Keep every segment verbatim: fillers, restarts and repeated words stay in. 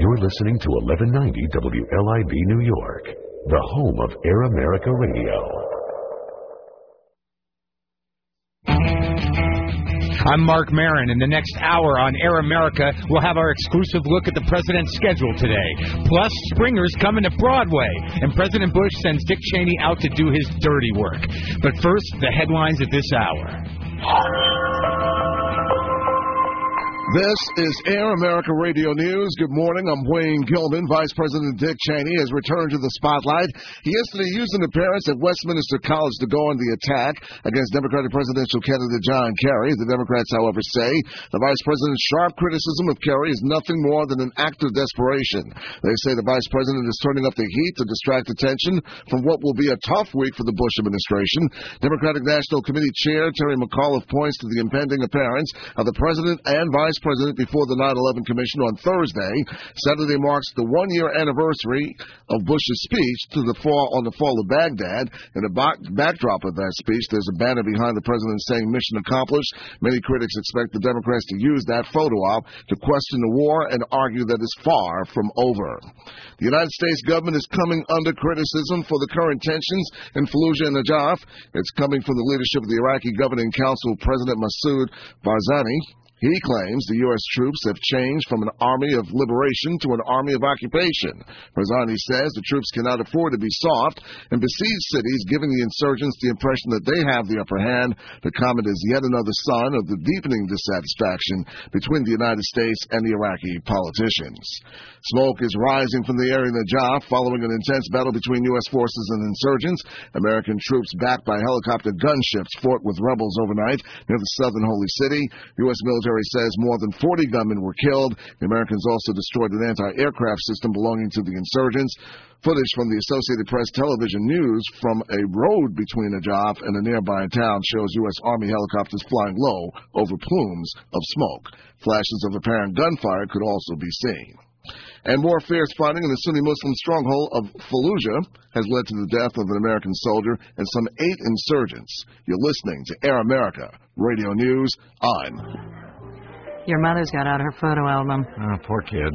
You're listening to eleven ninety W L I B New York, the home of Air America Radio. I'm Mark Maron. In the next hour on Air America, we'll have our exclusive look at the president's schedule today. Plus, Springer's coming to Broadway, and President Bush sends Dick Cheney out to do his dirty work. But first, the headlines at this hour. This is Air America Radio News. Good morning. I'm Wayne Gilman. Vice President Dick Cheney has returned to the spotlight. He yesterday used an appearance at Westminster College to go on the attack against Democratic presidential candidate John Kerry. The Democrats, however, say the Vice President's sharp criticism of Kerry is nothing more than an act of desperation. They say the Vice President is turning up the heat to distract attention from what will be a tough week for the Bush administration. Democratic National Committee Chair Terry McAuliffe points to the impending appearance of the President and Vice President before the nine eleven Commission on Thursday. Saturday marks the one-year anniversary of Bush's speech to the fall on the fall of Baghdad. In the back, backdrop of that speech, there's a banner behind the president saying "Mission accomplished." Many critics expect the Democrats to use that photo op to question the war and argue that it's far from over. The United States government is coming under criticism for the current tensions in Fallujah and Najaf. It's coming from the leadership of the Iraqi Governing Council, President Masoud Barzani. He claims the U S troops have changed from an army of liberation to an army of occupation. Barzani says the troops cannot afford to be soft and besiege cities, giving the insurgents the impression that they have the upper hand. The comment is yet another sign of the deepening dissatisfaction between the United States and the Iraqi politicians. Smoke is rising from the area of Najaf following an intense battle between U S forces and insurgents. American troops backed by helicopter gunships fought with rebels overnight near the southern holy city. U S military says more than forty gunmen were killed. The Americans also destroyed an anti-aircraft system belonging to the insurgents. Footage from the Associated Press television news from a road between Najaf and a nearby town shows U S Army helicopters flying low over plumes of smoke. Flashes of apparent gunfire could also be seen. And more fierce fighting in the Sunni Muslim stronghold of Fallujah has led to the death of an American soldier and some eight insurgents. You're listening to Air America Radio News. I'm... Your mother's got out her photo album. Oh, poor kids.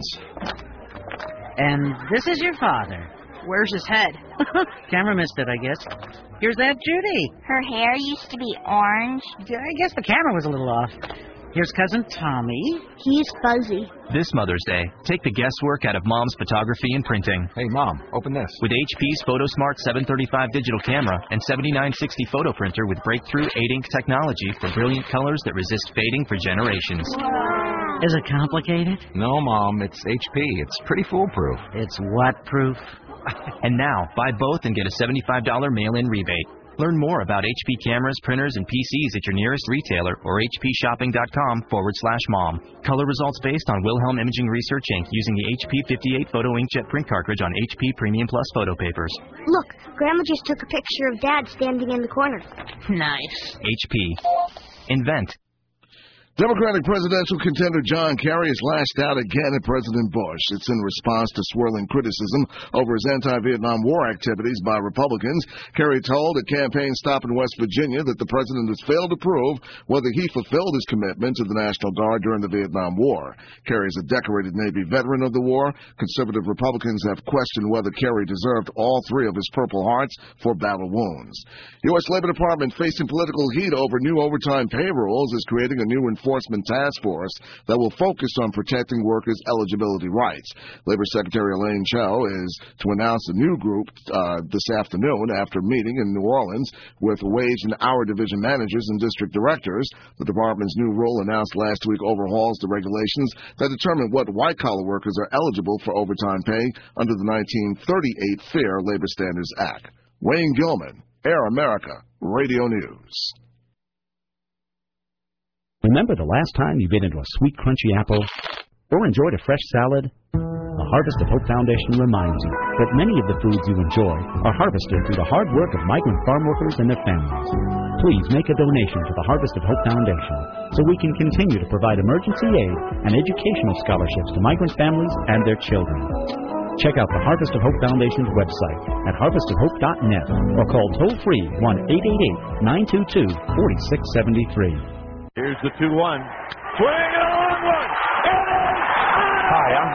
And this is your father. Where's his head? Camera missed it, I guess. Here's that Judy. Her hair used to be orange. Yeah, I guess the camera was a little off. Here's Cousin Tommy. He's fuzzy. This Mother's Day, take the guesswork out of Mom's photography and printing. Hey, Mom, open this. With H P's PhotoSmart seven thirty-five digital camera and seventy-nine sixty photo printer with breakthrough eight ink technology for brilliant colors that resist fading for generations. Wow. Is it complicated? No, Mom, it's H P. It's pretty foolproof. It's what proof? And now, buy both and get a seventy-five dollars mail-in rebate. Learn more about H P cameras, printers, and P Cs at your nearest retailer or hpshopping.com forward slash mom. Color results based on Wilhelm Imaging Research, Incorporated using the H P fifty-eight Photo Inkjet print cartridge on H P Premium Plus photo papers. Look, Grandma just took a picture of Dad standing in the corner. Nice. H P. Invent. Democratic presidential contender John Kerry has lashed out again at President Bush. It's in response to swirling criticism over his anti-Vietnam War activities by Republicans. Kerry told a campaign stop in West Virginia that the president has failed to prove whether he fulfilled his commitment to the National Guard during the Vietnam War. Kerry is a decorated Navy veteran of the war. Conservative Republicans have questioned whether Kerry deserved all three of his Purple Hearts for battle wounds. U S Labor Department, facing political heat over new overtime pay rules, is creating a new enforcement Enforcement task force that will focus on protecting workers' eligibility rights. Labor Secretary Elaine Chao is to announce a new group uh, this afternoon after meeting in New Orleans with wage and hour division managers and district directors. The department's new rule announced last week overhauls the regulations that determine what white-collar workers are eligible for overtime pay under the nineteen thirty-eight Fair Labor Standards Act. Wayne Gilman, Air America, Radio News. Remember the last time you bit into a sweet, crunchy apple or enjoyed a fresh salad? The Harvest of Hope Foundation reminds you that many of the foods you enjoy are harvested through the hard work of migrant farm workers and their families. Please make a donation to the Harvest of Hope Foundation so we can continue to provide emergency aid and educational scholarships to migrant families and their children. Check out the Harvest of Hope Foundation's website at harvest of hope dot net or call toll-free one eight eight eight, nine two two, four six seven three. Here's the two one. Swing and a long one. It is Hi, I'm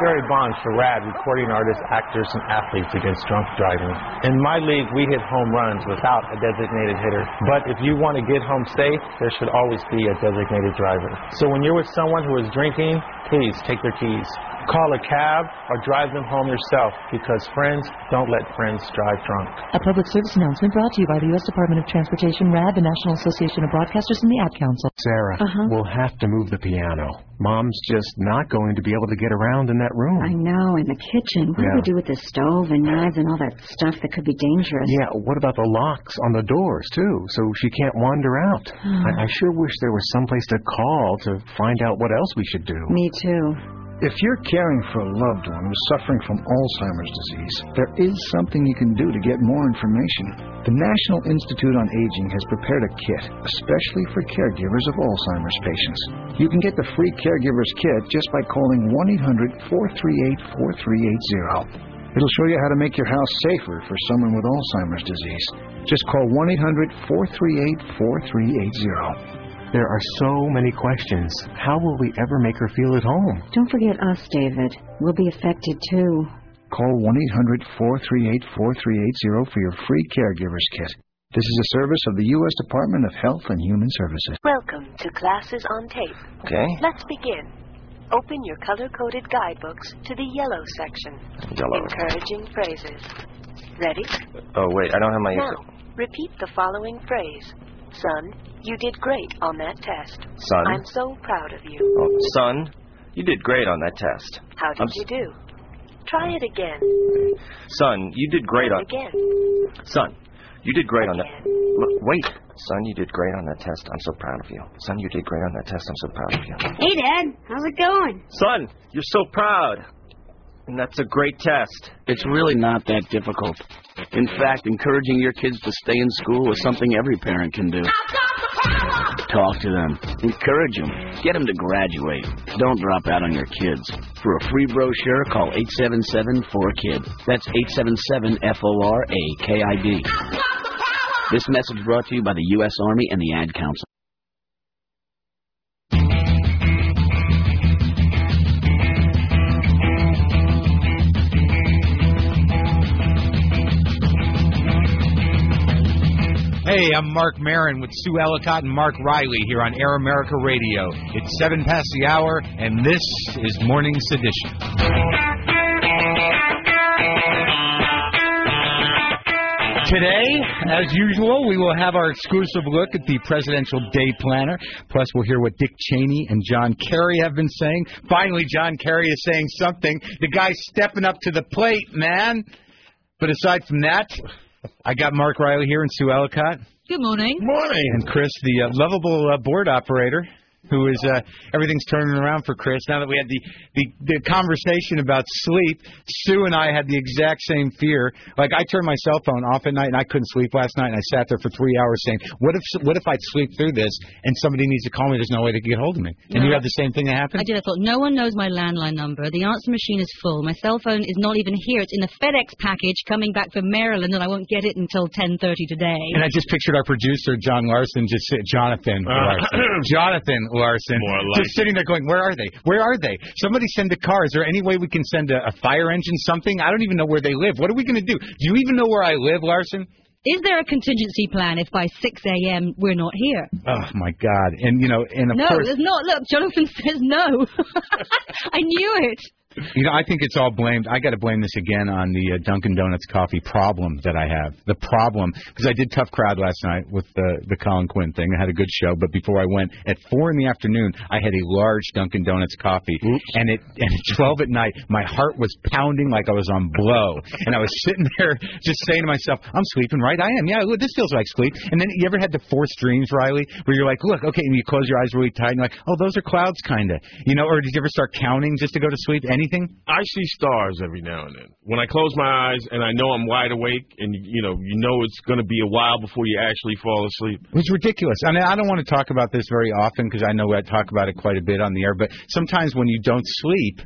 Barry Bonds for RAD, recording artists, actors, and athletes against drunk driving. In my league, we hit home runs without a designated hitter. But if you want to get home safe, there should always be a designated driver. So when you're with someone who is drinking, please take their keys. Call a cab or drive them home yourself, because friends don't let friends drive drunk. A public service announcement brought to you by the U S Department of Transportation, RAD, the National Association of Broadcasters, and the Ad Council. Sarah, uh-huh. we'll have to move the piano. Mom's just not going to be able to get around in that room. I know, in the kitchen. What yeah. do we do with the stove and knives and all that stuff that could be dangerous? Yeah, what about the locks on the doors, too, so she can't wander out? Oh. I, I sure wish there was someplace to call to find out what else we should do. Me too. If you're caring for a loved one who's suffering from Alzheimer's disease, there is something you can do to get more information. The National Institute on Aging has prepared a kit, especially for caregivers of Alzheimer's patients. You can get the free Caregivers Kit just by calling one eight hundred, four three eight, four three eight zero. It'll show you how to make your house safer for someone with Alzheimer's disease. Just call one eight hundred, four three eight, four three eight zero. There are so many questions. How will we ever make her feel at home? Don't forget us, David. We'll be affected, too. Call one eight hundred, four three eight, four three eight zero for your free Caregivers Kit. This is a service of the U S Department of Health and Human Services. Welcome to Classes on Tape. Okay. Let's begin. Open your color-coded guidebooks to the yellow section. Yellow. Encouraging phrases. Ready? Oh, wait, I don't have my... Now, repeat the following phrase. Son, you did great on that test. Son? I'm so proud of you. Oh, son, you did great on that test. How did I'm you do? Try it again. Son, you did great Try on... again. Son, you did great again. on that... Look, wait. Son, you did great on that test. I'm so proud of you. Son, you did great on that test. I'm so proud of you. Hey, Dad. How's it going? Son, you're so proud. And that's a great test. It's really not that difficult. In fact, encouraging your kids to stay in school is something every parent can do. Talk to them. Encourage them. Get them to graduate. Don't drop out on your kids. For a free brochure, call eight seven seven, four kid. That's eight seven seven, F O R A K I D. This message brought to you by the U S Army and the Ad Council. Hey, I'm Mark Maron with Sue Ellicott and Mark Riley here on Air America Radio. It's seven past the hour, and this is Morning Sedition. Today, as usual, we will have our exclusive look at the presidential day planner. Plus, we'll hear what Dick Cheney and John Kerry have been saying. Finally, John Kerry is saying something. The guy's stepping up to the plate, man. But aside from that, I got Mark Riley here and Sue Ellicott. Good morning. Morning. And Chris, the uh, lovable uh, board operator, who is, uh, everything's turning around for Chris. Now that we had the, the, the conversation about sleep, Sue and I had the exact same fear. Like, I turned my cell phone off at night, and I couldn't sleep last night, and I sat there for three hours saying, what if what if I'd sleep through this, and somebody needs to call me, there's no way they can get hold of me? And No. you have the same thing that happened? I did. I thought, no one knows my landline number. The answer machine is full. My cell phone is not even here. It's in a FedEx package coming back from Maryland, and I won't get it until ten thirty today. And I just pictured our producer, John Larson, just sit, Jonathan Larson. Jonathan Larson. More like just sitting there going, where are they? Where are they? Somebody send a car. Is there any way we can send a, a fire engine, something? I don't even know where they live. What are we going to do? Do you even know where I live, Larson? Is there a contingency plan if by six a.m. we're not here? Oh, my God. And, you know, and of no, course... there's not. Look, Jonathan says no. I knew it. You know, I think it's all blamed. I got to blame this again on the uh, Dunkin' Donuts coffee problem that I have. The problem, because I did Tough Crowd last night with the the Colin Quinn thing. I had a good show, but before I went, at four in the afternoon, I had a large Dunkin' Donuts coffee. Oops. And it and at twelve at night, my heart was pounding like I was on blow. And I was sitting there just saying to myself, I'm sleeping, right? I am. Yeah, look, this feels like sleep. And then you ever had the forced dreams, Riley, where you're like, look, okay, and you close your eyes really tight, and you're like, oh, those are clouds, kind of. You know, or did you ever start counting just to go to sleep? Anything? I see stars every now and then. When I close my eyes and I know I'm wide awake, and you know, you know it's going to be a while before you actually fall asleep. It's ridiculous. I mean, I don't want to talk about this very often because I know I talk about it quite a bit on the air. But sometimes when you don't sleep,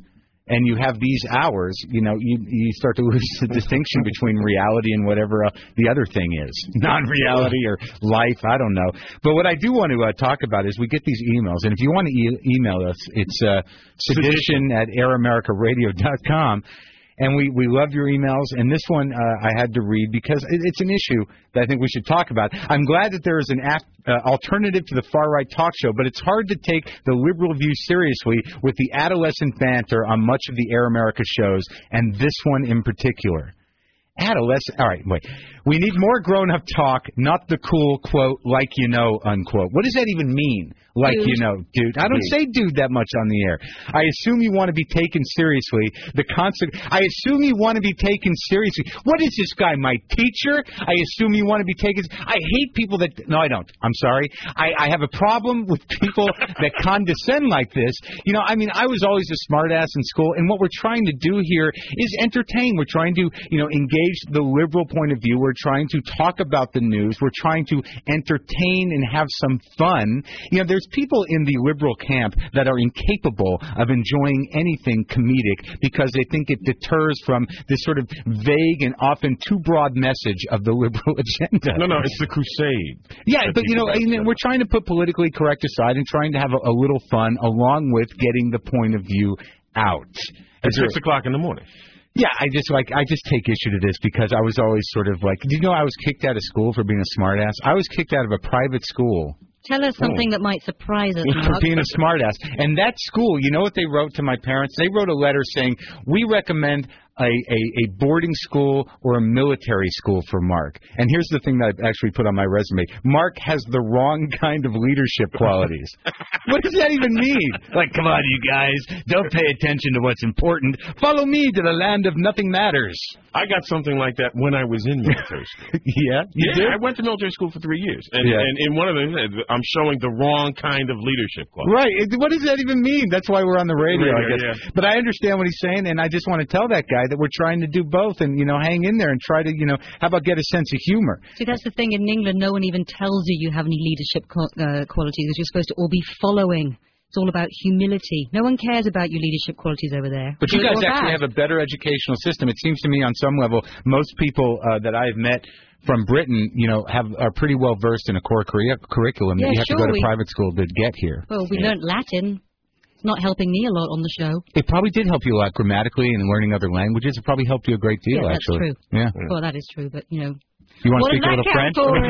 and you have these hours, you know, you you start to lose the distinction between reality and whatever uh, the other thing is, non-reality or life, I don't know. But what I do want to uh, talk about is we get these emails, and if you want to e- email us, it's uh, sedition at air america radio dot com. And we, we love your emails, and this one uh, I had to read because it, it's an issue that I think we should talk about. I'm glad that there is an ap- uh, alternative to the far-right talk show, but it's hard to take the liberal view seriously with the adolescent banter on much of the Air America shows, and this one in particular. Adolescent. All right, wait. We need more grown-up talk, not the cool, quote, like you know, unquote. What does that even mean, like dude. you know, dude? I don't dude. say dude that much on the air. I assume you want to be taken seriously. The constant. I assume you want to be taken seriously. What is this guy, my teacher? I assume you want to be taken. I hate people that. No, I don't. I'm sorry. I, I have a problem with people that condescend like this. You know, I mean, I was always a smartass in school, and what we're trying to do here is entertain. We're trying to, you know, engage the liberal point of view. We're trying to talk about the news. We're trying to entertain and have some fun. You know, there's people in the liberal camp that are incapable of enjoying anything comedic because they think it deters from this sort of vague and often too broad message of the liberal agenda. No, no, it's the crusade. Yeah, but, you know, I mean, we're trying to put politically correct aside and trying to have a, a little fun along with getting the point of view out. At six o'clock in the morning. Yeah, I just like I just take issue to this because I was always sort of like, did you know I was kicked out of school for being a smartass? I was kicked out of a private school. Tell us something oh. that might surprise us, for Mark. being a smartass. And that school, you know what they wrote to my parents? They wrote a letter saying, we recommend a, a, a boarding school or a military school for Mark. And here's the thing that I actually put on my resume. Mark has the wrong kind of leadership qualities. What does that even mean? Like, come on, you guys, don't pay attention to what's important. Follow me to the land of nothing matters. I got something like that when I was in military school. yeah? You yeah, did? I went to military school for three years. And, yeah. and in one of them, I'm showing the wrong kind of leadership qualities. Right. What does that even mean? That's why we're on the radio, radio I guess. Yeah. But I understand what he's saying, and I just want to tell that guy that we're trying to do both and, you know, hang in there and try to, you know, how about get a sense of humor? See, that's the thing. In England, no one even tells you you have any leadership co- uh, qualities. You're supposed to all be following. It's all about humility. No one cares about your leadership qualities over there. But you guys actually bad. have a better educational system. It seems to me on some level, most people uh, that I've met from Britain, you know, have are pretty well versed in a core curri- curriculum yeah, that you have sure, to go to we, private school to get here. Well, we yeah. learned Latin. It's not helping me a lot on the show. It probably did help you a lot grammatically and learning other languages. It probably helped you a great deal, yeah, that's actually. True. Yeah. Well, that is true, but, you know. You want what to speak a little French?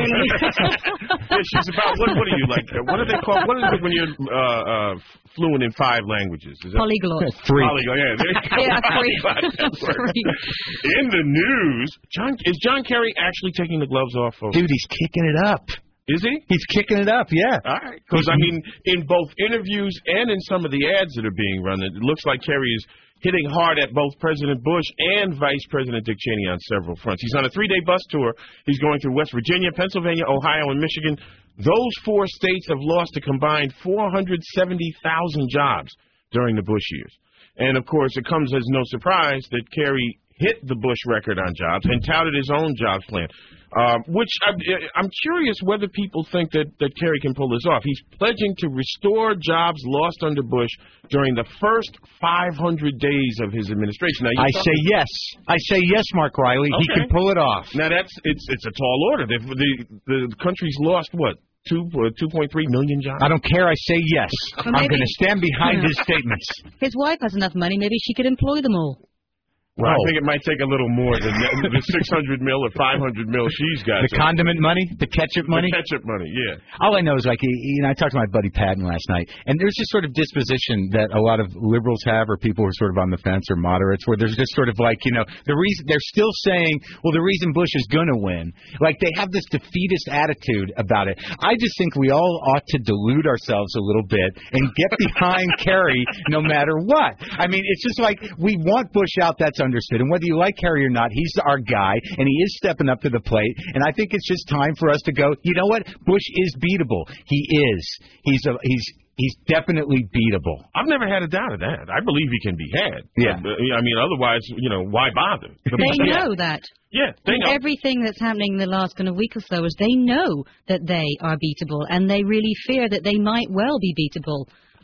Yeah, she's about, what, what are you, like, uh, what are they called? What is it when you're uh, uh, fluent in five languages? Is that Polyglot. Three. Polyglot, yeah. yeah, three. three. In the news, John is John Kerry actually taking the gloves off? Of... Dude, he's kicking it up. Is he? He's kicking it up, yeah. All right. Because, I mean, in both interviews and in some of the ads that are being run, it looks like Kerry is hitting hard at both President Bush and Vice President Dick Cheney on several fronts. He's on a three-day bus tour. He's going through West Virginia, Pennsylvania, Ohio, and Michigan. Those four states have lost a combined four hundred seventy thousand jobs during the Bush years. And, of course, it comes as no surprise that Kerry hit the Bush record on jobs and touted his own jobs plan, uh, which I'm, I'm curious whether people think that, that Kerry can pull this off. He's pledging to restore jobs lost under Bush during the first five hundred days of his administration. Now, I say yes. I say yes, Mark Riley. Okay. He can pull it off. Now, that's it's it's a tall order. The, the, the country's lost, what? Two uh, two point three million jobs. I don't care. I say yes. Well, I'm maybe, going to stand behind his statements. His wife has enough money. Maybe she could employ them all. Well, I think it might take a little more than the, the six hundred mil or five hundred mil she's got. The so. condiment money? The ketchup money? The ketchup money, yeah. All I know is, like, you know, I talked to my buddy Patton last night, and there's this sort of disposition that a lot of liberals have, or people who are sort of on the fence or moderates, where there's just sort of like, you know, the reason they're still saying, well, the reason Bush is going to win. Like, they have this defeatist attitude about it. I just think we all ought to delude ourselves a little bit and get behind Kerry no matter what. I mean, it's just like we want Bush out, that's understood. And whether you like Kerry or not, he's our guy, and he is stepping up to the plate. And I think it's just time for us to go, you know what? Bush is beatable. He is. He's a, he's he's definitely beatable. I've never had a doubt of that. I believe he can be had. Yeah. But, I mean, otherwise, you know, why bother? They know that. Yeah, they know. Everything that's happening in the last kind of week or so is they know that they are beatable, and they really fear that they might well be beatable.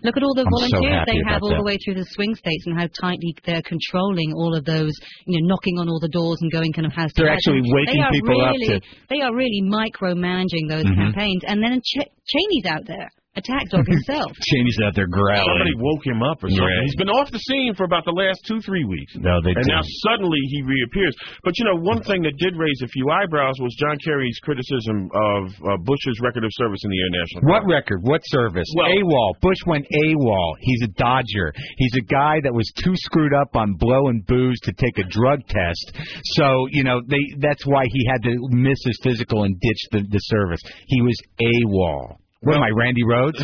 Look at all the I'm so volunteers happy they have about all that. the way through the swing states and how tightly they're controlling all of those, you know, knocking on all the doors and going kind of house to They're house. actually And waking they are people up really, to- They are really micromanaging those Mhm. campaigns. And then Ch- Cheney's out there, attack dog himself. Cheney's out there growling. Somebody woke him up or something. Right. He's been off the scene for about the last two, three weeks. No, they and didn't. now suddenly he reappears. But, you know, one thing that did raise a few eyebrows was John Kerry's criticism of uh, Bush's record of service in the Air National Guard. What record? What service? Well- AWOL. Bush went AWOL. He's a dodger. He's a guy that was too screwed up on blow and booze to take a drug test. So, you know, they that's why he had to miss his physical and ditch the, the service. He was AWOL. What am I, Randy Rhodes?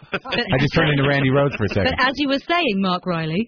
I just turned into Randy Rhodes for a second. But as you were saying, Mark Riley.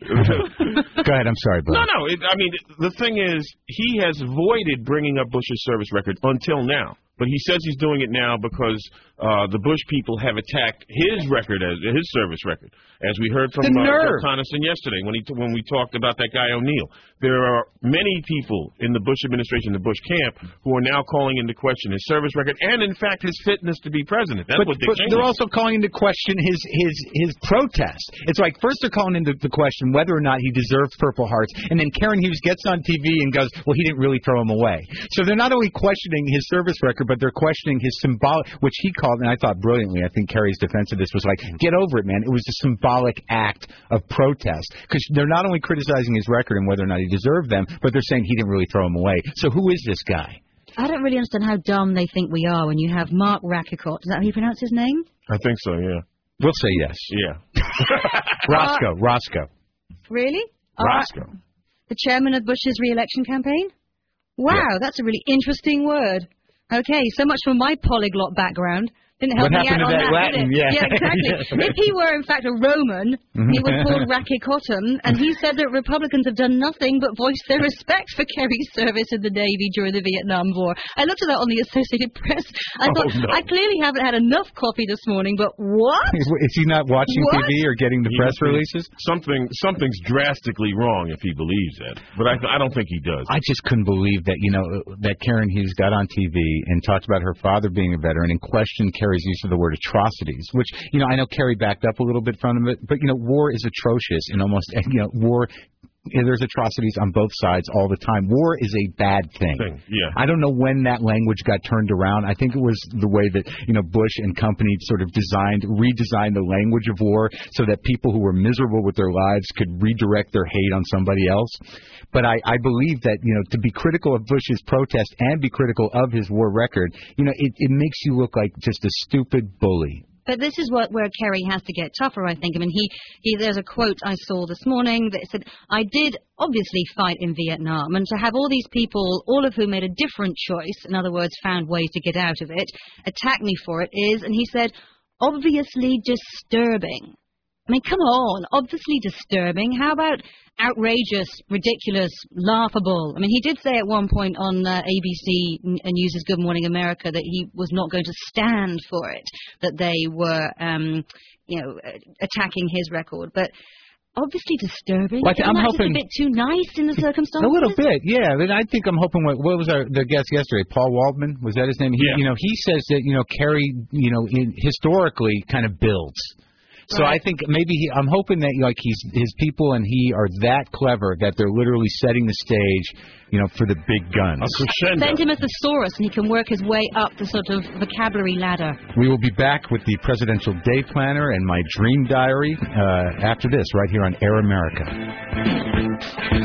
Go ahead. I'm sorry, bud. No, no. It, I mean, the thing is, he has avoided bringing up Bush's service record until now. But he says he's doing it now because uh, the Bush people have attacked his record, as his service record, as we heard from The uh, nerve. Bill Tonneson yesterday when he t- when we talked about that guy O'Neill. There are many people in the Bush administration, the Bush camp, who are now calling into question his service record and, in fact, his fitness to be president. That's But, what Dick but Cheney they're said. also calling into question his his his protest. It's like first they're calling into the question whether or not he deserves Purple Hearts, and then Karen Hughes gets on T V and goes, "Well, he didn't really throw him away." So they're not only questioning his service record, but they're questioning his symbolic, which he called, and I thought brilliantly. I think Kerry's defense of this was like, "Get over it, man. It was a symbolic act of protest," because they're not only criticizing his record and whether or not he deserved them, but they're saying he didn't really throw him away. So who is this guy? I don't really understand how dumb they think we are when you have Mark Rakikot. Is that how you pronounce his name? I think so, yeah. We'll say yes. Yeah. Roscoe. Roscoe. Really? Roscoe. Uh, the chairman of Bush's re-election campaign? Wow, Yeah. that's a really interesting word. Okay, so much for my polyglot background. Didn't help What me happened out to on that that, Latin? did it? Yeah. exactly. Yeah. If he were, in fact, a Roman, he was called Rakikotum, and he said that Republicans have done nothing but voice their respect for Kerry's service in the Navy during the Vietnam War. I looked at that on the Associated Press. I Oh, thought, no. I clearly haven't had enough coffee this morning, but what? Is he not watching What? T V or getting the He press must be- releases? Something something's drastically wrong if he believes that. But I, I don't think he does. I just couldn't believe that, you know, that Karen Hughes got on T V and talked about her father being a veteran and questioned Kerry's use of the word atrocities, which, you know, I know Kerry backed up a little bit from it, but, you know, war is atrocious in almost, you know, war, there's atrocities on both sides all the time. War is a bad thing. Thing, yeah. I don't know when that language got turned around. I think it was the way that, you know, Bush and company sort of designed, redesigned the language of war so that people who were miserable with their lives could redirect their hate on somebody else. But I, I believe that, you know, to be critical of Bush's protest and be critical of his war record, you know, it, it makes you look like just a stupid bully. But this is what where Kerry has to get tougher, I think. I mean, he, he there's a quote I saw this morning that said, "I did obviously fight in Vietnam, and to have all these people, all of whom made a different choice, in other words, found ways to get out of it, attack me for it is," and he said, "obviously disturbing." I mean, come on, obviously disturbing. How about outrageous, ridiculous, laughable? I mean, he did say at one point on uh, A B C News' Good Morning America that he was not going to stand for it, that they were, um, you know, attacking his record. But obviously disturbing. Well, I th- Isn't I'm that just hoping- a bit too nice in the circumstances? A little bit, yeah. But I think I'm hoping. What, what was our the guest yesterday? Paul Waldman, was that his name? He, Yeah. You know, he says that, you know, Kerry, you know, in, historically kind of builds. So Right. I think maybe he, I'm hoping that like he's his people and he are that clever that they're literally setting the stage, you know, for the big guns. Send him a thesaurus and he can work his way up the sort of vocabulary ladder. We will be back with the presidential day planner and my dream diary uh, after this, right here on Air America.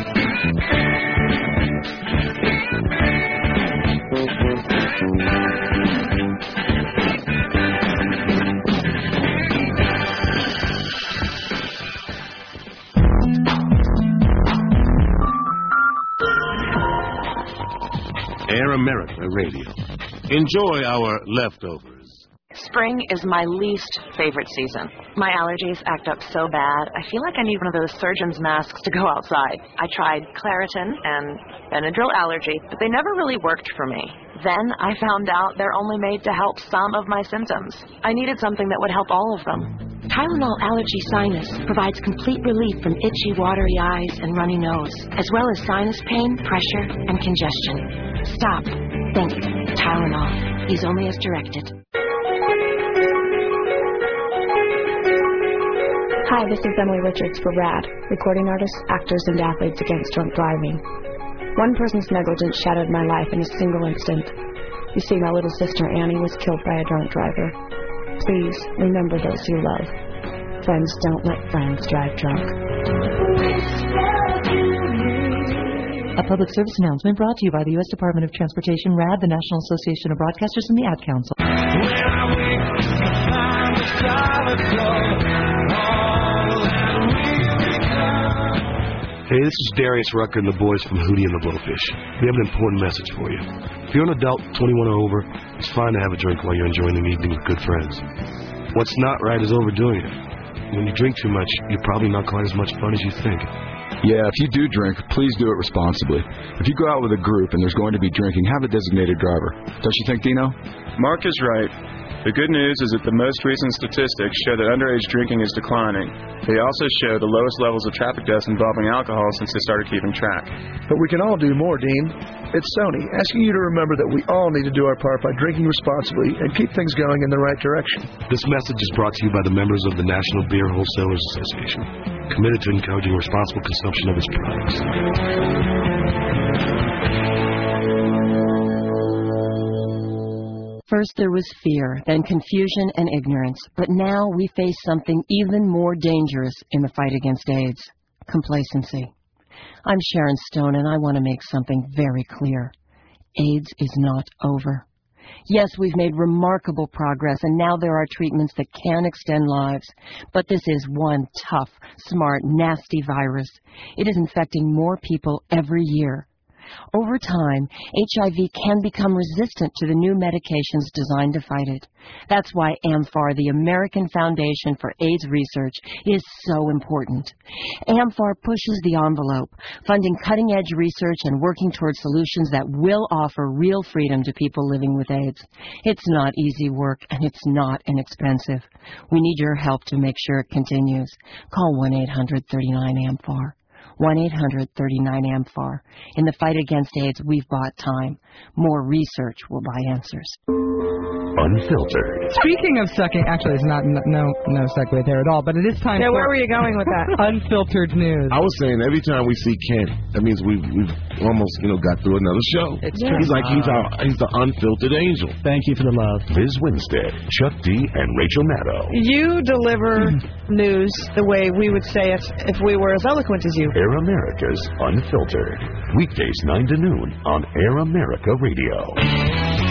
Air America Radio. Enjoy our leftovers. Spring is my least favorite season. My allergies act up so bad, I feel like I need one of those surgeon's masks to go outside. I tried Claritin and Benadryl Allergy, but they never really worked for me. Then I found out they're only made to help some of my symptoms. I needed something that would help all of them. Tylenol Allergy Sinus provides complete relief from itchy, watery eyes and runny nose, as well as sinus pain, pressure, and congestion. Stop. Think. Tylenol. Use only as directed. Hi, this is Emily Richards for RAD, Recording Artists, Actors, and Athletes Against Drunk Driving. One person's negligence shattered my life in a single instant. You see, my little sister Annie was killed by a drunk driver. Please remember those you love. Friends don't let friends drive drunk. A public service announcement brought to you by the U S Department of Transportation, RAD, the National Association of Broadcasters, and the Ad Council. Hey, this is Darius Rucker and the boys from Hootie and the Blowfish. We have an important message for you. If you're an adult, twenty-one or over, it's fine to have a drink while you're enjoying an evening with good friends. What's not right is overdoing it. When you drink too much, you're probably not quite as much fun as you think. Yeah, if you do drink, please do it responsibly. If you go out with a group and there's going to be drinking, have a designated driver. Don't you think, Dino? Mark is right. The good news is that the most recent statistics show that underage drinking is declining. They also show the lowest levels of traffic deaths involving alcohol since they started keeping track. But we can all do more, Dean. It's Sony, asking you to remember that we all need to do our part by drinking responsibly and keep things going in the right direction. This message is brought to you by the members of the National Beer Wholesalers Association, committed to encouraging responsible consumption of its products. First there was fear, then confusion and ignorance, but now we face something even more dangerous in the fight against AIDS: complacency. I'm Sharon Stone, and I want to make something very clear. AIDS is not over. Yes, we've made remarkable progress, and now there are treatments that can extend lives. But this is one tough, smart, nasty virus. It is infecting more people every year. Over time, H I V can become resistant to the new medications designed to fight it. That's why AMFAR, the American Foundation for AIDS Research, is so important. AMFAR pushes the envelope, funding cutting-edge research and working toward solutions that will offer real freedom to people living with AIDS. It's not easy work, and it's not inexpensive. We need your help to make sure it continues. Call one eight hundred thirty-nine A M F A R. one eight hundred thirty-nine A M F A R. In the fight against AIDS, we've bought time. More research will buy answers. Unfiltered. Speaking of sucking, actually, it's not no no segue there at all, but it is time. Yeah, for where were you going with that? Unfiltered news. I was saying every time we see Ken, that means we've we've almost you know got through another show. It's he's true. like he's our he's the unfiltered angel. Thank you for the love. Liz Winstead, Chuck D, and Rachel Maddow. You deliver news the way we would say it if we were as eloquent as you. Air America's Unfiltered. Weekdays nine to noon on Air America Radio.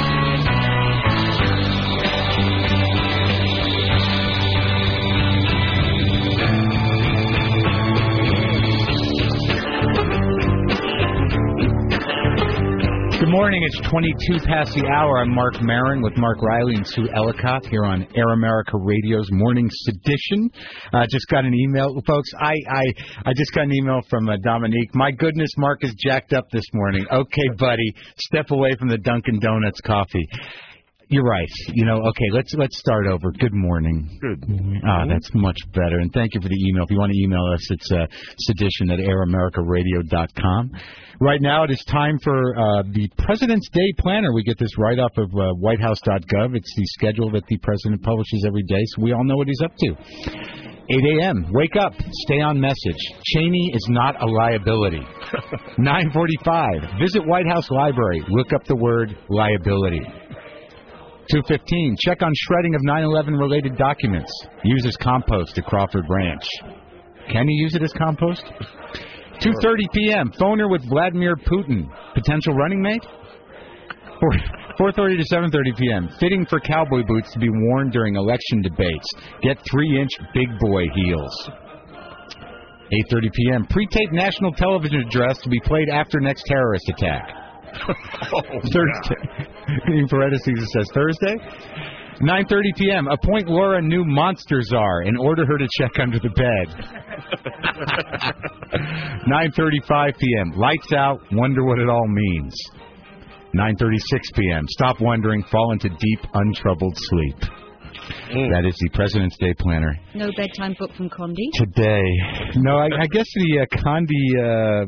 Good morning. It's twenty-two past the hour. I'm Mark Maron with Mark Riley and Sue Ellicott here on Air America Radio's Morning Sedition. Uh, just got an email, folks. I I, I just got an email from uh, Dominique. My goodness, Mark is jacked up this morning. Okay, buddy, step away from the Dunkin' Donuts coffee. You're right. You know, okay, let's let's start over. Good morning. Good morning. Ah, that's much better. And thank you for the email. If you want to email us, it's uh, sedition at air america radio dot com. Right now, it is time for uh, the President's Day Planner. We get this right off of uh, white house dot gov. It's the schedule that the President publishes every day, so we all know what he's up to. eight a.m. Wake up. Stay on message. Cheney is not a liability. nine forty-five. Visit White House Library. Look up the word liability. two fifteen. Check on shredding of nine eleven related documents. Use as compost at Crawford Ranch. Can you use it as compost? two thirty p.m. Phoner with Vladimir Putin. Potential running mate? four thirty to seven thirty p.m. Fitting for cowboy boots to be worn during election debates. Get three-inch big boy heels. eight thirty p.m. Pre-taped national television address to be played after next terrorist attack. Oh, Thursday. In parentheses it says Thursday. nine thirty p.m. Appoint Laura new monster czar and order her to check under the bed. nine thirty-five p.m. Lights out. Wonder what it all means. nine thirty-six p.m. Stop wondering. Fall into deep, untroubled sleep. Mm. That is the President's Day Planner. No bedtime book from Condi. Today. No, I, I guess the uh, Condi... Uh,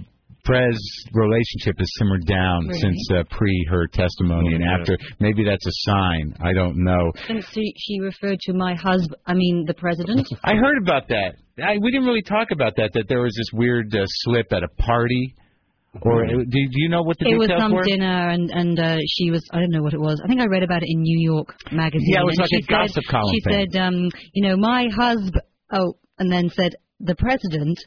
Prez relationship has simmered down Really? since uh, pre her testimony Oh, and yeah. after. Maybe that's a sign. I don't know. And she, she referred to my husband, I mean, the president. I heard about that. I, we didn't really talk about that, that there was this weird uh, slip at a party. Or do, do you know what the It was details some were? dinner, and and uh, she was, I don't know what it was. I think I read about it in New York Magazine. Yeah, it was and like she a said, gossip column She thing. said, um, you know, my husband, oh, and then said, the president.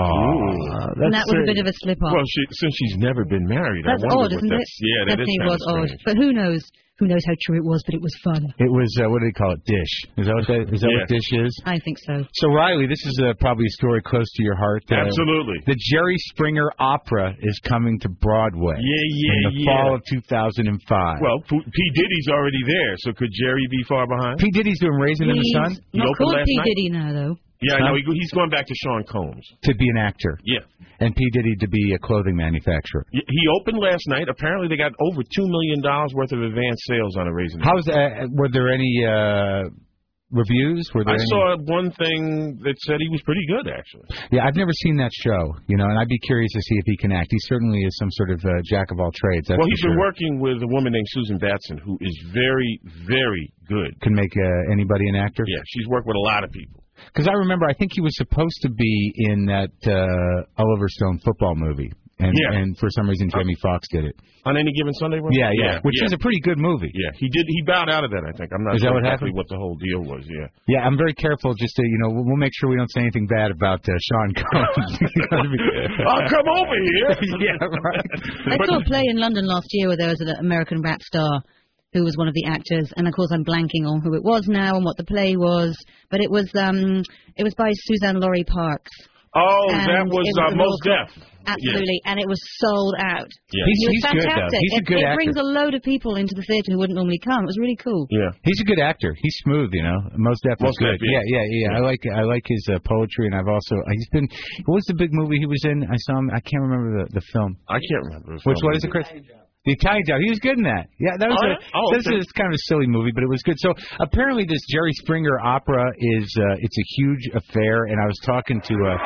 Oh, And that was a bit of a slip-up. Well, she, since she's never been married, That's I wonder odd, what isn't it? that's, Yeah, that Definitely is was kinda odd. strange. But who knows? Who knows how true it was, but it was fun. It was, uh, what do they call it, Dish. Is that what, that, is that Yeah. what Dish is? I think so. So, Riley, this is uh, probably a story close to your heart. Uh, Absolutely. The Jerry Springer Opera is coming to Broadway Yeah, yeah, in the yeah. fall of two thousand five. Well, P. P. Diddy's already there, so could Jerry be far behind? P. Diddy's doing Raisin in the He's Sun? He not opened called last P. night? Diddy now, though. Yeah, I Huh? know. He, he's going back to Sean Combs. To be an actor. Yeah. And P. Diddy to be a clothing manufacturer. Y- He opened last night. Apparently, they got over two million dollars worth of advanced sales on a Raisin. How's uh, were there any uh, reviews? Were there I any? saw one thing that said he was pretty good, actually. Yeah, I've never seen that show, you know, and I'd be curious to see if he can act. He certainly is some sort of uh, jack of all trades. That's well, for he's sure. been working with a woman named Susan Batson, who is very, very good. Can make uh, anybody an actor. Yeah, she's worked with a lot of people. Because I remember, I think he was supposed to be in that uh, Oliver Stone football movie, and Yeah. and for some reason Jamie Foxx did it. On Any Given Sunday, was it? Yeah, yeah, which yeah. is a pretty good movie. Yeah, he did. He bowed out of that. I think. I'm not Is that sure what exactly happened? what the whole deal was. Yeah. Yeah, I'm very careful. Just to, you know, we'll, we'll make sure we don't say anything bad about uh, Sean Combs. Oh, come over here. Yeah, right. I saw a play in London last year where there was an American rap star who was one of the actors, and of course I'm blanking on who it was now and what the play was, but it was um it was by Suzanne Laurie Parks. Oh, And that was, it uh, a Mos little- Def. Absolutely, and it was sold out. Yeah. He's- it was he's good, though. fantastic. He's a it good it actor. brings a load of people into the theatre who wouldn't normally come. It was really cool. Yeah. He's a good actor. He's smooth, you know. Most definitely Mos good. Def, yeah. Yeah, yeah, yeah. I like I like his uh, poetry, and I've also he's been. What was the big movie he was in? I saw him. I can't remember the the film. I can't remember. Which what is it, Chris? The Italian Job. He was good in that. Yeah, that was Oh, a. yeah? Oh, this okay. is kind of a silly movie, but it was good. So apparently, this Jerry Springer opera is uh, it's a huge affair, and I was talking to. Uh,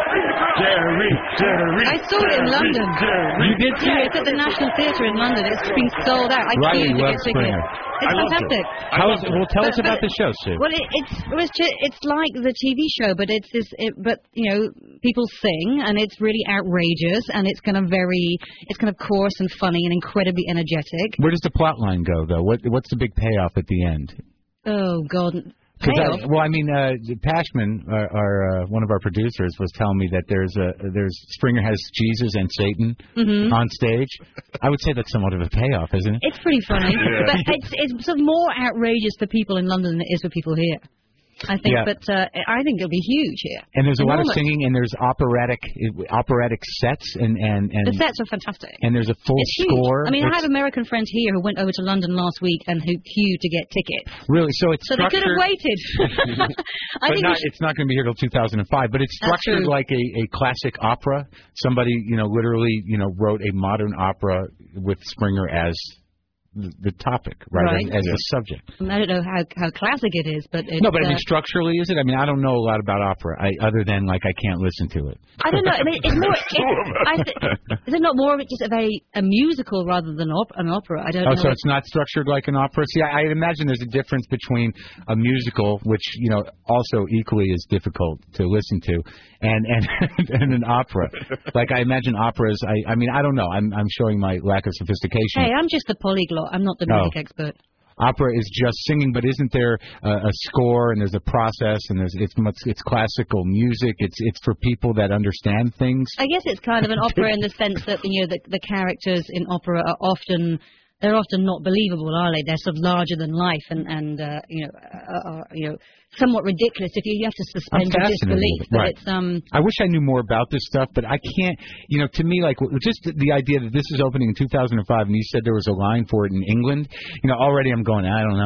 Jerry, Jerry. I saw it in London. You did see Yeah, it? it's at the National Theatre in London. It's been sold out. I Riley queued to get loves tickets. Springer. It's fantastic. How is it? Well, tell But- us about but- the show, Sue. Well, it, it's it was ju- it's like the T V show, but it's this. It, but you know, people sing, and it's really outrageous, and it's kind of very, it's kind of coarse and funny and incredibly energetic. Where does the plot line go, though? What what's the big payoff at the end? Oh God. 'Cause I, Payoff? well, I mean, uh, Pashman, our, our uh, one of our producers, was telling me that there's a there's Springer has Jesus and Satan Mhm. on stage. I would say that's somewhat of a payoff, isn't it? It's pretty funny, Yeah. but it's it's sort of more outrageous for people in London than it is for people here. I think, Yeah. but uh, I think it'll be huge here. And there's a lot of Enormous. singing, and there's operatic operatic sets, and and and The sets are fantastic. and there's a full It's huge. score. I mean, I It's have American friends here who went over to London last week and who queued to get tickets. really so it's So they could have structured- waited. I but think not, we should- it's not going to be here till two thousand five. But it's That's structured true. like a, a classic opera. Somebody, you know, literally, you know, wrote a modern opera with Springer as the, the topic, right? Right. As, as the subject. I don't know how how classic it is, but it's, No, but I uh, mean, structurally, is it? I mean, I don't know a lot about opera, I, other than like I can't listen to it. I don't know. I mean, it's more. It, I th- is it not more of it just a very a musical rather than op- an opera? I don't Oh, know. so it's not structured like an opera. See, I, I imagine there's a difference between a musical, which you know also equally is difficult to listen to, and and and an opera. Like I imagine operas. I I mean I don't know. I'm I'm showing my lack of sophistication. Hey, I'm just the polyglot. I'm not the Oh. music expert. Opera is just singing, but isn't there a, a score and there's a process and there's it's much it's classical music. It's it's for people that understand things. I guess it's kind of an opera in the sense that you know the the characters in opera are often. They're often not believable, are they? They're sort of larger than life, and and uh, you know, are, are, you know, somewhat ridiculous. If you, you have to I'm suspend your fascinated disbelief, with it. but Right. it's um. I wish I knew more about this stuff, but I can't. You know, to me, like w- just the- the idea that this is opening in two thousand five, and you said there was a line for it in England. You know, already I'm going. I don't know.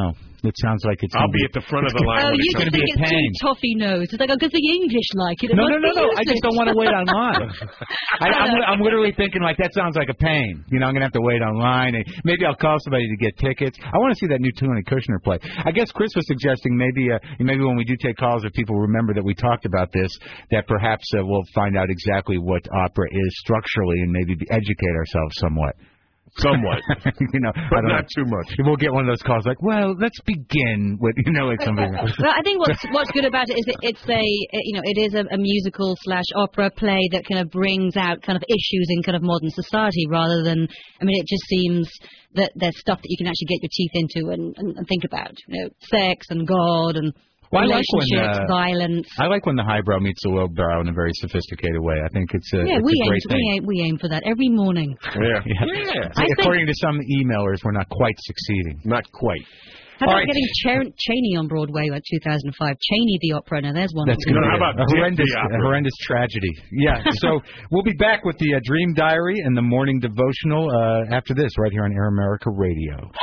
It sounds like it's. I'll be, be at the front of the line. Oh, when you it just comes. think it's too toffee nose. It's like, oh, because the English like it. it No, must no, no, be no. I just usage. don't want to wait online. I, I'm, I'm literally thinking like that sounds like a pain. You know, I'm gonna have to wait online. And maybe I'll call somebody to get tickets. I want to see that new Tony Kushner play. I guess Chris was suggesting maybe, uh, maybe when we do take calls, if people remember that we talked about this, that perhaps uh, we'll find out exactly what opera is structurally and maybe educate ourselves somewhat. Somewhat, you know, but not know. too much. We'll get one of those calls like, "Well, let's begin with," you know, like something. Well, I think what's what's good about it is it, it's a you know it is a, a musical slash opera play that kind of brings out kind of issues in kind of modern society rather than I mean it just seems that there's stuff that you can actually get your teeth into and, and, and think about, you know, sex and God and. Well, I like when uh, violence. I like when the highbrow meets the lowbrow in a very sophisticated way. I think it's a, yeah, it's we a great aim, thing. We aim, we aim for that every morning. Yeah, yeah. yeah. So according think, to some emailers, we're not quite succeeding. Not quite. How All about right. getting Ch- Cheney on Broadway like two thousand five? Cheney the opera. Now there's one. That's going to be about a, a horrendous, a horrendous tragedy. Yeah. So we'll be back with the uh, Dream Diary and the morning devotional uh, after this, right here on Air America Radio.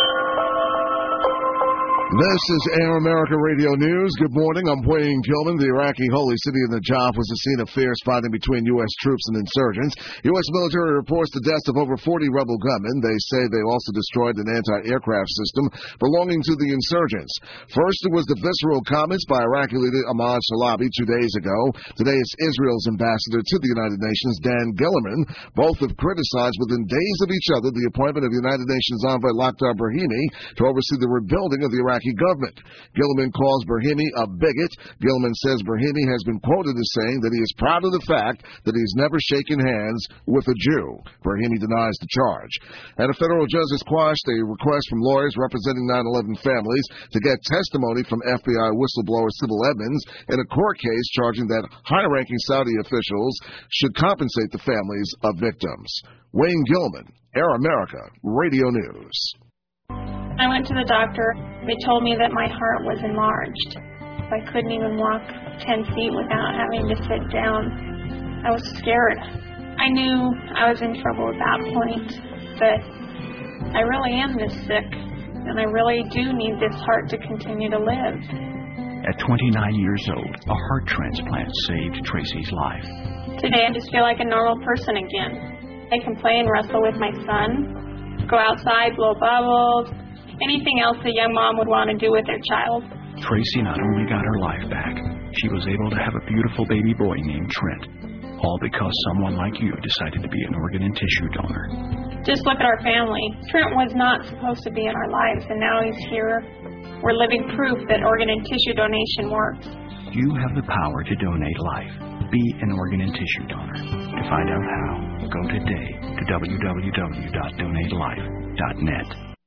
This is Air America Radio News. Good morning. I'm Wayne Gilman. The Iraqi holy city of Najaf was the scene of fierce fighting between U S troops and insurgents. U S military reports the deaths of over forty rebel gunmen. They say they also destroyed an anti-aircraft system belonging to the insurgents. First, it was the visceral comments by Iraqi leader Ahmad Shalabi two days ago. Today, it's Israel's ambassador to the United Nations, Dan Gillerman. Both have criticized within days of each other the appointment of United Nations envoy Lakhdar Brahimi to oversee the rebuilding of the Iraqi government. Gilman calls Brahimi a bigot. Gilman says Brahimi has been quoted as saying that he is proud of the fact that he's never shaken hands with a Jew. Brahimi denies the charge. And a federal judge has quashed a request from lawyers representing nine eleven families to get testimony from F B I whistleblower Sybil Edmonds in a court case charging that high-ranking Saudi officials should compensate the families of victims. Wayne Gilman, Air America Radio News. I went to the doctor. They told me that my heart was enlarged. I couldn't even walk ten feet without having to sit down. I was scared. I knew I was in trouble at that point, but I really am this sick, and I really do need this heart to continue to live. At twenty-nine years old, a heart transplant saved Tracy's life. Today I just feel like a normal person again. I can play and wrestle with my son, go outside, blow bubbles, anything else a young mom would want to do with their child. Tracy not only got her life back, she was able to have a beautiful baby boy named Trent. All because someone like you decided to be an organ and tissue donor. Just look at our family. Trent was not supposed to be in our lives, and now he's here. We're living proof that organ and tissue donation works. You have the power to donate life. Be an organ and tissue donor. To find out how, go today to w w w dot donate life dot net.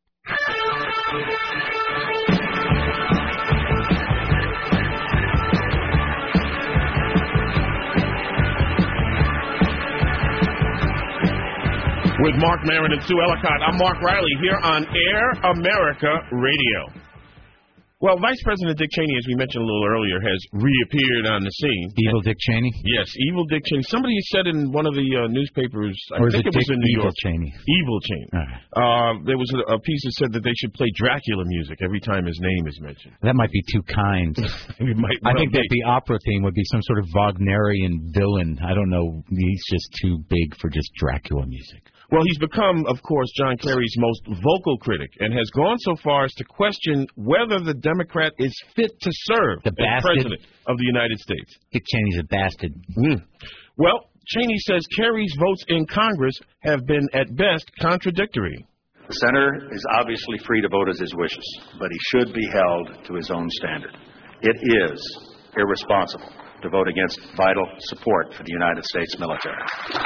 With Mark Maron and Sue Ellicott, I'm Mark Riley here on Air America Radio. Well, Vice President Dick Cheney, as we mentioned a little earlier, has reappeared on the scene. Evil Dick Cheney? Yes, Evil Dick Cheney. Somebody said in one of the uh, newspapers, I or is think it, it was Dick in New Evil York. Cheney? Evil Cheney. Right. Uh, there was a, a piece that said that they should play Dracula music every time his name is mentioned. That might be too kind. It might I well think be. that the opera theme would be some sort of Wagnerian villain. I don't know. He's just too big for just Dracula music. Well, he's become, of course, John Kerry's most vocal critic and has gone so far as to question whether the Democrat is fit to serve the as bastard. President of the United States. Dick Cheney's a bastard. Mm. Well, Cheney says Kerry's votes in Congress have been, at best, contradictory. The senator is obviously free to vote as his wishes, but he should be held to his own standard. It is irresponsible to vote against vital support for the United States military.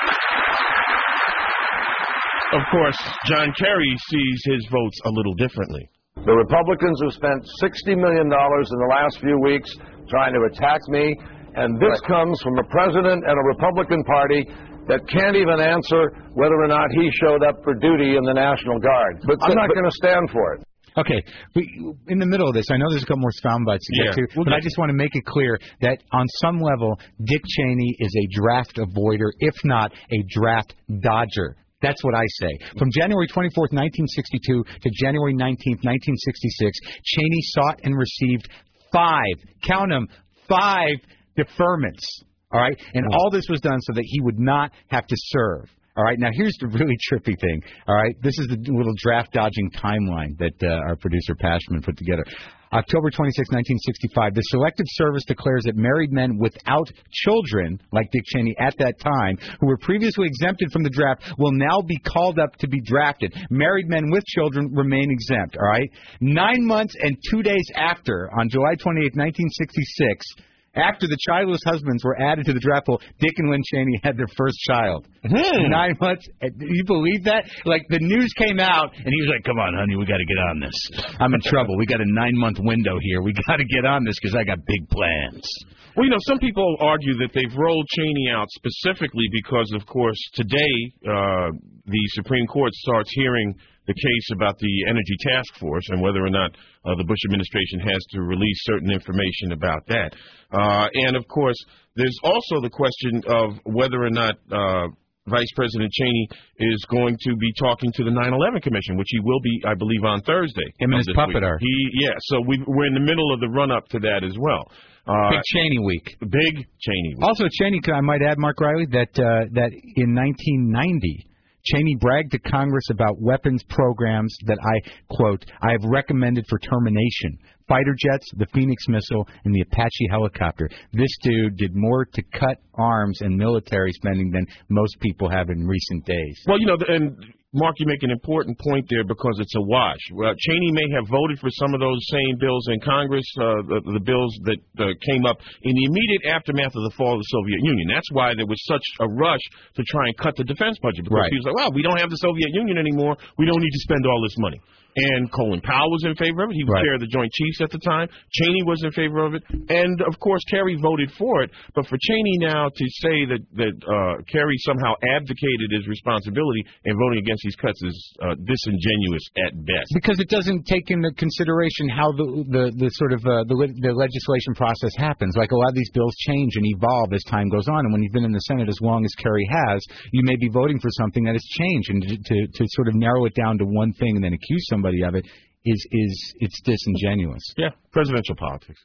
Of course, John Kerry sees his votes a little differently. The Republicans have spent sixty million dollars in the last few weeks trying to attack me, and this right. comes from a president and a Republican Party that can't even answer whether or not he showed up for duty in the National Guard. But I'm not going to stand for it. Okay, we, in the middle of this, I know there's a couple more sound bites to yeah, get to, we'll but get I just want to make it clear that on some level, Dick Cheney is a draft avoider, if not a draft dodger. That's what I say. From January twenty-fourth, nineteen sixty-two to January nineteenth, nineteen sixty-six, Cheney sought and received five, count them, five deferments. All right? And all this was done so that he would not have to serve. All right, now here's the really trippy thing. All right, this is the little draft-dodging timeline that uh, our producer Pashman put together. October twenty-sixth, nineteen sixty-five, the Selective Service declares that married men without children, like Dick Cheney at that time, who were previously exempted from the draft, will now be called up to be drafted. Married men with children remain exempt, all right? Nine months and two days after, on July twenty-eighth, nineteen sixty-six, after the childless husbands were added to the draft pool, Dick and Lynn Cheney had their first child. Hmm. Nine months. Do you believe that? Like, the news came out, and he was like, come on, honey, we got to get on this. I'm in trouble. We got a nine-month window here. We got to get on this because I got big plans. Well, you know, some people argue that they've rolled Cheney out specifically because, of course, today uh, the Supreme Court starts hearing the case about the Energy Task Force and whether or not uh, the Bush administration has to release certain information about that. Uh, and, of course, there's also the question of whether or not uh, Vice President Cheney is going to be talking to the nine eleven Commission, which he will be, I believe, on Thursday. Him and his puppet are. He, yeah, so we, we're in the middle of the run-up to that as well. Uh, Big Cheney week. Big Cheney week. Also, Cheney, I might add, Mark Riley, that uh, that in nineteen ninety, Cheney bragged to Congress about weapons programs that I, quote, I have recommended for termination. Fighter jets, the Phoenix missile, and the Apache helicopter. This dude did more to cut arms and military spending than most people have in recent days. Well, you know, and Mark, you make an important point there because it's a wash. Well, Cheney may have voted for some of those same bills in Congress, uh, the, the bills that uh, came up in the immediate aftermath of the fall of the Soviet Union. That's why there was such a rush to try and cut the defense budget. Because right. he was like, well, we don't have the Soviet Union anymore. We don't need to spend all this money. And Colin Powell was in favor of it. He was right. chair of the Joint Chiefs at the time. Cheney was in favor of it. And, of course, Kerry voted for it. But for Cheney now to say that, that uh, Kerry somehow abdicated his responsibility in voting against these cuts is uh, disingenuous at best. Because it doesn't take into consideration how the the, the sort of uh, the, the legislation process happens. Like, a lot of these bills change and evolve as time goes on. And when you've been in the Senate as long as Kerry has, you may be voting for something that has changed. And to, to, to sort of narrow it down to one thing and then accuse somebody of it is is it's disingenuous. Yeah, presidential politics.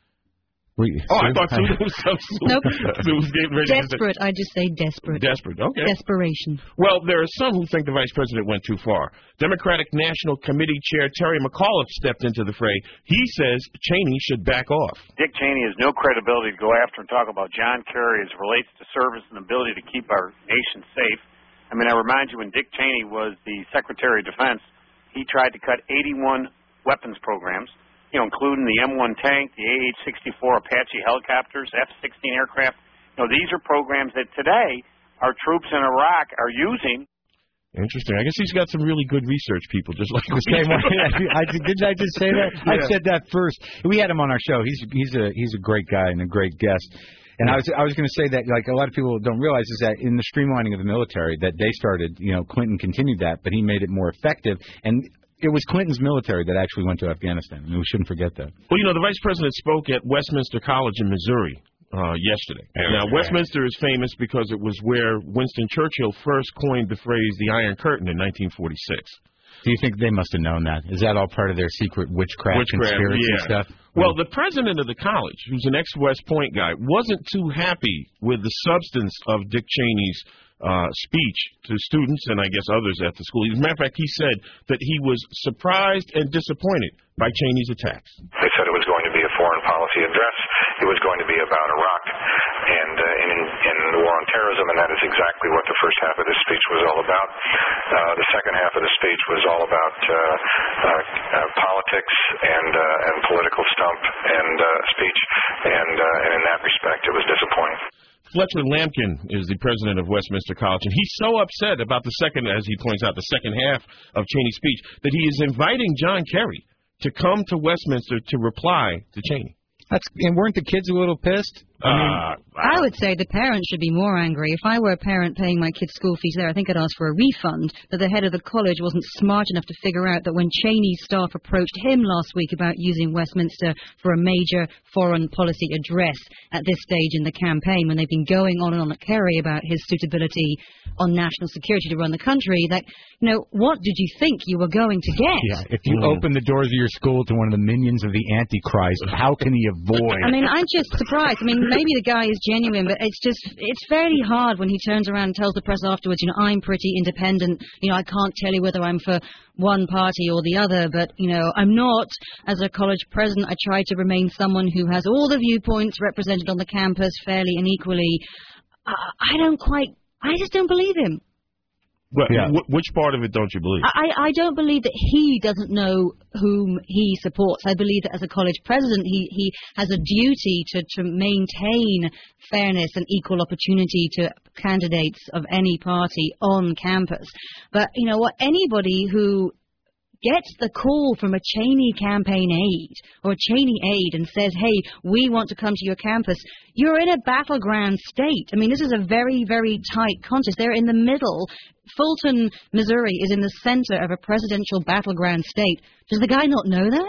Wait, oh, I thought Sue was so Nope. Sue was getting ready desperate. To I just say desperate. Desperate. Okay. Desperation. Well, there are some who think the vice president went too far. Democratic National Committee Chair Terry McAuliffe stepped into the fray. He says Cheney should back off. Dick Cheney has no credibility to go after and talk about John Kerry as it relates to service and ability to keep our nation safe. I mean, I remind you when Dick Cheney was the Secretary of Defense, he tried to cut eighty-one weapons programs, you know, including the M one tank, the A H sixty-four Apache helicopters, F sixteen aircraft. You know, these are programs that today our troops in Iraq are using. Interesting. I guess he's got some really good research people, just like we do. I, didn't I just say that? Yeah. I said that first. We had him on our show. He's he's a he's a great guy and a great guest. And I was I was going to say that, like, a lot of people don't realize is that in the streamlining of the military that they started, you know, Clinton continued that, but he made it more effective. And it was Clinton's military that actually went to Afghanistan. I mean, we shouldn't forget that. Well, you know, the vice president spoke at Westminster College in Missouri uh, yesterday. Now, Westminster is famous because it was where Winston Churchill first coined the phrase the Iron Curtain in nineteen forty-six. Do you think they must have known that? Is that all part of their secret witchcraft, witchcraft conspiracy yeah. stuff? Well, the president of the college, who's an ex-West Point guy, wasn't too happy with the substance of Dick Cheney's uh, speech to students and I guess others at the school. As a matter of fact, he said that he was surprised and disappointed by Cheney's attacks. They said it was going to be a foreign policy address. It was going to be about Iraq and, uh, and in, in the war on terrorism, and that is exactly what the first half of this speech was all about. Uh, the second half of the speech was all about uh, uh, uh, politics and uh, and political stump and uh, speech, and, uh, and in that respect, it was disappointing. Fletcher Lampkin is the president of Westminster College, and he's so upset about the second, as he points out, the second half of Cheney's speech, that he is inviting John Kerry to come to Westminster to reply to Cheney. That's, and weren't the kids a little pissed? I mean, uh, I would say the parents should be more angry. If I were a parent paying my kid's school fees there, I think I'd ask for a refund, that the head of the college wasn't smart enough to figure out that when Cheney's staff approached him last week about using Westminster for a major foreign policy address at this stage in the campaign, when they've been going on and on at Kerry about his suitability on national security to run the country, that, you know, what did you think you were going to get? Yeah, if you open the doors of your school to one of the minions of the Antichrist, how can he avoid? I mean, I'm just surprised. I mean, maybe the guy is genuine, but it's just, it's fairly hard when he turns around and tells the press afterwards, you know, I'm pretty independent, you know, I can't tell you whether I'm for one party or the other, but, you know, I'm not. As a college president, I try to remain someone who has all the viewpoints represented on the campus fairly and equally. I, I don't quite, I just don't believe him. Well, yeah. w- which part of it don't you believe? I, I don't believe that he doesn't know whom he supports. I believe that as a college president, he, he has a duty to, to maintain fairness and equal opportunity to candidates of any party on campus. But, you know what, anybody who gets the call from a Cheney campaign aide or a Cheney aide and says, hey, we want to come to your campus, you're in a battleground state. I mean, this is a very, very tight contest. They're in the middle. Fulton, Missouri is in the center of a presidential battleground state. Does the guy not know that?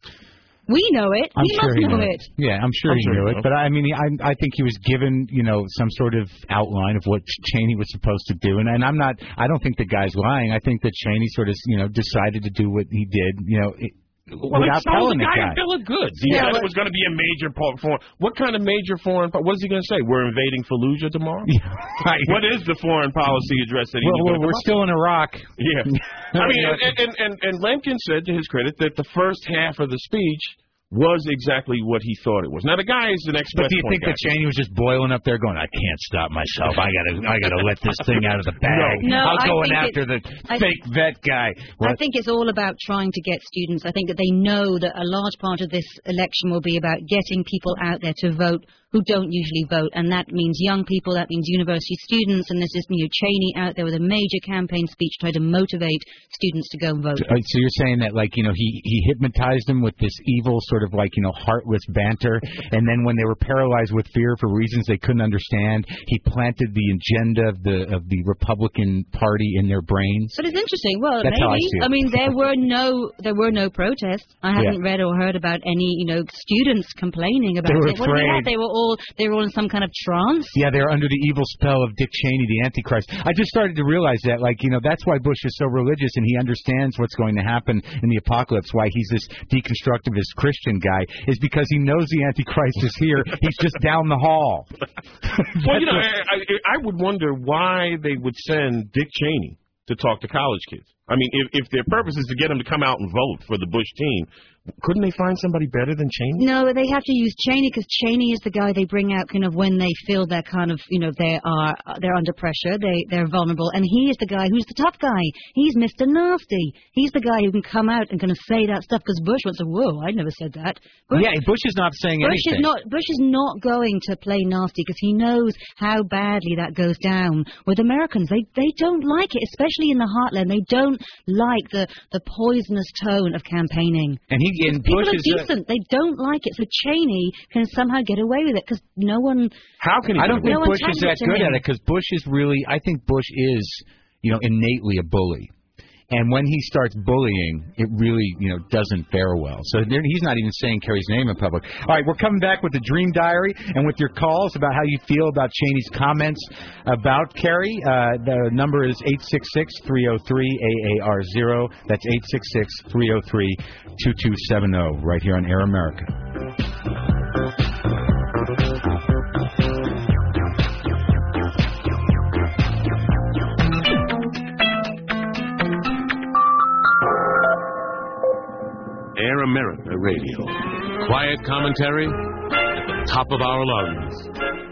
We know it. I'm he sure must he know knew it. it. Yeah, I'm sure I'm he sure knew he it. But I mean, I, I think he was given, you know, some sort of outline of what Cheney was supposed to do. And, and I'm not, I don't think the guy's lying. I think that Cheney sort of, you know, decided to do what he did, you know, it, well, without it sold telling the the guy guy. a bill of goods. He Yeah, said but- it was going to be a major po- foreign. What kind of major foreign? Po- what is he going to say? We're invading Fallujah tomorrow. Yeah, right. What is the foreign policy address that he Well, was well gonna we're come up still in Iraq. Yeah. I mean, and, and, and, and Lemkin said, to his credit, that the first half of the speech was exactly what he thought it was. Now, the guy is an expert. But do you think that Cheney was just boiling up there going, I can't stop myself. I got to I gotta let this thing out of the bag. No, I'm I going think after the I- fake vet guy. I think it's all about trying to get students. I think that they know that a large part of this election will be about getting people out there to vote who don't usually vote, and that means young people, that means university students, and this is, you know, Cheney out there with a major campaign speech trying to motivate students to go and vote. Uh, So you're saying that, like, you know, he, he hypnotized them with this evil sort of, like, you know, heartless banter, and then when they were paralyzed with fear for reasons they couldn't understand, he planted the agenda of the of the Republican Party in their brains? But it's interesting. Well, That's maybe. how I see it. I mean, there were no there were no protests. I haven't Yeah. read or heard about any, you know, students complaining about They were it. What do you afraid. have? They were all they were all in some kind of trance. Yeah, they're under the evil spell of Dick Cheney, the Antichrist. I just started to realize that, like, you know, that's why Bush is so religious, and he understands what's going to happen in the apocalypse, why he's this deconstructivist Christian guy, is because he knows the Antichrist is here. He's just down the hall. Well, you know, I, I, I would wonder why they would send Dick Cheney to talk to college kids. I mean, if, if their purpose is to get them to come out and vote for the Bush team, couldn't they find somebody better than Cheney? No, they have to use Cheney because Cheney is the guy they bring out kind of when they feel they're kind of, you know, they are they're under pressure, they they're vulnerable, and he is the guy who's the tough guy. He's Mister Nasty. He's the guy who can come out and kind of say that stuff because Bush wants to. Whoa, I never said that. Bush, Yeah, Bush is not saying Bush anything. is not Bush is not going to play nasty because he knows how badly that goes down with Americans. They they don't like it, especially in the heartland. They don't like the the poisonous tone of campaigning. And he and People Bush are is a- decent. They don't like it. So Cheney can somehow get away with it because no one. How can he? I don't think no one Bush is that tags it to good him. at it because Bush is really. I think Bush is, you know, innately a bully. And when he starts bullying, it really, you know, doesn't fare well. So there, he's not even saying Kerry's name in public. All right, we're coming back with the Dream Diary and with your calls about how you feel about Cheney's comments about Kerry. Uh, the number is eight six six, three oh three, A A R zero. That's eight six six, three oh three, two two seven zero right here on Air America. Air America Radio. Quiet commentary at the top of our lungs.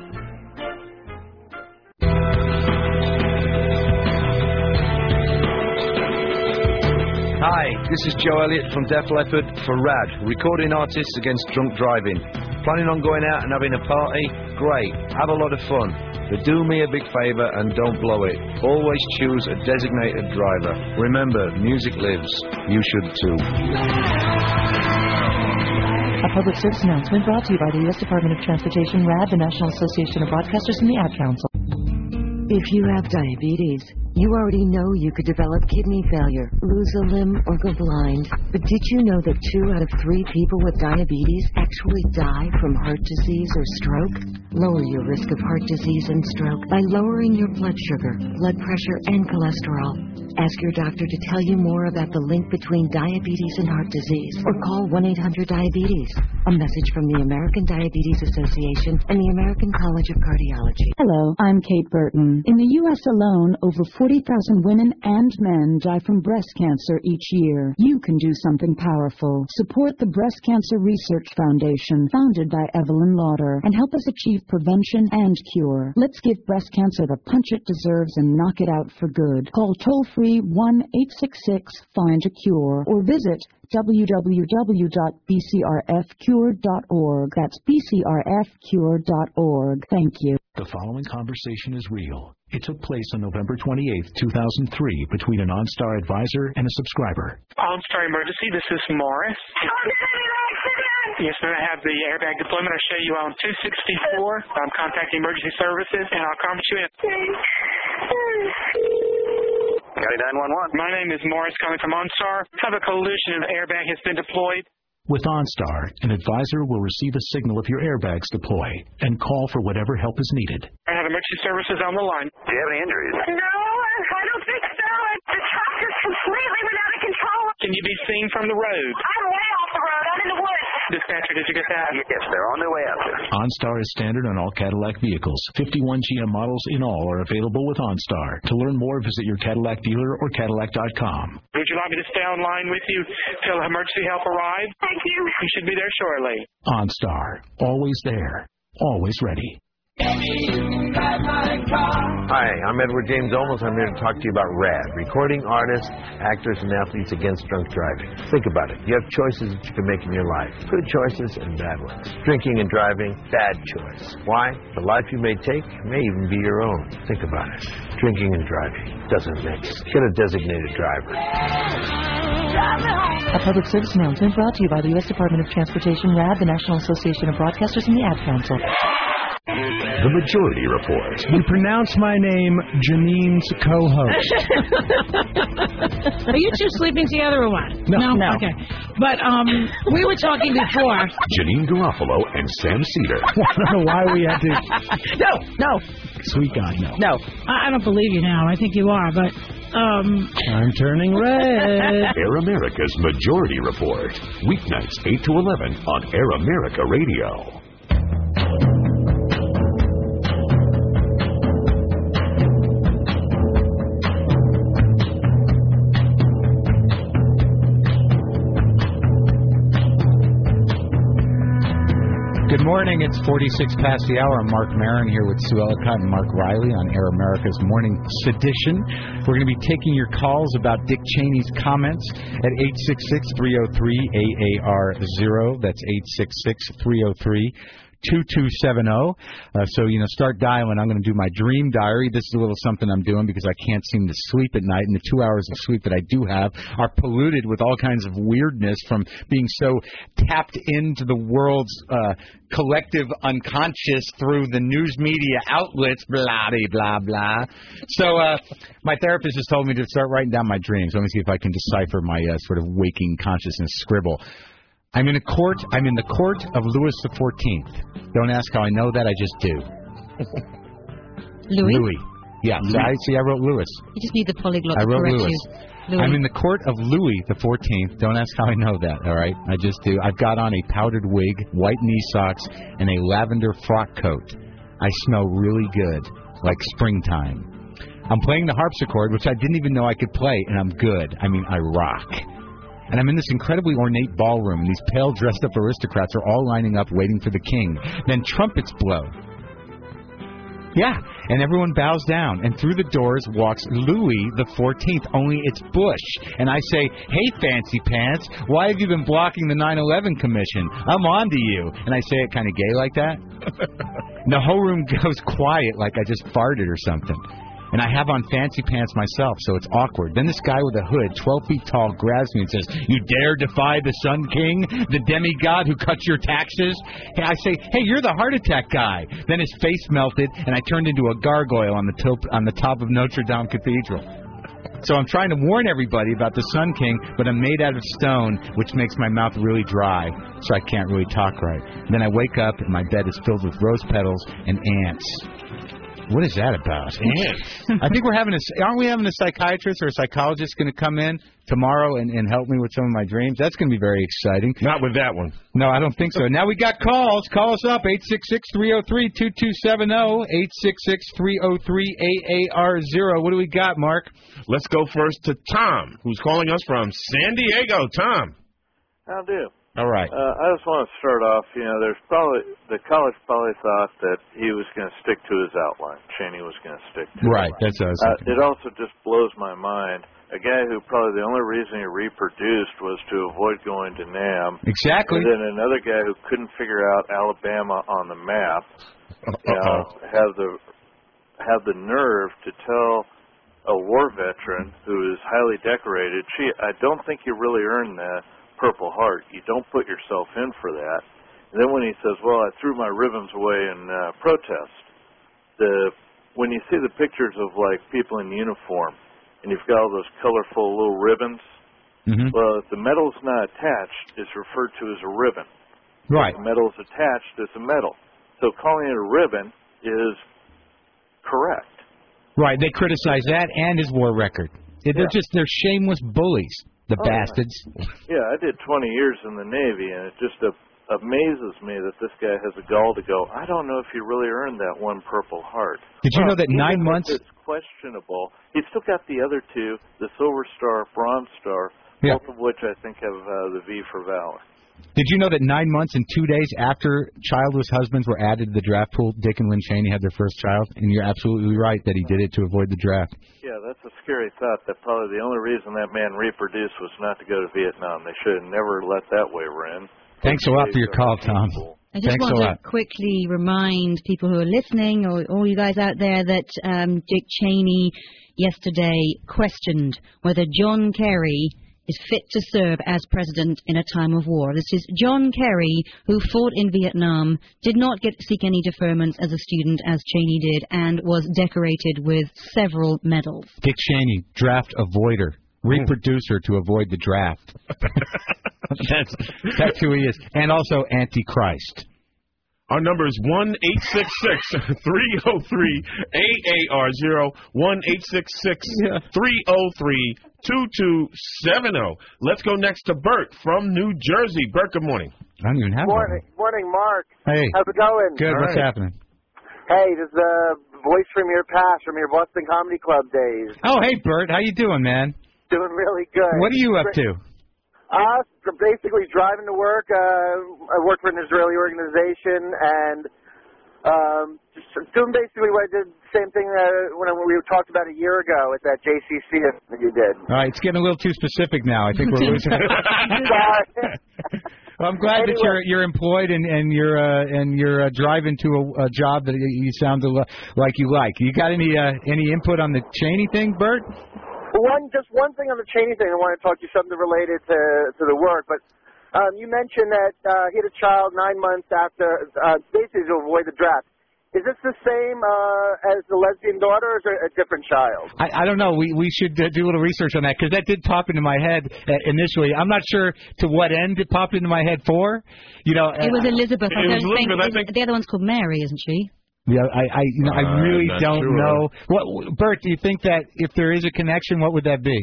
Hi, this is Joe Elliott from Def Leppard for RAD, Recording Artists Against Drunk Driving. Planning on going out and having a party? Great, have a lot of fun. But do me a big favour and don't blow it. Always choose a designated driver. Remember, music lives. You should too. A public service announcement brought to you by the U S Department of Transportation, RAD, the National Association of Broadcasters, and the Ad Council. If you have diabetes, You already know you could develop kidney failure, lose a limb, or go blind. But did you know that two out of three people with diabetes actually die from heart disease or stroke? Lower your risk of heart disease and stroke by lowering your blood sugar, blood pressure, and cholesterol. Ask your doctor to tell you more about the link between diabetes and heart disease, or call one eight hundred diabetes. A message from the American Diabetes Association and the American College of Cardiology. Hello, I'm Kate Burton. In the U S alone, over forty thousand women and men die from breast cancer each year. You can do something powerful. Support the Breast Cancer Research Foundation, founded by Evelyn Lauder, and help us achieve prevention and cure. Let's give breast cancer the punch it deserves and knock it out for good. Call toll-free one eight six six find a cure or visit w w w dot b c r f cure dot org. That's b c r f cure dot org. Thank you. The following conversation is real. It took place on November twenty-eighth, two thousand three, between an OnStar advisor and a subscriber. OnStar Emergency, this is Morris. Yes, ma'am, I have the airbag deployment. I'll show you on two sixty-four. I'm contacting emergency services, and I'll conference you in. County nine one one. My name is Morris, calling from OnStar. Have a collision, and the airbag has been deployed. With OnStar, an advisor will receive a signal if your airbags deploy and call for whatever help is needed. I have emergency services on the line. Do you have any injuries? No, I don't think so. The truck is completely went out of control. Can you be seen from the road? I'm way off the road. I'm in the woods. Dispatcher, did you get that? Yes, they're on their way out there. OnStar is standard on all Cadillac vehicles. fifty-one G M models in all are available with OnStar. To learn more, visit your Cadillac dealer or Cadillac dot com. Would you like me to stay online with you till emergency help arrives? Thank you. You should be there shortly. OnStar. Always there. Always ready. Hi, I'm Edward James Olmos. I'm here to talk to you about RAD, recording artists, actors, and athletes against drunk driving. Think about it. You have choices that you can make in your life. Good choices and bad ones. Drinking and driving, bad choice. Why? The life you may take may even be your own. Think about it. Drinking and driving doesn't mix. Get a designated driver. A public service announcement brought to you by the U S Department of Transportation, RAD, the National Association of Broadcasters, and the Ad Council. The Majority Report. You pronounce my name Janine's co-host. Are you two sleeping together or what? No. No? Okay. But um, we were talking before. Janine Garofalo and Sam Cedar. I don't know why we had to... No, no. Sweet God, no. No. I, I don't believe you now. I think you are, but... Um, I'm turning red. Air America's Majority Report. Weeknights eight to eleven on Air America Radio. Good morning. It's forty-six past the hour. I'm Mark Maron here with Sue Ellicott and Mark Riley on Air America's Morning Sedition. We're going to be taking your calls about Dick Cheney's comments at eight six six, three oh three, A A R zero. That's eight six six, three oh three, two two seven oh. Uh, so, you know, start dialing. I'm going to do my dream diary. This is a little something I'm doing because I can't seem to sleep at night, and the two hours of sleep that I do have are polluted with all kinds of weirdness from being so tapped into the world's uh, collective unconscious through the news media outlets, blah, blah, blah. So uh, my therapist has told me to start writing down my dreams. Let me see if I can decipher my uh, sort of waking consciousness scribble. I'm in a court. I'm in the court of Louis the fourteenth. Don't ask how I know that. I just do. Louis? Louis. Yeah. So I see. I wrote Louis. You just need the polyglot I to wrote correct Louis. you. Louis. I'm in the court of Louis the fourteenth. Don't ask how I know that. All right. I just do. I've got on a powdered wig, white knee socks, and a lavender frock coat. I smell really good, like springtime. I'm playing the harpsichord, which I didn't even know I could play, and I'm good. I mean, I rock. And I'm in this incredibly ornate ballroom, and these pale, dressed-up aristocrats are all lining up waiting for the king. Then trumpets blow. Yeah, and everyone bows down, and through the doors walks Louis the fourteenth, only it's Bush. And I say, hey, fancy pants, why have you been blocking the nine eleven commission? I'm on to you. And I say it kind of gay like that. And the whole room goes quiet like I just farted or something. and I have on fancy pants myself, so it's awkward. Then this guy with a hood, twelve feet tall, grabs me and says, "You dare defy the Sun King, the demigod who cuts your taxes?" And I say, "Hey, you're the heart attack guy." Then his face melted, and I turned into a gargoyle on the top, on the top of Notre Dame Cathedral. So I'm trying to warn everybody about the Sun King, but I'm made out of stone, which makes my mouth really dry, so I can't really talk right. And then I wake up, and my bed is filled with rose petals and ants. What is that about? Ants? I think we're having a... Aren't we having a psychiatrist or a psychologist going to come in tomorrow and, and help me with some of my dreams? That's going to be very exciting. Not with that one. No, I don't think so. Now we got calls. Call us up, eight six six, three oh three, two two seven oh, eight six six, three oh three, A A R zero. What do we got, Mark? Let's go first to Tom, who's calling us from San Diego. Tom. How do? All right. Uh, I just want to start off, you know, there's probably, the college probably thought that he was going to stick to his outline. Cheney was going to stick to Right, it. that's what I was uh, thinking. It also just blows my mind. A guy who probably the only reason he reproduced was to avoid going to NAMM. Exactly. And then another guy who couldn't figure out Alabama on the map, you know, have the, have the nerve to tell a war veteran who is highly decorated, gee, I don't think you really earned that Purple Heart. You don't put yourself in for that. And then when he says, well, I threw my ribbons away in uh, protest, the when you see the pictures of, like, people in uniform, and you've got all those colorful little ribbons, mm-hmm. well, if the medal's not attached, it's referred to as a ribbon. Right. If the medal's attached, it's a medal. So calling it a ribbon is correct. Right, they criticize that and his war record. They're Yeah. just, they're shameless bullies. The Oh, bastards. Yeah, I did twenty years in the Navy, and it just uh, amazes me that this guy has a gall to go, I don't know if you really earned that one Purple Heart. Did you Well, know that even nine if months... It's questionable. He's still got the other two, the Silver Star, Bronze Star, Yeah. both of which I think have uh, the V for Valor. Did you know that nine months and two days after childless husbands were added to the draft pool, Dick and Lynn Cheney had their first child? And you're absolutely right that he did it to avoid the draft. Yeah, that's a scary thought. That probably the only reason that man reproduced was not to go to Vietnam. They should have never let that waiver in. Thanks a lot for your call, Tom. I just Thanks want a to lot. quickly remind people who are listening, or all you guys out there, that um, Dick Cheney yesterday questioned whether John Kerry is fit to serve as president in a time of war. This is John Kerry, who fought in Vietnam, did not get seek any deferments as a student, as Cheney did, and was decorated with several medals. Dick Cheney, draft avoider. Reproducer to avoid the draft. that's, that's who he is. And also Antichrist. Our number is one eight six six, three oh three, A A R zero, one eight six six, three oh three, two two seven oh. Let's go next to Bert from New Jersey. Bert, good morning. I don't even have Morning, morning, Mark. Hey. How's it going? Good, what's happening? Hey, this is the voice from your past, from your Boston Comedy Club days. Oh, hey, Bert, how you doing, man? Doing really good. What are you up to? Uh, basically driving to work. Uh, I work for an Israeli organization, and um, just doing basically what I did, same thing uh, when we talked about a year ago at that J C C that you did. All right, it's getting a little too specific now. I think we're losing it. Well, I'm glad that you're you're employed and and you're uh, and you're uh, driving to a, a job that you sound like you like. You got any uh, any input on the Cheney thing, Bert? One, just one thing on the Cheney thing. I want to talk to you something related to to the work, but um, you mentioned that uh, he had a child nine months after, uh, basically to avoid the draft. Is this the same uh, as the lesbian daughter, or is it a different child? I, I don't know. We we should uh, do a little research on that, because that did pop into my head uh, initially. I'm not sure to what end it popped into my head for. You know, It was Elizabeth. It I was don't think, Elizabeth, I think. The other one's called Mary, isn't she? Yeah, I, I, you know, I Uh, really not don't sure. know. What, Bert? Do you think that if there is a connection, what would that be?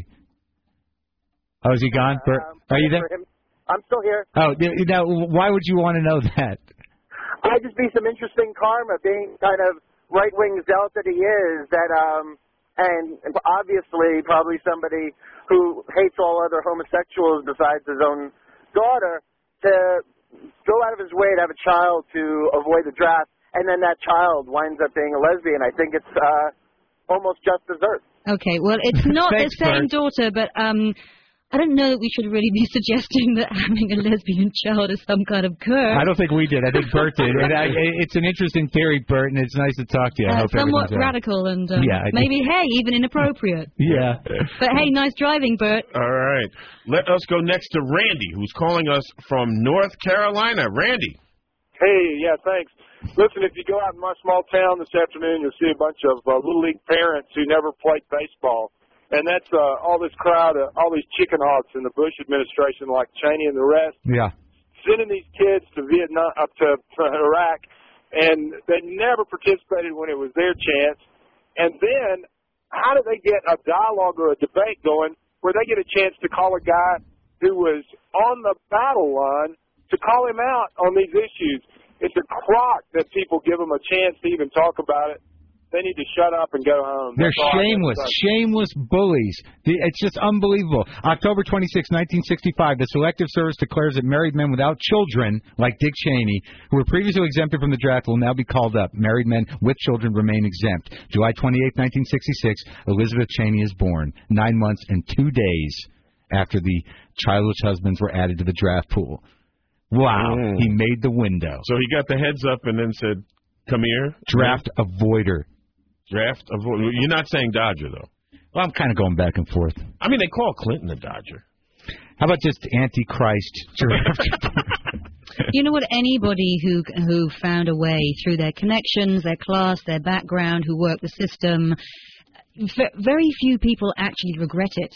Oh, is he gone, Bert? Um, Are you there? for him- I'm still here. Oh, you know, why would you want to know that? I'd just be some interesting karma, being kind of right-wing zealot that he is, that, um, and obviously probably somebody who hates all other homosexuals besides his own daughter, to go out of his way to have a child to avoid the draft, and then that child winds up being a lesbian. I think it's uh, almost just dessert. Okay, well, it's not the Thanks, same Bert. daughter, but um, I don't know that we should really be suggesting that having a lesbian child is some kind of curse. I don't think we did. I think Bert did. And I, it's an interesting theory, Bert, and it's nice to talk to you. I Uh, hope somewhat everything's all right. radical and um, Yeah, I maybe, hey, even inappropriate. Yeah. But hey, nice driving, Bert. All right. Let us go next to Randy, who's calling us from North Carolina. Randy. Hey, yeah, thanks. Listen, if you go out in my small town this afternoon, you'll see a bunch of uh, Little League parents who never played baseball. And that's uh, all this crowd, uh, all these chicken hawks in the Bush administration like Cheney and the rest, Yeah. sending these kids to Vietnam, up to, to Iraq, and they never participated when it was their chance. And then how do they get a dialogue or a debate going where they get a chance to call a guy who was on the battle line to call him out on these issues? It's a crock that people give them a chance to even talk about it. They need to shut up and go home. They're That's all I got to shameless, say. shameless bullies. The- It's just unbelievable. October twenty-sixth, nineteen sixty-five, the Selective Service declares that married men without children, like Dick Cheney, who were previously exempted from the draft, will now be called up. Married men with children remain exempt. July twenty-eighth, nineteen sixty-six, Elizabeth Cheney is born, nine months and two days after the childless husbands were added to the draft pool. Wow, Mm. he made the window. So he got the heads up and then said, come here. Draft avoider. Draft avoider. You're not saying Dodger, though. Well, I'm kind of going back and forth. I mean, they call Clinton a Dodger. How about just Antichrist draft? You know what? Anybody who who found a way through their connections, their class, their background, who worked the system, v- very few people actually regret it.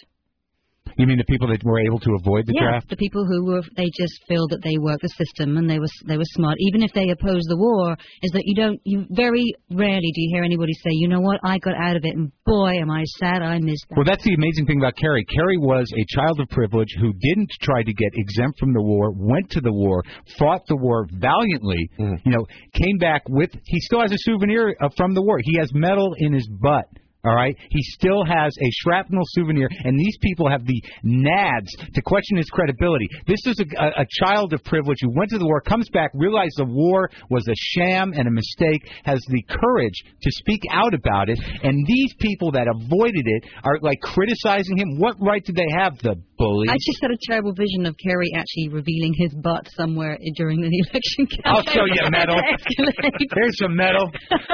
You mean the people that were able to avoid the yeah, draft? the people who were they just feel that they worked the system and they were they were smart, even if they opposed the war. Is that you don't you very rarely do you hear anybody say, you know what, I got out of it and boy am I sad I missed that. Well, that's the amazing thing about Kerry. Kerry was a child of privilege who didn't try to get exempt from the war, went to the war, fought the war valiantly, Mm-hmm. you know, came back with, he still has a souvenir uh, from the war. He has metal in his butt. All right? He still has a shrapnel souvenir, and these people have the nads to question his credibility. This is a, a, a child of privilege who went to the war, comes back, realized the war was a sham and a mistake, has the courage to speak out about it, and these people that avoided it are, like, criticizing him. What right do they have, the bullies? I just had a terrible vision of Kerry actually revealing his butt somewhere during the election campaign. I'll show you metal. Here's some metal.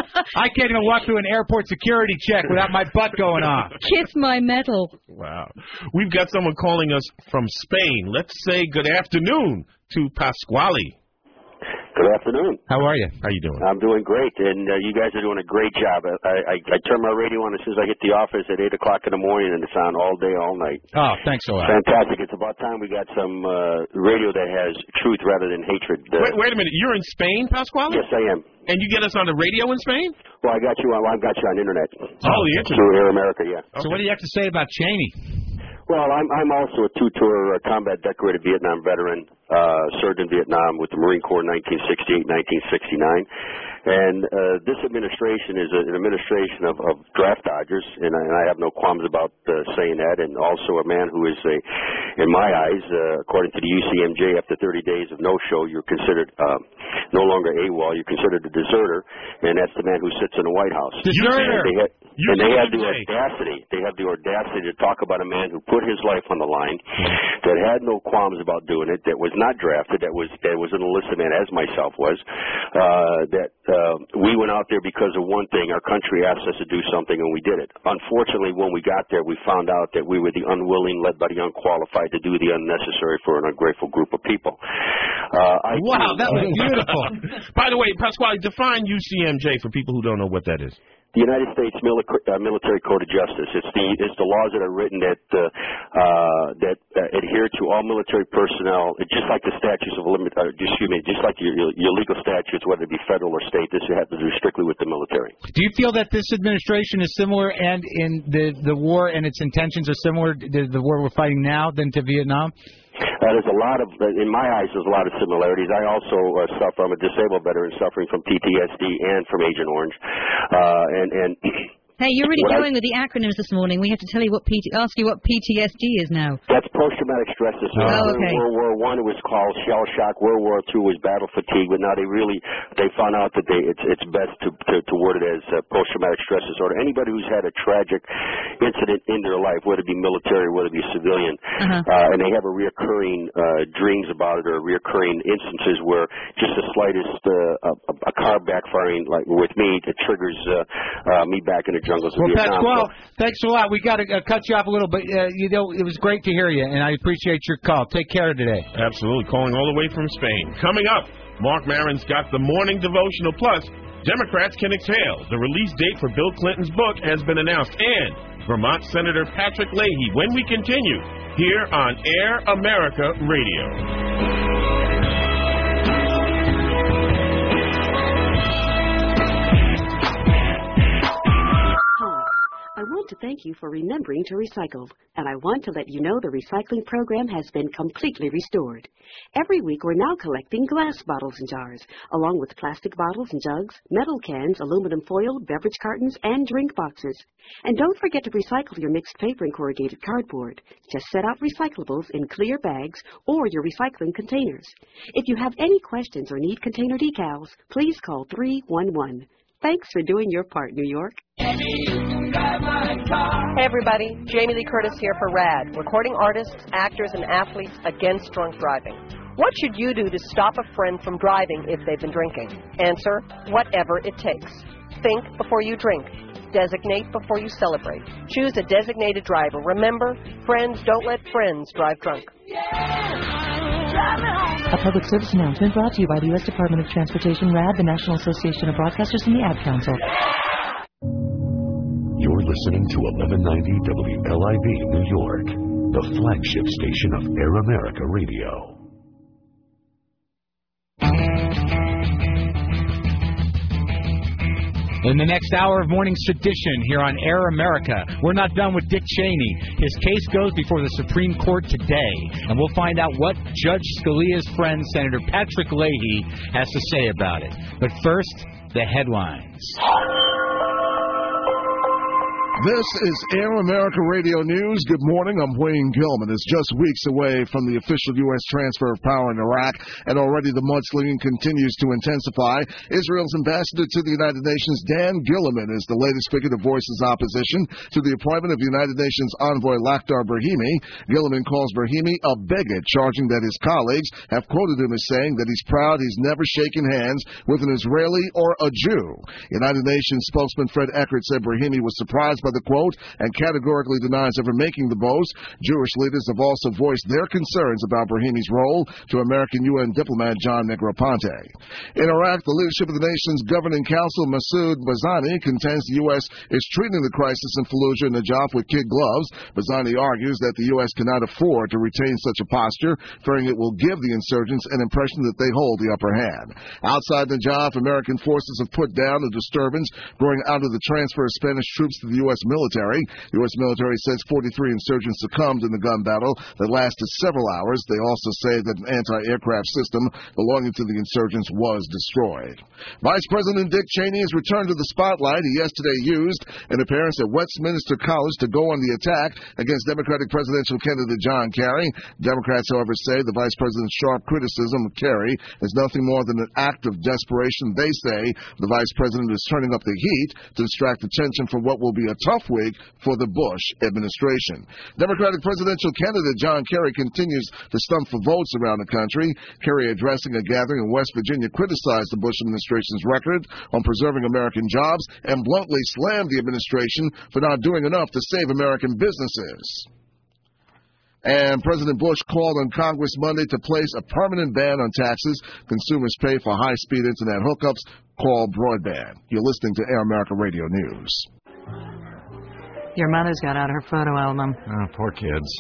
I can't even walk through an airport security check without my butt going on. Kiss my metal. Wow. We've got someone calling us from Spain. Let's say good afternoon to Pasquale. Good afternoon. How are you? How you doing? I'm doing great, and uh, you guys are doing a great job. I, I, I turn my radio on as soon as I hit the office at eight o'clock in the morning, and it's on all day, all night. Oh, thanks a lot. Fantastic. It's about time we got some uh, radio that has truth rather than hatred. Uh, Wait, wait a minute. You're in Spain, Pasquale? Yes, I am. And you get us on the radio in Spain? Well, I got you on. I've got you on internet. Oh, the internet. Through Air America, yeah. So what do you have to say about Cheney? Well, I'm I'm also a two-tour uh, combat decorated Vietnam veteran. Uh, served in Vietnam with the Marine Corps in nineteen sixty-eight, nineteen sixty-nine. And uh, this administration is a, an administration of, of draft dodgers, and I, and I have no qualms about uh, saying that. And also a man who is, a, in my eyes, uh, according to the U C M J, after thirty days of no-show, you're considered uh, no longer AWOL. You're considered a deserter, and that's the man who sits in the White House. Deserter. And they, ha- You and they have the say. audacity. They have the audacity to talk about a man who put his life on the line, that had no qualms about doing it, that was not drafted, that was that was an enlisted man, as myself was, uh, that uh, we went out there because of one thing. Our country asked us to do something, and we did it. Unfortunately, when we got there, we found out that we were the unwilling, led by the unqualified, to do the unnecessary for an ungrateful group of people. Uh, I Wow, that was beautiful. By the way, Pasquale, define U C M J for people who don't know what that is. The United States Mili- uh, Military Code of Justice. It's the it's the laws that are written that uh, uh, that uh, adhere to all military personnel, just like the statutes of limit. Uh, excuse me, just like your, your legal statutes, whether it be federal or state. This has to do strictly with the military. Do you feel that this administration is similar, and in the the war and its intentions are similar to the war we're fighting now than to Vietnam? Uh, there's a lot of, in my eyes, there's a lot of similarities. I also uh, suffer. I'm a disabled veteran suffering from P T S D and from Agent Orange, uh, and and. Hey, you're really What I- going with the acronyms this morning. We have to tell you what P T, ask you what P T S D is now. That's post-traumatic stress disorder. Oh, okay. In World War One, it was called shell shock. World War Two was battle fatigue. But now they really they found out that they it's it's best to to, to word it as uh, post-traumatic stress disorder. Anybody who's had a tragic incident in their life, whether it be military, whether it be civilian, Uh-huh. uh, and they have a reoccurring uh, dreams about it, or reoccurring instances where just the slightest uh, a, a car backfiring, like with me, that triggers uh, uh, me back in the jungles of Well, Vietnam. Pasquale, So- thanks a lot. We got to uh, cut you off a little, but uh, you know it was great to hear you, and I appreciate your call. Take care today. Absolutely, calling all the way from Spain. Coming up, Mark Maron's got the morning devotional. Plus, Democrats can exhale. The release date for Bill Clinton's book has been announced, and Vermont Senator Patrick Leahy. When we continue here on Air America Radio. I want to thank you for remembering to recycle, and I want to let you know the recycling program has been completely restored. Every week we're now collecting glass bottles and jars, along with plastic bottles and jugs, metal cans, aluminum foil, beverage cartons, and drink boxes. And don't forget to recycle your mixed paper and corrugated cardboard. Just set out recyclables in clear bags or your recycling containers. If you have any questions or need container decals, please call three one one. Thanks for doing your part, New York. Hey everybody, Jamie Lee Curtis here for RAD, recording artists, actors, and athletes against drunk driving. What should you do to stop a friend from driving if they've been drinking? Answer, whatever it takes. Think before you drink. Designate before you celebrate. Choose a designated driver. Remember, friends don't let friends drive drunk. A public service announcement brought to you by the U S Department of Transportation, RAD, the National Association of Broadcasters, and the Ad Council. You're listening to eleven ninety W L I B New York, the flagship station of Air America Radio. In the next hour of Morning Sedition here on Air America, we're not done with Dick Cheney. His case goes before the Supreme Court today, and we'll find out what Judge Scalia's friend, Senator Patrick Leahy, has to say about it. But first, the headlines. This is Air America Radio News. Good morning. I'm Wayne Gilman. It's just weeks away from the official U S transfer of power in Iraq, and already the mudslinging continues to intensify. Israel's ambassador to the United Nations, Dan Gilliman, is the latest figure to voice his opposition to the appointment of United Nations envoy Lakhdar Brahimi. Gilliman calls Brahimi a bigot, charging that his colleagues have quoted him as saying that he's proud he's never shaken hands with an Israeli or a Jew. United Nations spokesman Fred Eckert said Brahimi was surprised by the quote and categorically denies ever making the boast. Jewish leaders have also voiced their concerns about Brahimi's role to American U N diplomat John Negroponte. In Iraq, the leadership of the nation's governing council, Masoud Barzani, contends the U S is treating the crisis in Fallujah and Najaf with kid gloves. Barzani argues that the U S cannot afford to retain such a posture, fearing it will give the insurgents an impression that they hold the upper hand. Outside Najaf, American forces have put down a disturbance growing out of the transfer of Spanish troops to the U S military. The U S military says forty-three insurgents succumbed in the gun battle that lasted several hours. They also say that an anti-aircraft system belonging to the insurgents was destroyed. Vice President Dick Cheney has returned to the spotlight. He yesterday used an appearance at Westminster College to go on the attack against Democratic presidential candidate John Kerry. Democrats, however, say the vice president's sharp criticism of Kerry is nothing more than an act of desperation. They say the vice president is turning up the heat to distract attention from what will be a tough week for the Bush administration. Democratic presidential candidate John Kerry continues to stump for votes around the country. Kerry, addressing a gathering in West Virginia, criticized the Bush administration's record on preserving American jobs and bluntly slammed the administration for not doing enough to save American businesses. And President Bush called on Congress Monday to place a permanent ban on taxes consumers pay for high-speed Internet hookups called broadband. You're listening to Air America Radio News. Your mother's got out her photo album. Oh, poor kids.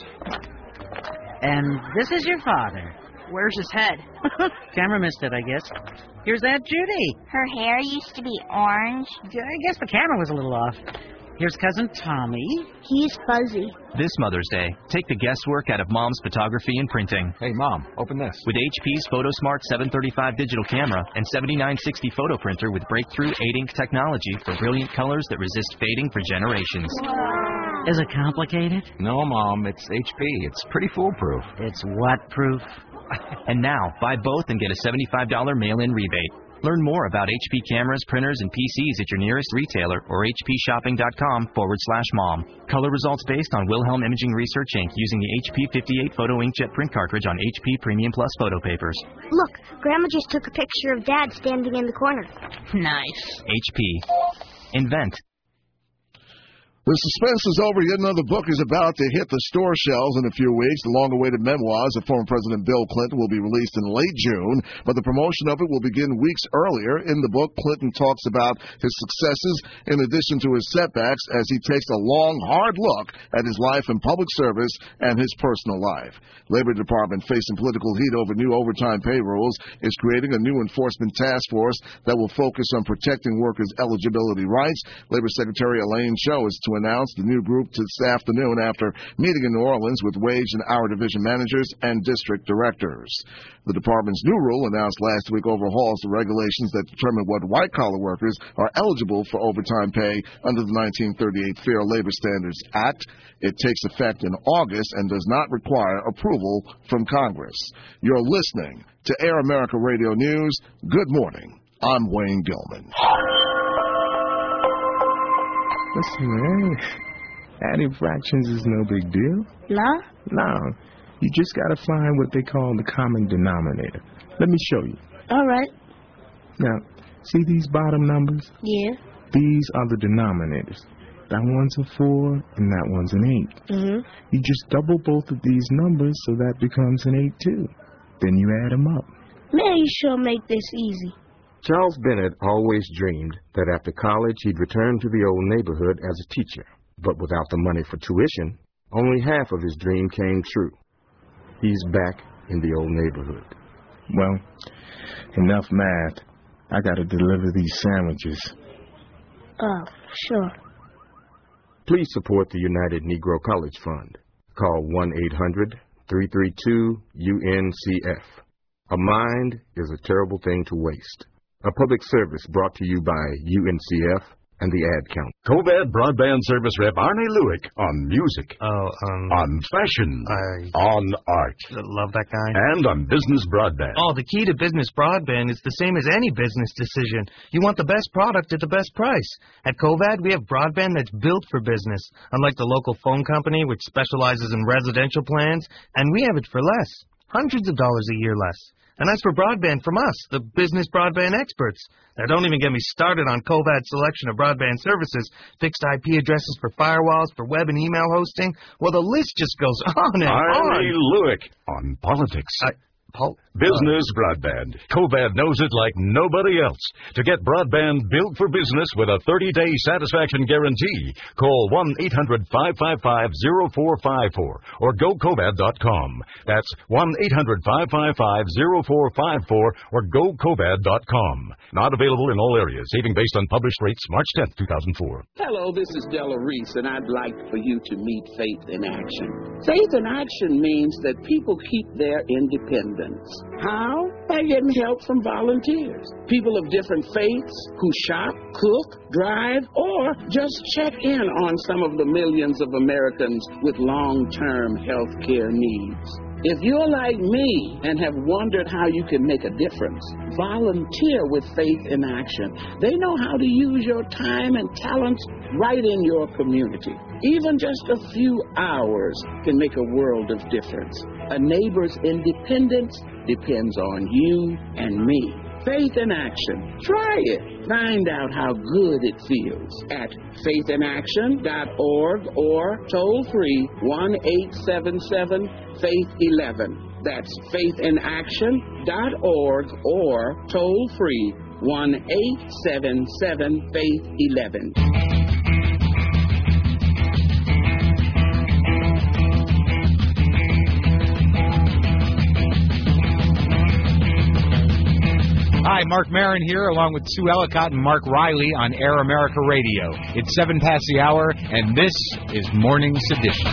And this is your father. Where's his head? Camera missed it, I guess. Here's that Judy. Her hair used to be orange. I guess the camera was a little off. Here's Cousin Tommy. He's fuzzy. This Mother's Day, take the guesswork out of Mom's photography and printing. Hey, Mom, open this. With H P's PhotoSmart seven thirty-five digital camera and seventy-nine sixty photo printer with breakthrough eight ink technology for brilliant colors that resist fading for generations. Is it complicated? No, Mom, it's H P. It's pretty foolproof. It's what proof? And now, buy both and get a seventy-five dollars mail-in rebate. Learn more about H P cameras, printers, and P Cs at your nearest retailer or hpshopping.com forward slash mom. Color results based on Wilhelm Imaging Research, Incorporated using the H P fifty-eight Photo Inkjet print cartridge on H P Premium Plus photo papers. Look, Grandma just took a picture of Dad standing in the corner. Nice. H P. Invent. The suspense is over. Yet another book is about to hit the store shelves in a few weeks. The long-awaited memoirs of former President Bill Clinton will be released in late June, but the promotion of it will begin weeks earlier. In the book, Clinton talks about his successes in addition to his setbacks as he takes a long, hard look at his life in public service and his personal life. Labor Department, facing political heat over new overtime pay rules, is creating a new enforcement task force that will focus on protecting workers' eligibility rights. Labor Secretary Elaine Chao is to announced the new group this afternoon after meeting in New Orleans with wage and hour division managers and district directors. The department's new rule announced last week overhauls the regulations that determine what white-collar workers are eligible for overtime pay under the nineteen thirty-eight Fair Labor Standards Act. It takes effect in August and does not require approval from Congress. You're listening to Air America Radio News. Good morning. I'm Wayne Gilman. Listen, man, adding fractions is no big deal. No? No. You just got to find what they call the common denominator. Let me show you. All right. Now, see these bottom numbers? Yeah. These are the denominators. That one's a four, and that one's an eight. Mm-hmm. You just double both of these numbers, so that becomes an eight, too. Then you add them up. Man, you sure make this easy. Charles Bennett always dreamed that after college he'd return to the old neighborhood as a teacher. But without the money for tuition, only half of his dream came true. He's back in the old neighborhood. Well, enough math. I gotta deliver these sandwiches. Oh, sure. Please support the United Negro College Fund. Call one eight hundred, three three two, U N C F. A mind is a terrible thing to waste. A public service brought to you by U N C F and the Ad Count. Covad Broadband Service Rep Arnie Lewick on music. Oh, um... On fashion. I... On art. Love that guy. And on business broadband. Oh, the key to business broadband is the same as any business decision. You want the best product at the best price. At Covad, we have broadband that's built for business, unlike the local phone company, which specializes in residential plans, and we have it for less. Hundreds of dollars a year less. And that's for broadband from us, the business broadband experts. Now, don't even get me started on Covad's selection of broadband services, fixed I P addresses for firewalls, for web and email hosting. Well, the list just goes on and Arnie on. Lewick on politics. I, Paul, business uh, broadband. Covad knows it like nobody else. To get broadband built for business with a thirty-day satisfaction guarantee, call one eight hundred, five five five, zero four five four or go covad dot com. That's one eight hundred, five five five, zero four five four or go covad dot com. Not available in all areas. Saving based on published rates March tenth, two thousand four. Hello, this is Della Reese, and I'd like for you to meet Faith in Action. Faith in Action means that people keep their independence. How? By getting help from volunteers. People of different faiths who shop, cook, drive, or just check in on some of the millions of Americans with long-term health care needs. If you're like me and have wondered how you can make a difference, volunteer with Faith in Action. They know how to use your time and talents right in your community. Even just a few hours can make a world of difference. A neighbor's independence depends on you and me. Faith in Action. Try it. Find out how good it feels at faith in action dot org or toll free one eight seven seven, faith eleven. That's faith in action dot org or toll free one eight seven seven, faith eleven. Hi, Mark Maron here, along with Sue Ellicott and Mark Riley on Air America Radio. It's seven past the hour, and this is Morning Sedition.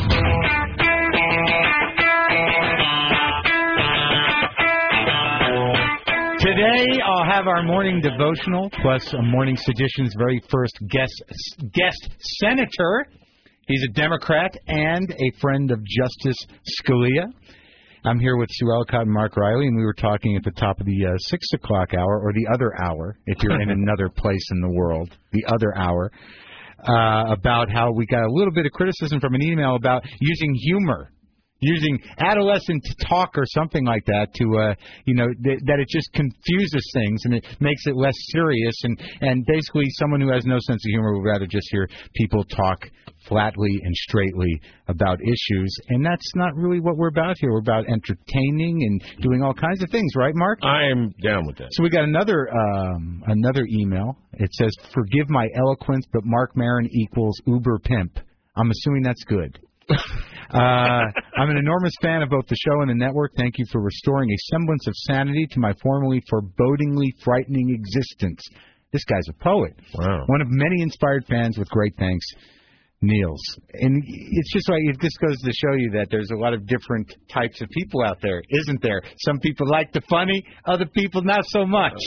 Today, I'll have our morning devotional, plus a Morning Sedition's very first guest, guest senator. He's a Democrat and a friend of Justice Scalia. I'm here with Sue Ellicott and Mark Riley, and we were talking at the top of the uh, six o'clock hour, or the other hour, if you're in another place in the world, the other hour, uh, about how we got a little bit of criticism from an email about using humor. Using adolescent talk or something like that to, uh, you know, th- that it just confuses things and it makes it less serious. And, and basically someone who has no sense of humor would rather just hear people talk flatly and straightly about issues. And that's not really what we're about here. We're about entertaining and doing all kinds of things. Right, Mark? I am down with that. So we got another um, another email. It says, forgive my eloquence, but Mark Maron equals Uber pimp. I'm assuming that's good. uh, I'm an enormous fan of both the show and the network. Thank you for restoring a semblance of sanity to my formerly forebodingly frightening existence. This guy's a poet. Wow. One of many inspired fans with great thanks, Niels. And it's just like, it just goes to show you that there's a lot of different types of people out there, isn't there? Some people like the funny, other people not so much.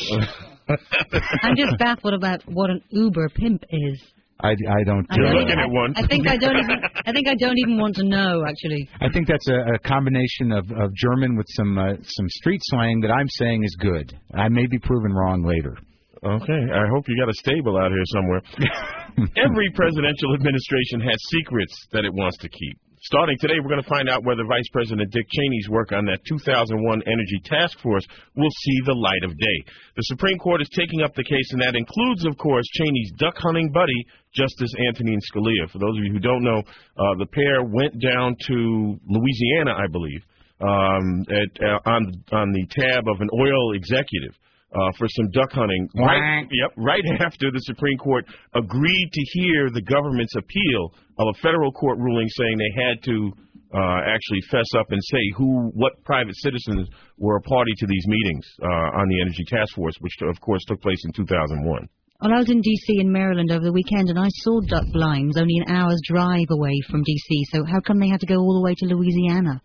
I'm just baffled about what an Uber pimp is. I, I don't. You're uh, looking at one. I think I don't even. I think I don't even want to know. Actually, I think that's a, a combination of, of German with some uh, some street slang that I'm saying is good. I may be proven wrong later. Okay, I hope you got a stable out here somewhere. Every presidential administration has secrets that it wants to keep. Starting today, we're going to find out whether Vice President Dick Cheney's work on that two thousand one Energy Task Force will see the light of day. The Supreme Court is taking up the case, and that includes, of course, Cheney's duck-hunting buddy, Justice Antonin Scalia. For those of you who don't know, uh, the pair went down to Louisiana, I believe, um, at, uh, on, on the tab of an oil executive. Uh, for some duck hunting, right, yep, right after the Supreme Court agreed to hear the government's appeal of a federal court ruling saying they had to uh, actually fess up and say who, what private citizens were a party to these meetings uh, on the Energy Task Force, which of course took place in two thousand one. Well, I was in D C in Maryland over the weekend, and I saw duck blinds only an hour's drive away from D C. So how come they had to go all the way to Louisiana?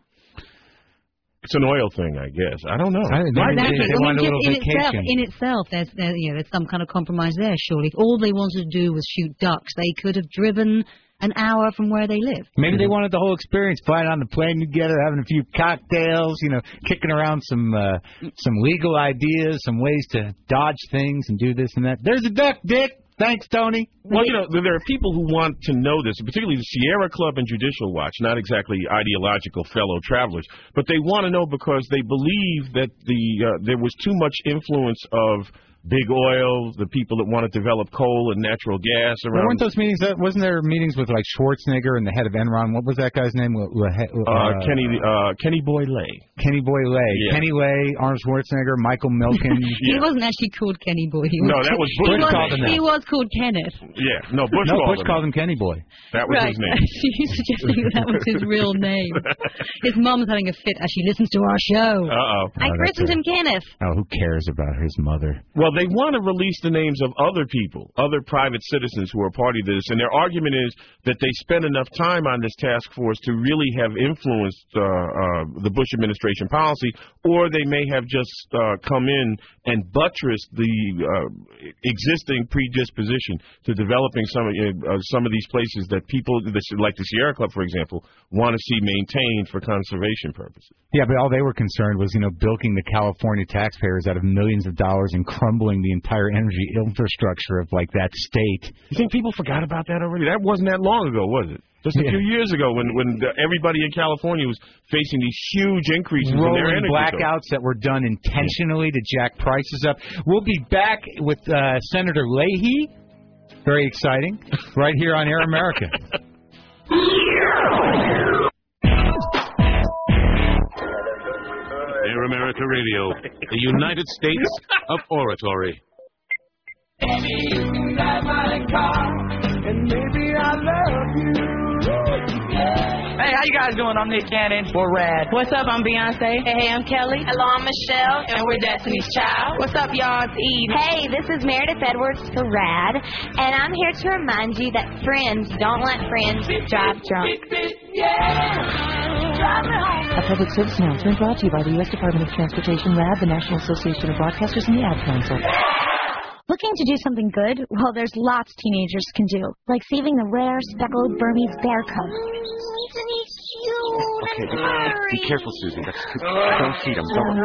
It's an oil thing, I guess. I don't know. I, they, well, they, they, they want a little in vacation. Itself, in itself, there's, there, you know, there's some kind of compromise there, surely. If all they wanted to do was shoot ducks, they could have driven an hour from where they live. Maybe they wanted the whole experience, flying on the plane together, having a few cocktails, you know, kicking around some uh, some legal ideas, some ways to dodge things and do this and that. There's a duck, Dick. Thanks, Tony. Well, you know, there are people who want to know this, particularly the Sierra Club and Judicial Watch, not exactly ideological fellow travelers, but they want to know because they believe that the uh, there was too much influence of big oil, the people that want to develop coal and natural gas around. Well, weren't those meetings? Uh, wasn't there meetings with like Schwarzenegger and the head of Enron? What was that guy's name? Uh, uh, Kenny uh, Kenny Boy Lay. Kenny Boy Lay. Yeah. Kenny Lay, Arnold Schwarzenegger, Michael Milken. He yeah. wasn't actually called Kenny Boy. He was no, that was Bush. He was, called him that. He was called Kenneth. Yeah, no, Bush, no, called, Bush him. called him Kenny Boy. That was right. his name. She's suggesting that was his real name. His mom's having a fit as she listens to our show. Uh-oh. I oh, christened him Kenneth. Oh, who cares about his mother? Well, they want to release the names of other people, other private citizens who are party to this, and their argument is that they spent enough time on this task force to really have influenced uh, uh, the Bush administration policy, or they may have just uh, come in and buttressed the uh, existing predisposition to developing some of, uh, some of these places that people, like the Sierra Club, for example, want to see maintained for conservation purposes. Yeah, but all they were concerned was, you know, bilking the California taxpayers out of millions of dollars and crumbling the entire energy infrastructure of, like, that state. You think people forgot about that already? That wasn't that long ago, was it? Just a yeah. few years ago when when the, everybody in California was facing these huge increases Rolling in their energy blackouts bill. that were done intentionally to jack prices up. We'll be back with uh, Senator Leahy. Very exciting. Right here on Air America. Air America Radio, the United States of Oratory. Maybe you can drive my car, and maybe I love you. Hey, how you guys doing? I'm Nick Cannon for Rad. What's up? I'm Beyonce. Hey, hey, I'm Kelly. Hello, I'm Michelle, and we're Destiny's Child. What's up, y'all? It's Eve. Hey, this is Meredith Edwards for Rad, and I'm here to remind you that friends don't let friends drive drunk. A public service announcement brought to you by the U S Department of Transportation, RAD, the National Association of Broadcasters, and the Ad Council. Looking to do something good? Well, there's lots teenagers can do, like saving the rare speckled Burmese bear cub. Isn't he cute? okay. Be, be careful, Susie. That's too, don't feed him. Don't.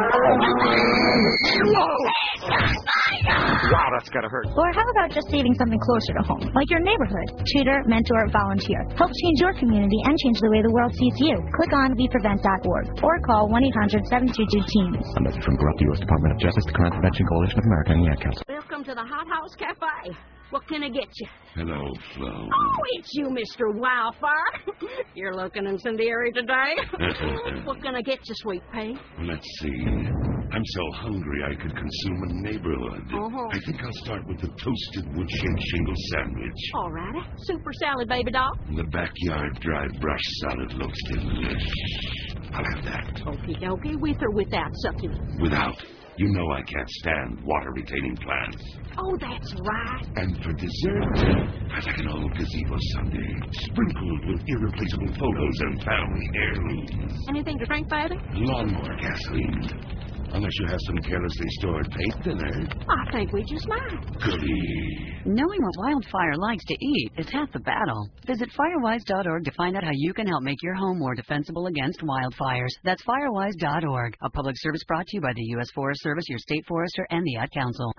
Wow, that's gotta hurt. Or how about just saving something closer to home, like your neighborhood? Tutor, mentor, volunteer. Help change your community and change the way the world sees you. Click on we prevent dot org or call one eight hundred seven two two teens. A message from Corrupt U S Department of Justice, the Crime Prevention Coalition of America, and the Ad Council. Welcome to the Hot House Cafe. What can I get you? Hello, Flo. Oh, it's you, Mister Wildfire. You're looking incendiary today. What can I get you, sweet pea? Let's see. I'm so hungry I could consume a neighborhood. Uh-huh. I think I'll start with the toasted wood-shaped shingle sandwich. All righty. Super salad, baby doll. The backyard dry brush salad looks delicious. I'll have that. Okie dokie, with or without succulents? Without. You know I can't stand water-retaining plants. Oh, that's right. And for dessert, I like an old gazebo sundae, sprinkled with irreplaceable photos and family heirlooms. Anything to drink, baby? Lawnmower gasoline. Unless you have some carelessly stored paint thinner. I think we just might. Goody. Knowing what Wildfire likes to eat is half the battle. Visit firewise dot org to find out how you can help make your home more defensible against wildfires. That's firewise dot org. A public service brought to you by the U S Forest Service, your state forester, and the Ad Council.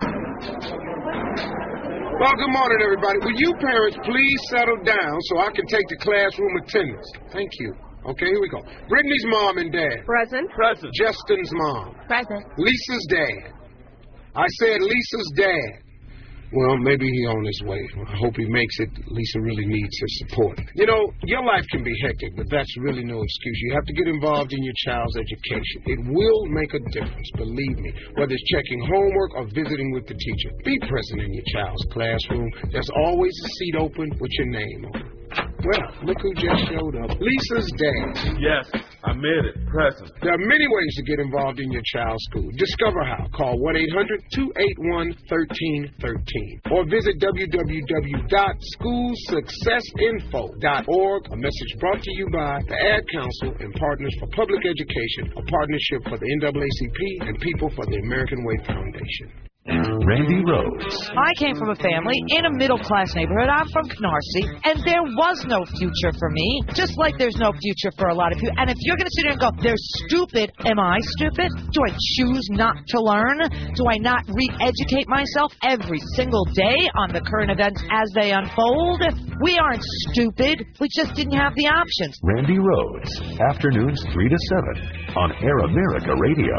Well, good morning, everybody. Will you parents please settle down so I can take the classroom attendance? Thank you. Okay, here we go. Brittany's mom and dad. Present. Present. Justin's mom. Present. Lisa's dad. I said Lisa's dad. Well, maybe he on his way. I hope he makes it. Lisa really needs his support. You know, your life can be hectic, but that's really no excuse. You have to get involved in your child's education. It will make a difference, believe me, whether it's checking homework or visiting with the teacher. Be present in your child's classroom. There's always a seat open with your name on it. Well, look who just showed up. Lisa's dad. Yes, I made it. Present. There are many ways to get involved in your child's school. Discover how. Call one eight hundred two eight one one three one three or visit w w w dot school success info dot org. A message brought to you by the Ad Council and Partners for Public Education, a partnership for the N double A C P and People for the American Way Foundation. Randy Rhodes. I came from a family in a middle-class neighborhood. I'm from Canarsie, and there was no future for me, just like there's no future for a lot of you. And if you're going to sit here and go, they're stupid, am I stupid? Do I choose not to learn? Do I not re-educate myself every single day on the current events as they unfold? We aren't stupid. We just didn't have the options. Randy Rhodes, afternoons three to seven on Air America Radio.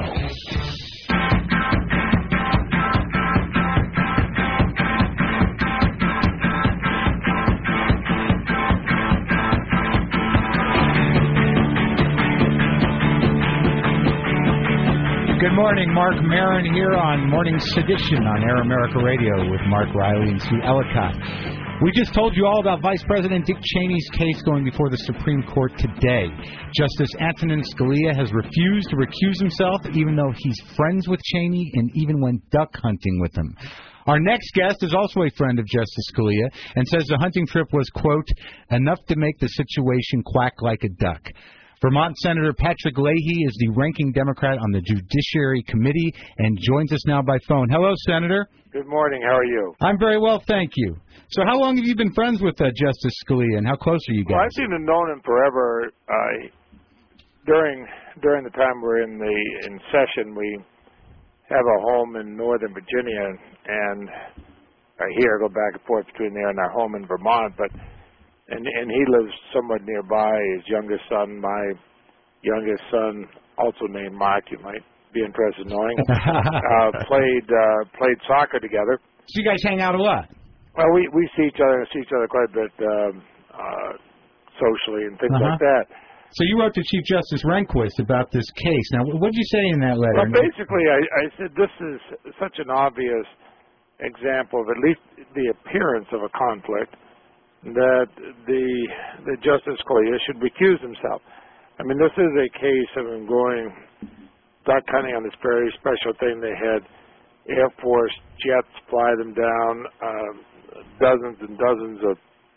Good morning, Mark Maron here on Morning Sedition on Air America Radio with Mark Riley and Sue Ellicott. We just told you all about Vice President Dick Cheney's case going before the Supreme Court today. Justice Antonin Scalia has refused to recuse himself, even though he's friends with Cheney and even went duck hunting with him. Our next guest is also a friend of Justice Scalia and says the hunting trip was, quote, enough to make the situation quack like a duck. Vermont Senator Patrick Leahy is the ranking Democrat on the Judiciary Committee and joins us now by phone. Hello, Senator. Good morning. How are you? I'm very well, thank you. So how long have you been friends with uh, Justice Scalia, and how close are you guys? Well, I've seen and known him forever. Uh, during during the time we're in the in session, we have a home in Northern Virginia, and uh, here I go back and forth between there and our home in Vermont, but And and he lives somewhat nearby. His youngest son, my youngest son, also named Mark, you might be interested in knowing, uh, played uh, played soccer together. So you guys hang out a lot? Well, we, we see each other see each other quite a bit um, uh, socially and things uh-huh. like that. So you wrote to Chief Justice Rehnquist about this case. Now, what did you say in that letter? Well, basically, I, I said this is such an obvious example of at least the appearance of a conflict that the the Justice Scalia should recuse himself. I mean, this is a case of him going duck hunting on this very special thing. They had Air Force jets fly them down, uh, dozens and dozens of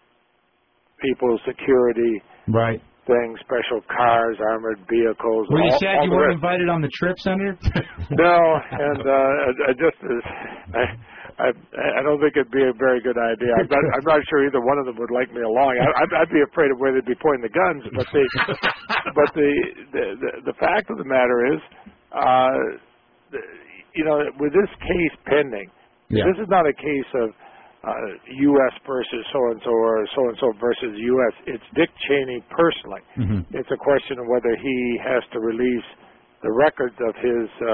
people, security, right? Things, special cars, armored vehicles. Were you all, sad all you weren't invited on the trip, Senator? No, and uh, I, I just. I, I I don't think it'd be a very good idea. I'm not, I'm not sure either one of them would like me along. I, I'd, I'd be afraid of where they'd be pointing the guns. But the but the, the the the fact of the matter is, uh, the, you know, with this case pending, yeah. this is not a case of uh, U S versus so and so or so and so versus U S. It's Dick Cheney personally. Mm-hmm. It's a question of whether he has to release the records of his uh,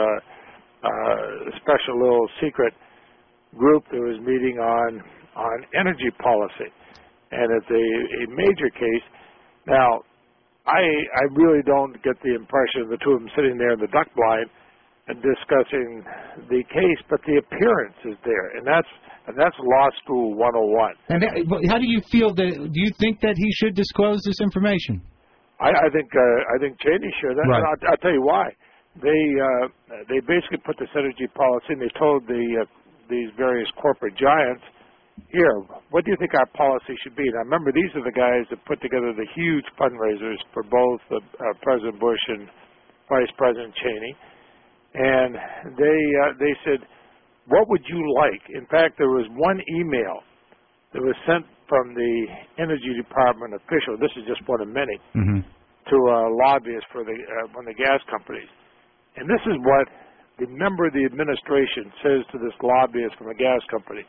uh, special little secret group that was meeting on on energy policy, and it's a, a major case. Now, I I really don't get the impression of the two of them sitting there in the duck blind and discussing the case, but the appearance is there, and that's and that's law school one oh one. And how do you feel that? Do you think that he should disclose this information? I, I think uh, I think Cheney should. Right. And I'll, I'll tell you why. They uh, they basically put this energy policy, and they told the uh, these various corporate giants, here, what do you think our policy should be? Now, remember, these are the guys that put together the huge fundraisers for both uh, uh, President Bush and Vice President Cheney. And they uh, they said, what would you like? In fact, there was one email that was sent from the Energy Department official, this is just one of many, mm-hmm. to a lobbyist for the uh, one of the gas companies. And this is what the member of the administration says to this lobbyist from a gas company.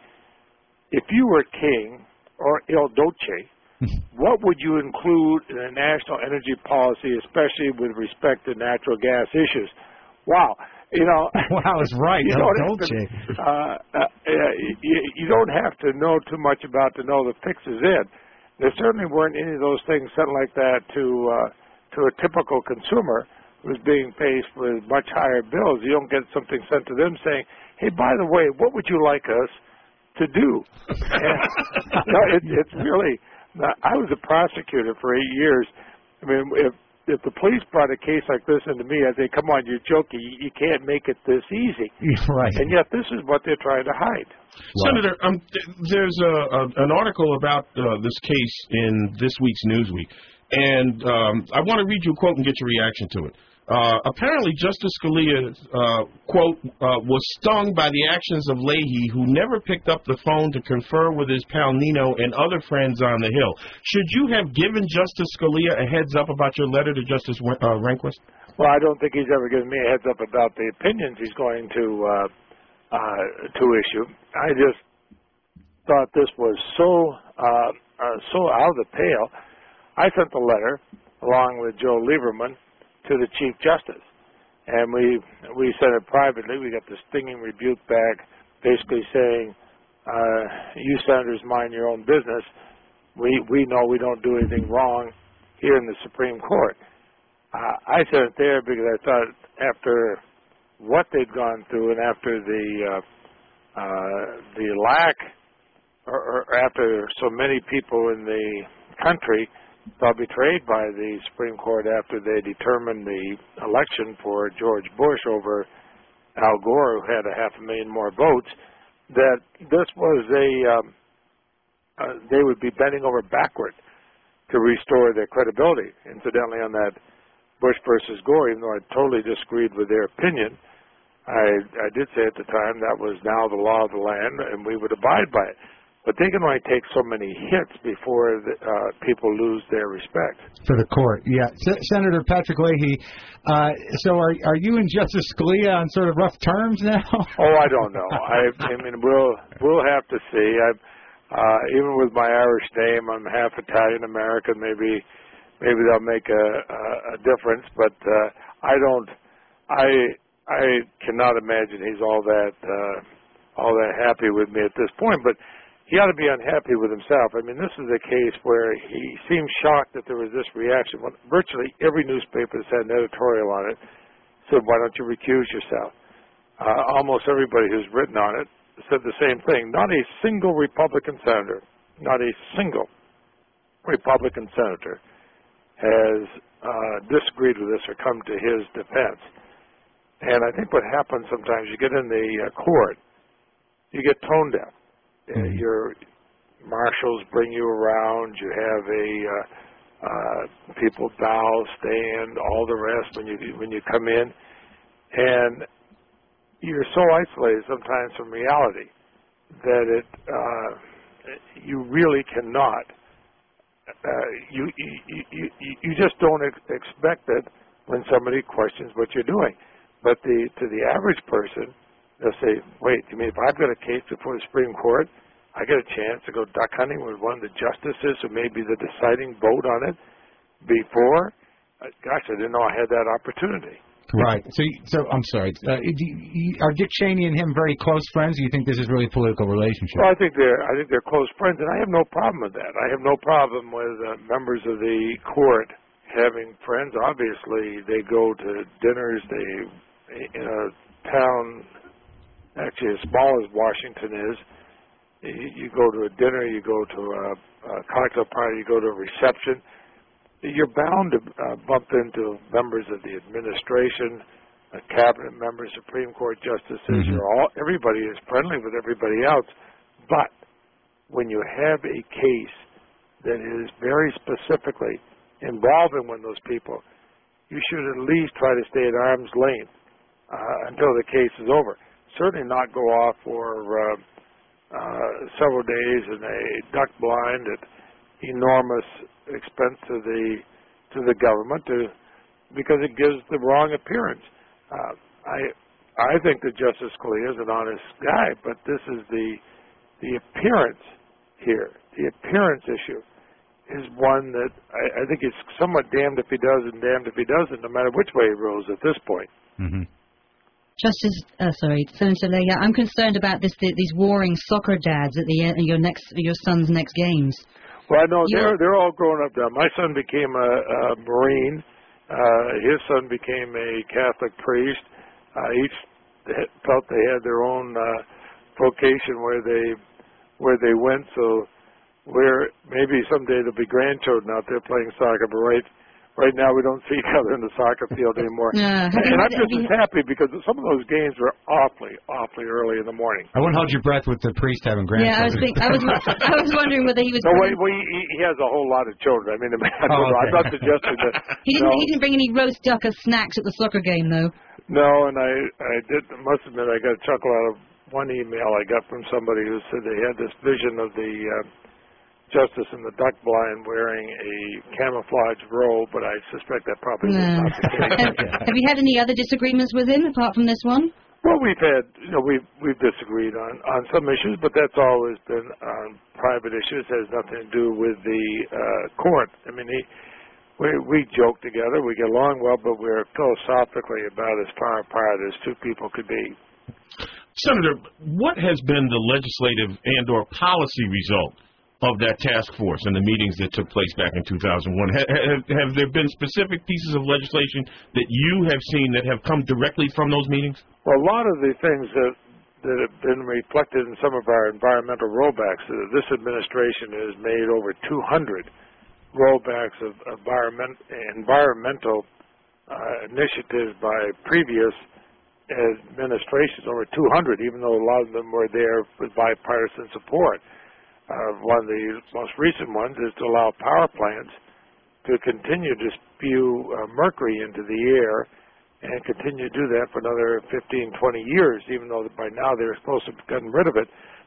If you were king or Il Duce, what would you include in a national energy policy, especially with respect to natural gas issues? Wow. You know, wow, it's right. You Il don't, Duce. have to, uh, uh, you, you don't have to know too much about to know the fix is in. There certainly weren't any of those things sent like that to uh, to a typical consumer who's being faced with much higher bills. You don't get something sent to them saying, hey, by the way, what would you like us to do? And, no, it, it's really, I was a prosecutor for eight years. I mean, if if the police brought a case like this into me, I'd say, come on, you're joking. You, you can't make it this easy. Right. And yet this is what they're trying to hide. Wow. Senator, um, th- there's a, a, an article about uh, this case in this week's Newsweek, and um, I want to read you a quote and get your reaction to it. Uh, apparently, Justice Scalia, uh, quote, uh, was stung by the actions of Leahy, who never picked up the phone to confer with his pal Nino and other friends on the Hill. Should you have given Justice Scalia a heads up about your letter to Justice uh, Rehnquist? Well, I don't think he's ever given me a heads up about the opinions he's going to uh, uh, to issue. I just thought this was so uh, uh, so out of the pale. I sent the letter along with Joe Lieberman to the Chief Justice, and we we sent it privately. We got the stinging rebuke back, basically saying, uh, "You senators mind your own business. We we know we don't do anything wrong here in the Supreme Court." Uh, I sent it there because I thought after what they'd gone through and after the uh, uh, the lack, or, or after so many people in the country felt betrayed by the Supreme Court after they determined the election for George Bush over Al Gore, who had a half a million more votes, that this was a, um, uh, they would be bending over backward to restore their credibility. Incidentally, on that Bush versus Gore, even though I totally disagreed with their opinion, I, I did say at the time that was now the law of the land and we would abide by it. But they can only take so many hits before the, uh, people lose their respect. For the court, yeah. S- Senator Patrick Leahy, uh, so are are you and Justice Scalia on sort of rough terms now? Oh, I don't know. I, I mean, we'll we'll have to see. I, uh, even with my Irish name, I'm half Italian American. Maybe maybe they'll make a, a, a difference. But uh, I don't. I I cannot imagine he's all that uh, all that happy with me at this point. But he ought to be unhappy with himself. I mean, this is a case where he seems shocked that there was this reaction. When virtually every newspaper that's had an editorial on it said, why don't you recuse yourself? Uh, almost everybody who's written on it said the same thing. Not a single Republican senator, not a single Republican senator has uh, disagreed with this or come to his defense. And I think what happens sometimes, you get in the uh, court, you get tone deaf. Uh, your marshals bring you around. You have a uh, uh, people bow, stand, all the rest when you when you come in, and you're so isolated sometimes from reality that it uh, you really cannot uh, you, you you you just don't ex- expect it when somebody questions what you're doing. But the to the average person, they'll say, "Wait, you mean if I've got a case before the Supreme Court, I get a chance to go duck hunting with one of the justices who may be the deciding vote on it before? Uh, gosh, I didn't know I had that opportunity." Right. So, so I'm sorry. Uh, do you, are Dick Cheney and him very close friends? Or do you think this is really a political relationship? Well, I think they're I think they're close friends, and I have no problem with that. I have no problem with uh, members of the court having friends. Obviously, they go to dinners. They in a town actually as small as Washington is. You, you go to a dinner. You go to a, a cocktail party. You go to a reception. You're bound to uh, bump into members of the administration, uh, cabinet members, Supreme Court justices. Mm-hmm. You're all everybody is friendly with everybody else, but when you have a case that is very specifically involving one of those people, you should at least try to stay at arm's length uh, until the case is over. Certainly not go off for uh, uh, several days in a duck blind at enormous expense to the to the government to because it gives the wrong appearance. Uh, I I think that Justice Scalia is an honest guy, but this is the the appearance here. The appearance issue is one that I, I think is somewhat damned if he does and damned if he doesn't, no matter which way he rolls at this point. Mm-hmm. Justice, uh, sorry, Senator Leahy, I'm concerned about this the, these warring soccer dads at the end of your next your son's next games. Well, I know they're they're all grown up now. My son became a, a Marine. Uh, his son became a Catholic priest. Uh, each felt they had their own uh, vocation where they where they went. So, where maybe someday there'll be grandchildren out there playing soccer. But right right now we don't see each other in the soccer field anymore. Yeah. And I'm just as happy because some of those games were awfully awfully early in the morning. I wouldn't hold your breath with the priest having grandchildren. Yeah, I was think, I was I was wondering whether he was. No, wait, well, he, he has a whole lot of children. I mean, I don't oh, know. okay. I'm not suggesting that. He didn't. No. He didn't bring any roast duck or snacks at the soccer game, though. No, and I I did must admit I got a chuckle out of one email I got from somebody who said they had this vision of the uh, justice in the duck blind wearing a camouflage robe, but I suspect that probably No. was not the case. have, have you had any other disagreements with him apart from this one? Well, we've had, you know, we've we've disagreed on, on some issues, but that's always been on private issues. It has nothing to do with the uh, court. I mean, he, we we joke together, we get along well, but we're philosophically about as far apart as two people could be. Senator, what has been the legislative and or policy result of that task force and the meetings that took place back in two thousand one? Have, have, have there been specific pieces of legislation that you have seen that have come directly from those meetings? Well, a lot of the things that that have been reflected in some of our environmental rollbacks, uh, this administration has made over two hundred rollbacks of environment, environmental uh, initiatives by previous administrations, over two hundred, even though a lot of them were there with bipartisan support. Uh, one of the most recent ones is to allow power plants to continue to spew uh, mercury into the air and continue to do that for another fifteen, twenty years, even though by now they're supposed to have gotten rid of it.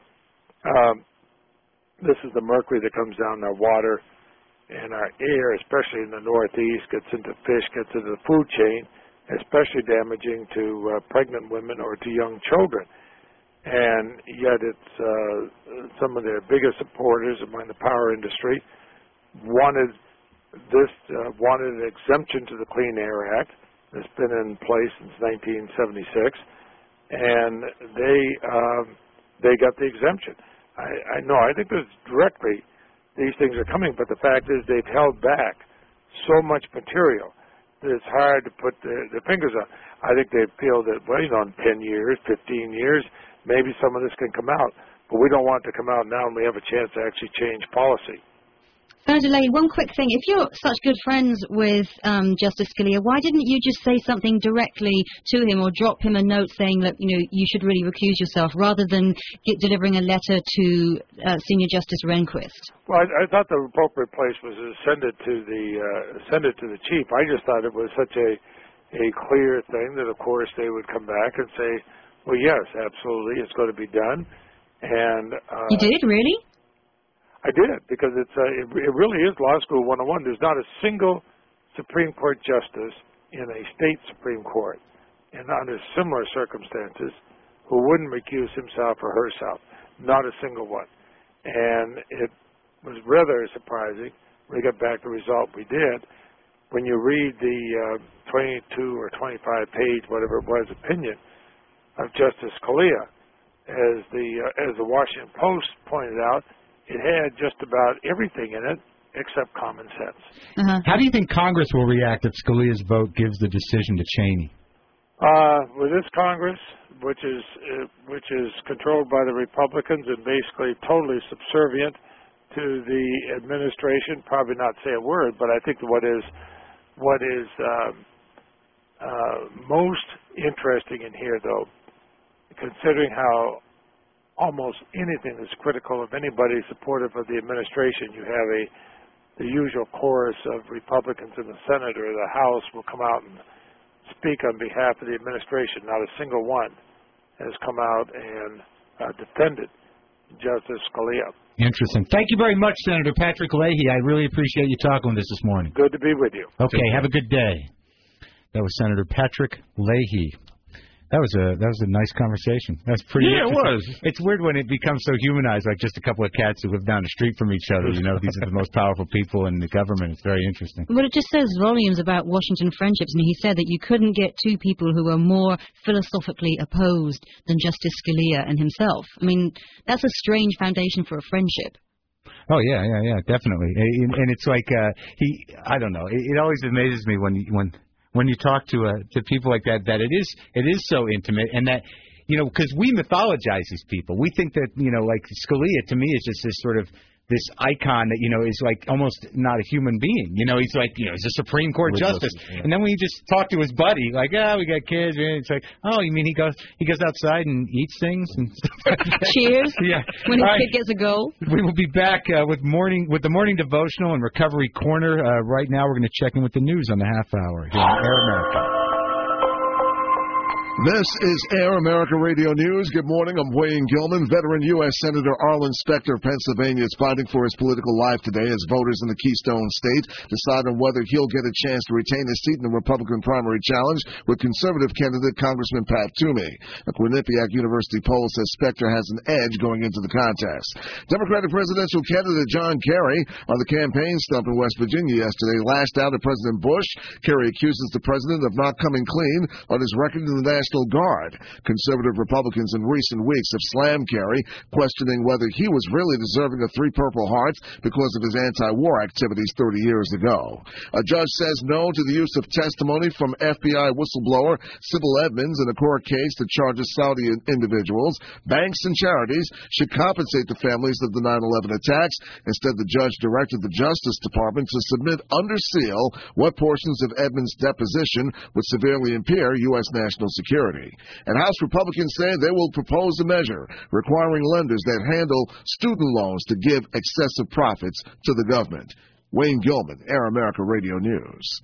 Um, this is the mercury that comes down in our water and our air, especially in the Northeast, gets into fish, gets into the food chain, especially damaging to uh, pregnant women or to young children. And yet it's uh, some of their biggest supporters among the power industry wanted this, uh, wanted an exemption to the Clean Air Act that's been in place since nineteen seventy-six, and they um, they got the exemption. I, I know, I think there's directly these things are coming, but the fact is they've held back so much material that it's hard to put their, their fingers on. I think they feel that, well, you know, in ten years, fifteen years, maybe some of this can come out, but we don't want it to come out now, and we have a chance to actually change policy. Senator Leahy, one quick thing. If you're such good friends with um, Justice Scalia, why didn't you just say something directly to him or drop him a note saying that, you know, you should really recuse yourself rather than get, delivering a letter to uh, Senior Justice Rehnquist? Well, I, I thought the appropriate place was to send it to the uh, send it to the chief. I just thought it was such a a clear thing that, of course, they would come back and say, well, yes, absolutely, it's going to be done. And uh, you did, really? I did, because it's uh, it, it really is law school one oh one. There's not a single Supreme Court justice in a state Supreme Court, and under similar circumstances, who wouldn't recuse himself or herself. Not a single one. And it was rather surprising when we got back the result we did. When you read the uh, twenty-two or twenty-five page, whatever it was, opinion of Justice Scalia, as the uh, as the Washington Post pointed out, it had just about everything in it except common sense. Uh-huh. How do you think Congress will react if Scalia's vote gives the decision to Cheney? Uh, with this Congress, which is uh, which is controlled by the Republicans and basically totally subservient to the administration, probably not say a word, but I think what is what is um, uh, most interesting in here, though, considering how almost anything that's critical of anybody supportive of the administration, you have a the usual chorus of Republicans in the Senate or the House will come out and speak on behalf of the administration. Not a single one has come out and uh, defended Justice Scalia. Interesting. Thank you very much, Senator Patrick Leahy. I really appreciate you talking with us this morning. Good to be with you. Okay, have a good day. That was Senator Patrick Leahy. That was a that was a nice conversation. That's pretty. Yeah, it was. It's weird when it becomes so humanized, like just a couple of cats who live down the street from each other. You know, these are the most powerful people in the government. It's very interesting. Well, it just says volumes about Washington friendships. I mean, he said that you couldn't get two people who were more philosophically opposed than Justice Scalia and himself. I mean, that's a strange foundation for a friendship. Oh yeah, yeah, yeah, definitely. And, and it's like uh, he. I don't know. It, it always amazes me when when. when you talk to uh, to people like that, that it is it is so intimate, and that, you know, because we mythologize these people. We think that, you know, like Scalia to me is just this sort of this icon that, you know, is like almost not a human being. You know, he's like, you know, he's a Supreme Court With justice. justice, yeah. And then when you just talk to his buddy, like, ah, oh, we got kids, and it's like, oh, you mean he goes he goes outside and eats things and stuff like that? Cheers. Yeah. When his All kid right. gets a goal. We will be back uh, with morning with the morning devotional and Recovery Corner. Uh, right now, we're going to check in with the news on the half hour here on Air America. This is Air America Radio News. Good morning. I'm Wayne Gilman. Veteran U S Senator Arlen Specter of Pennsylvania is fighting for his political life today as voters in the Keystone State decide on whether he'll get a chance to retain his seat in the Republican primary challenge with conservative candidate Congressman Pat Toomey. A Quinnipiac University poll says Specter has an edge going into the contest. Democratic presidential candidate John Kerry on the campaign stump in West Virginia yesterday lashed out at President Bush. Kerry accuses the president of not coming clean on his record in the National Guard. Conservative Republicans in recent weeks have slammed Kerry, questioning whether he was really deserving of three Purple Hearts because of his anti-war activities thirty years ago. A judge says no to the use of testimony from F B I whistleblower Sybil Edmonds in a court case that charges Saudi individuals, banks, and charities should compensate the families of the nine eleven attacks. Instead, the judge directed the Justice Department to submit under seal what portions of Edmonds' deposition would severely impair U S national security. And House Republicans say they will propose a measure requiring lenders that handle student loans to give excessive profits to the government. Wayne Gilman, Air America Radio News.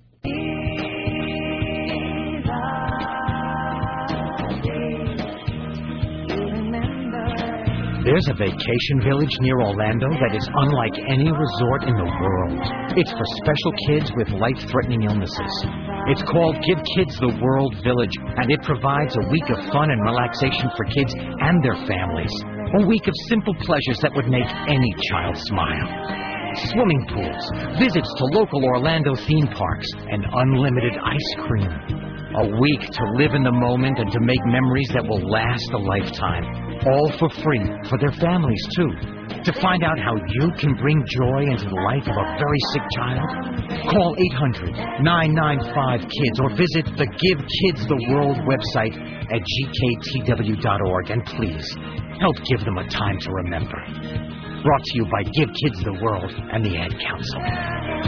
There's a vacation village near Orlando that is unlike any resort in the world. It's for special kids with life-threatening illnesses. It's called Give Kids the World Village, and it provides a week of fun and relaxation for kids and their families. A week of simple pleasures that would make any child smile. Swimming pools, visits to local Orlando theme parks, and unlimited ice cream. A week to live in the moment and to make memories that will last a lifetime. All for free for their families, too. To find out how you can bring joy into the life of a very sick child, call eight hundred, nine nine five, KIDS or visit the Give Kids the World website at G K T W dot org. And please, help give them a time to remember. Brought to you by Give Kids the World and the Ad Council.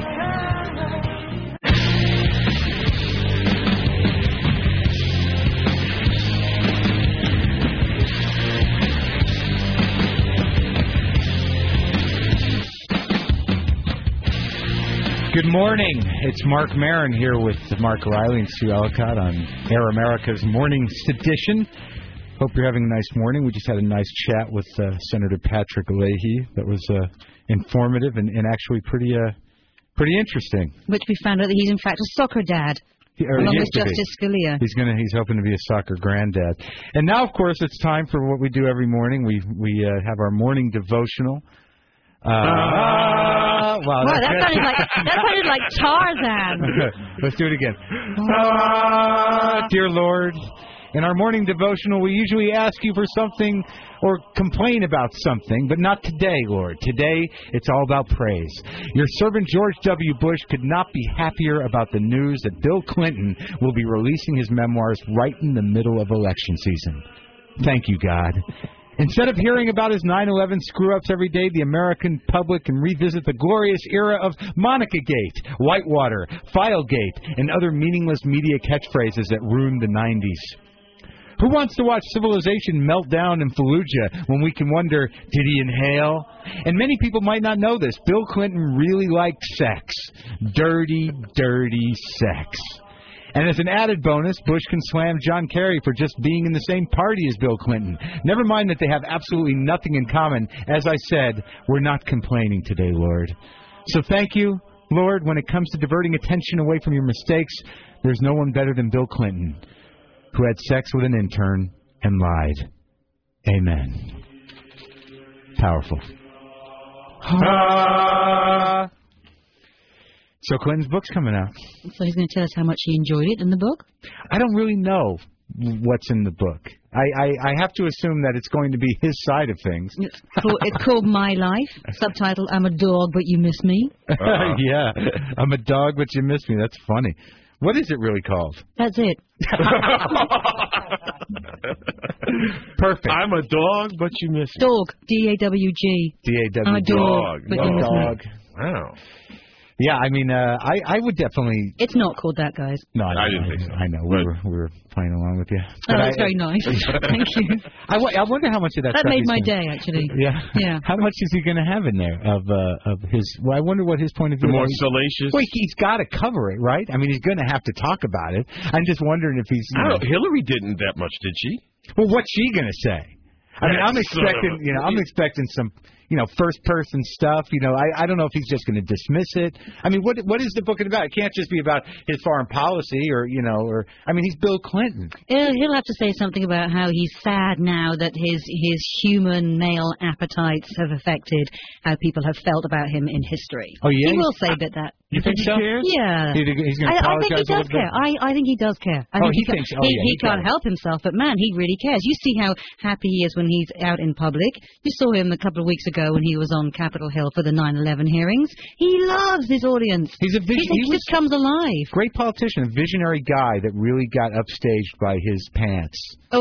Good morning. It's Mark Maron here with Mark Riley and Sue Ellicott on Air America's Morning Sedition. Hope you're having a nice morning. We just had a nice chat with uh, Senator Patrick Leahy. That was uh, informative and, and actually pretty uh, pretty interesting. Which we found out that he's in fact a soccer dad. He, or along he with used to be. Justice Scalia. He's gonna. He's hoping to be a soccer granddad. And now, of course, it's time for what we do every morning. We we uh, have our morning devotional. Uh, uh, wow, wow, that sounded like that sounded like Tarzan. Let's do it again. Uh, dear Lord, in our morning devotional, we usually ask you for something or complain about something, but not today, Lord. Today, it's all about praise. Your servant George W. Bush could not be happier about the news that Bill Clinton will be releasing his memoirs right in the middle of election season. Thank you, God. Instead of hearing about his nine eleven screw-ups every day, the American public can revisit the glorious era of Monica-gate, Whitewater, Filegate, and other meaningless media catchphrases that ruined the nineties. Who wants to watch civilization melt down in Fallujah when we can wonder, did he inhale? And many people might not know this. Bill Clinton really liked sex. Dirty, dirty sex. And as an added bonus, Bush can slam John Kerry for just being in the same party as Bill Clinton. Never mind that they have absolutely nothing in common. As I said, we're not complaining today, Lord. So thank you, Lord. When it comes to diverting attention away from your mistakes, there's no one better than Bill Clinton, who had sex with an intern and lied. Amen. Powerful. Ah. So Clinton's book's coming out. So he's going to tell us how much he enjoyed it in the book? I don't really know what's in the book. I, I, I have to assume that it's going to be his side of things. It's called, it's called My Life. Subtitle, I'm a dog, but you miss me. Uh, yeah, I'm a dog, but you miss me. That's funny. What is it really called? That's it. Perfect. I'm a dog, but you miss me. Dog. D A W G. D A W G. I'm a dog, but you miss dog. me. Wow. Yeah, I mean, uh, I I would definitely. It's not called that, guys. No, I, I didn't I, think so. I know we were we were playing along with you. Oh, that's I, very nice. Thank you. I, I wonder how much of that. That stuff made my gonna, day, actually. Yeah. Yeah. How much is he going to have in there of uh, of his? Well, I wonder what his point of view. The more is. salacious. Well, he's got to cover it, right? I mean, he's going to have to talk about it. I'm just wondering if he's. I know, don't. Hillary didn't that much, did she? Well, what's she going to say? I mean, That's I'm expecting, sort of a, you know, I'm expecting some, you know, first-person stuff. You know, I, I don't know if he's just going to dismiss it. I mean, what what is the book about? It can't just be about his foreign policy or, you know, or I mean, he's Bill Clinton. He'll have to say something about how he's sad now that his his human male appetites have affected how people have felt about him in history. Oh yeah, he will say a bit that. You think so? Yeah. He, he's going to I, I think he apologize a does little care. bit? I, I think he does care. I Oh, think he ca- thinks- oh, he, yeah, he he can't does. help himself, but man, he really cares. You see how happy he is when he's out in public. You saw him a couple of weeks ago when he was on Capitol Hill for the nine eleven hearings. He loves his audience. He's a vis- he, he he just comes alive. Great politician, a visionary guy that really got upstaged by his pants. Oh,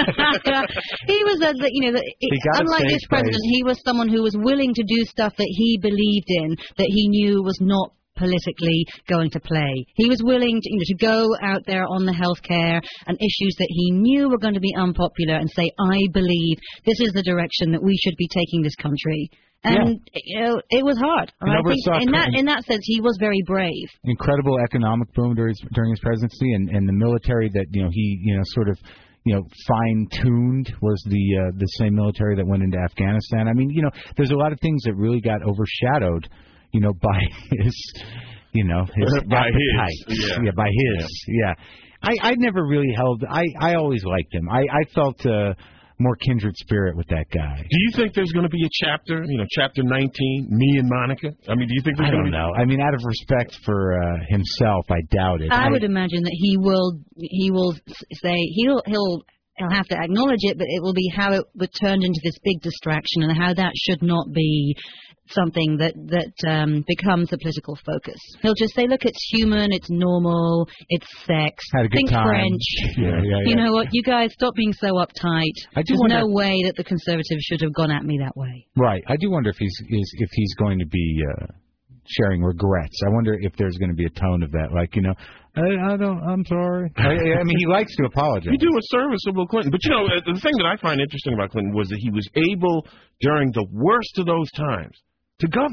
he was a, the- you know, the, He got unlike upstaged this by president, his- he was someone who was willing to do stuff that he believed in, that he knew was not politically going to play. He was willing to, you know, to go out there on the healthcare and issues that he knew were going to be unpopular and say, I believe this is the direction that we should be taking this country. And Yeah. you know, it was hard. And I oversaw think in that Clinton. in that sense, he was very brave. Incredible economic boom during his, during his presidency, and, and the military that you know he you know sort of you know fine tuned was the uh, the same military that went into Afghanistan. I mean, you know, there's a lot of things that really got overshadowed, you know, by his you know his By his, appetites. yeah. yeah, by his, yeah. I I never really held. I I always liked him. I I felt. Uh, more kindred spirit with that guy. Do you think there's going to be a chapter, you know, chapter nineteen, me and Monica? I mean, do you think there's I going to don't be... know. I mean, out of respect for uh, himself, I doubt it. I I would imagine that he will he will say he'll he'll he'll have to acknowledge it, but it will be how it was turned into this big distraction and how that should not be something that that um, becomes a political focus. He'll just say, look, it's human, it's normal, it's sex. Had a good Think time. French. Yeah, yeah, yeah. You know what? You guys stop being so uptight. I do There's wonder- no way that the Conservatives should have gone at me that way. Right. I do wonder if he's is, if he's going to be uh, sharing regrets. I wonder if there's going to be a tone of that, like you know, I, I don't. I'm sorry. I, I mean, he likes to apologize. You do a service of Bill Clinton. But, you know, uh, the thing that I find interesting about Clinton was that he was able, during the worst of those times, to govern.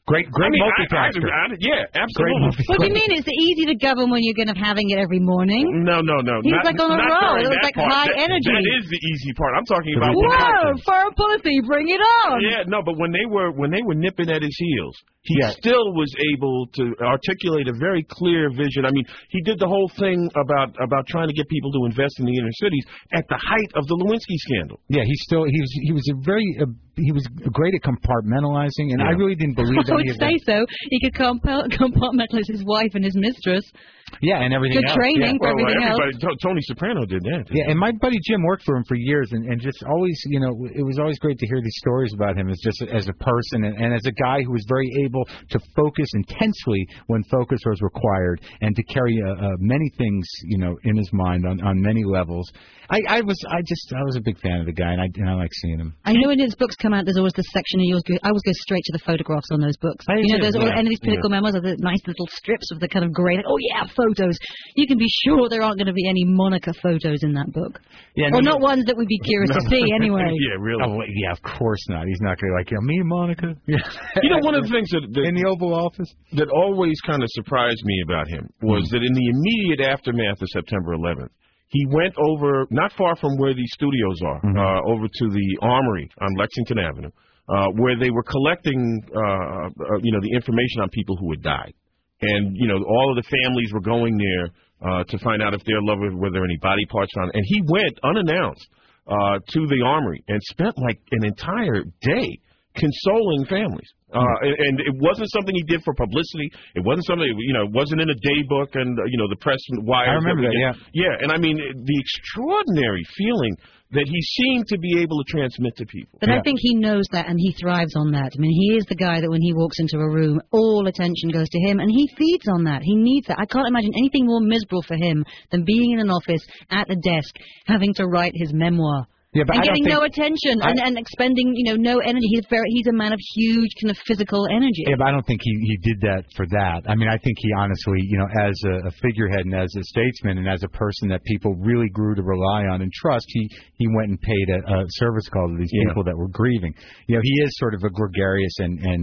Great, great I mean, multitasker. I, I, I, yeah, absolutely. What do you mean? It's easy to govern when you're going to having it every morning. No, no, no. He was not, like on a not roll. during It was that like part. high That- energy. That is the easy part. I'm talking about. Whoa, foreign policy, bring it on. Yeah, no, but when they were when they were nipping at his heels, he Yeah. still was able to articulate a very clear vision. I mean, he did the whole thing about about trying to get people to invest in the inner cities at the height of the Lewinsky scandal. Yeah, he still he was he was a very uh, he was great at compartmentalizing, and I really didn't believe I any would of say that. so. He could compa- compartmentalize his wife and his mistress. Yeah, and everything Good else. training yeah. for everything else. Everybody, To- Tony Soprano did that. Yeah, and my buddy Jim worked for him for years, and, and just always, you know, it was always great to hear these stories about him as just as a person and, and as a guy who was very able to focus intensely when focus was required and to carry uh, uh, many things, you know, in his mind on, on many levels. I, I was, I just, I was a big fan of the guy, and I, and I like seeing him. I know when his books come out, there's always this section, and you always go, I always go straight to the photographs on those books. I you know, do, there's all, yeah. any of these political Yeah. memos are the nice little strips of the kind of grey, like, oh yeah, photos. You can be sure there aren't going to be any Monica photos in that book. Yeah, or no, not ones that we'd be curious to see anyway. Yeah, really. Oh, yeah, of course not. He's not going to like, you know, me and Monica. Yeah. You know, one of the things that, that in the Oval Office that always kind of surprised me about him was that in the immediate aftermath of September eleventh, he went over not far from where these studios are, Mm-hmm. uh, over to the Armory on Lexington Avenue, uh, where they were collecting, uh, uh, you know, the information on people who had died, and you know, all of the families were going there uh, to find out if their loved ones, were there any body parts found, and he went unannounced uh, to the Armory and spent like an entire day consoling families. Uh, and, and it wasn't something he did for publicity. It wasn't something, you know, it wasn't in a day book and, uh, you know, the press wires. I remember we that, get. Yeah, and I mean, the extraordinary feeling that he seemed to be able to transmit to people. But I think he knows that, and he thrives on that. I mean, he is the guy that when he walks into a room, all attention goes to him, and he feeds on that. He needs that. I can't imagine anything more miserable for him than being in an office at a desk, having to write his memoir. Yeah, but and I don't getting think, no attention I, and, and expending, you know, no energy. He's very, he's a man of huge kind of physical energy. Yeah, but I don't think he, he did that for that. I mean, I think he honestly, you know, as a, a figurehead and as a statesman and as a person that people really grew to rely on and trust, he, he went and paid a, a service call to these Yeah. people that were grieving. You know, he is sort of a gregarious and, and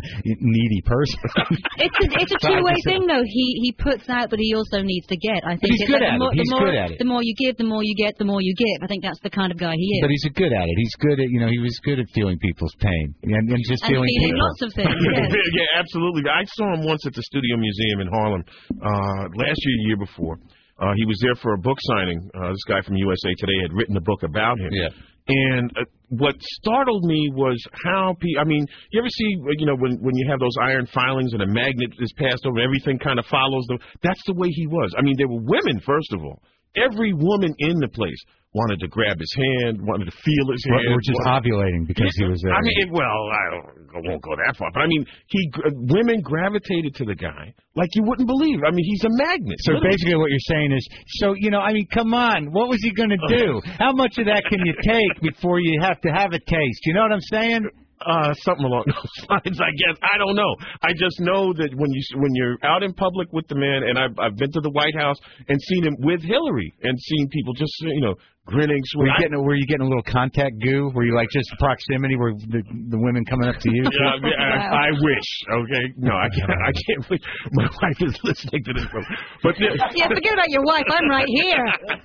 needy person. It's a, it's a two-way thing, though. He he puts out, but he also needs to get. I think he's it's good like at the more, it. He's the more, good at it. The more you give, the more you get, the more you give. I think that's the kind of guy he is. But he's a good at it. He's good at, you know, he was good at feeling people's pain and, and just And feeling feeling people. lots of things, yes. Yeah, absolutely. I saw him once at the Studio Museum in Harlem uh, last year, the year before. Uh, he was there for a book signing. Uh, this guy from U S A Today had written a book about him. Yeah. And uh, what startled me was how people, I mean, you ever see, you know, when, when you have those iron filings and a magnet is passed over, everything kind of follows them. That's the way he was. I mean, there were women, first of all. Every woman in the place wanted to grab his hand, wanted to feel his hand. We're just wanted, ovulating because he was there. I mean, well, I, don't, I won't go that far, but I mean, he women gravitated to the guy like you wouldn't believe. I mean, he's a magnet. So Literally. basically what you're saying is, so, you know, I mean, come on, what was he going to do? How much of that can you take before you have to have a taste? You know what I'm saying? Uh, something along those lines, I guess. I don't know. I just know that when you when you're out in public with the man, and I've I've been to the White House and seen him with Hillary, and seen people just you know grinning. Were you I, getting were you getting a little contact goo? Were you like just proximity? Were the, the women coming up to you? Yeah, I, mean, I, I wish. Okay, no, I can't. I can't. Wait. My wife is listening to this, but yeah, forget about your wife. I'm right here.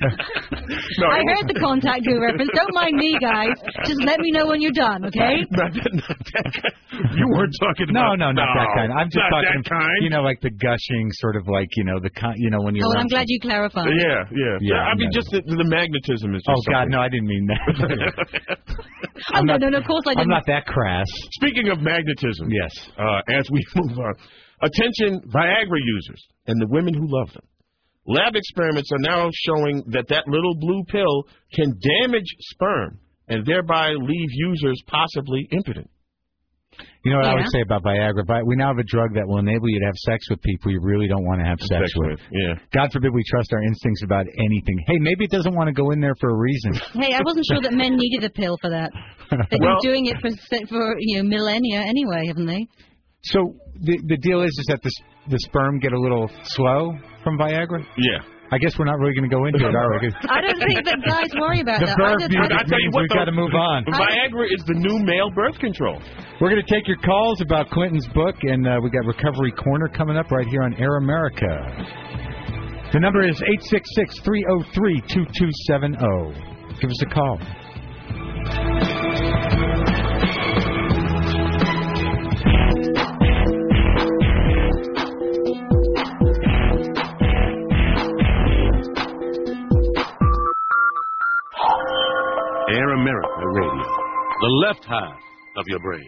No, I heard the contact goo reference. Don't mind me, guys. Just let me know when you're done, okay? Not that, not that kind. You weren't talking No, about. no, not no, that kind. I'm just not talking, that kind. you know, like the gushing, sort of like, you know, the con- you know when you're. Oh, well, I'm around glad you clarified. Yeah, yeah, Yeah, I I'm mean, not- just the, the magnetism is. Just Oh God, something. no, I didn't mean that. Oh, no, no, no, of course I I'm didn't. not that crass. Speaking of magnetism, Yes. uh, as we move on, attention Viagra users and the women who love them. Lab experiments are now showing that that little blue pill can damage sperm and thereby leave users possibly impotent. You know what I Yeah. would say about Viagra? Vi- We now have a drug that will enable you to have sex with people you really don't want to have sex, Sex with. with, yeah. God forbid we trust our instincts about anything. Hey, maybe it doesn't want to go in there for a reason. Hey, I wasn't sure that men needed a pill for that. They've Well- been doing it for for you know millennia anyway, haven't they? So the the deal is is that the the sperm get a little slow from Viagra. Yeah, I guess we're not really going to go into it, are we? I don't think that guys worry about The that. birth I just, music I I tell you means what, we've got to move on. Viagra is the new male birth control. We're going to take your calls about Clinton's book, and uh, we got Recovery Corner coming up right here on Air America. The number is eight six six, three oh three, two two seven oh. Give us a call. Air America Radio, the left half of your brain.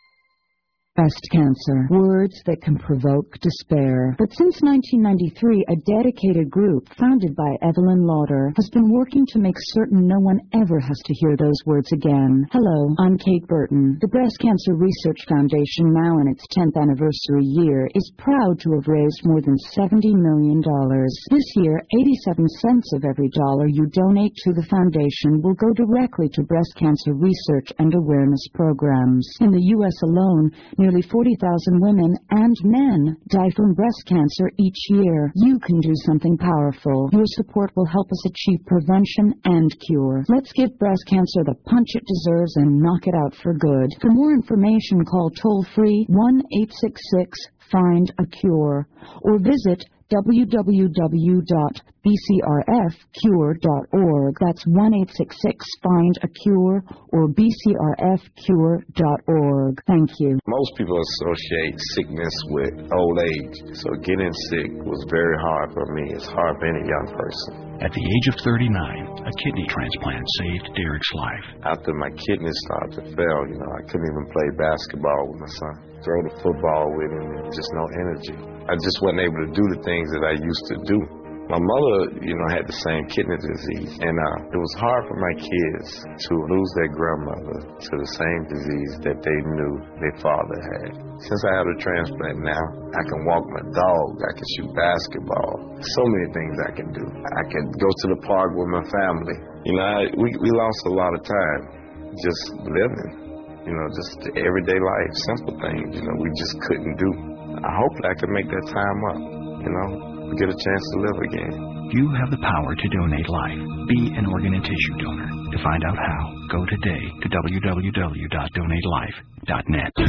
Breast cancer, words that can provoke despair. But since nineteen ninety-three, a dedicated group founded by Evelyn Lauder has been working to make certain no one ever has to hear those words again. Hello, I'm Kate Burton. The Breast Cancer Research Foundation, now in its tenth anniversary year, is proud to have raised more than seventy million dollars. This year, eighty-seven cents of every dollar you donate to the foundation will go directly to breast cancer research and awareness programs. In the U S alone, nearly forty thousand women and men die from breast cancer each year. You can do something powerful. Your support will help us achieve prevention and cure. Let's give breast cancer the punch it deserves and knock it out for good. For more information, call toll-free one eight six six, find a cure or visit w w w dot b c r f cure dot org. That's one eight six six, find a cure or b c r f cure dot org. Thank you. Most people associate sickness with old age, so getting sick was very hard for me. It's hard for any young person. At the age of thirty-nine, a kidney transplant saved Derek's life. After my kidneys started to fail, you know, I couldn't even play basketball with my son, throw the football with him, and just no energy. I just wasn't able to do the things that I used to do. My mother, you know, had the same kidney disease, and uh, it was hard for my kids to lose their grandmother to the same disease that they knew their father had. Since I have a transplant now, I can walk my dog, I can shoot basketball, so many things I can do. I can go to the park with my family. You know, I, we, we lost a lot of time just living, you know, just the everyday life, simple things, you know, we just couldn't do. I hope that I can make that time up, you know, get a chance to live again. You have the power to donate life. Be an organ and tissue donor. To find out how, go today to w w w dot donate life dot net. Hey,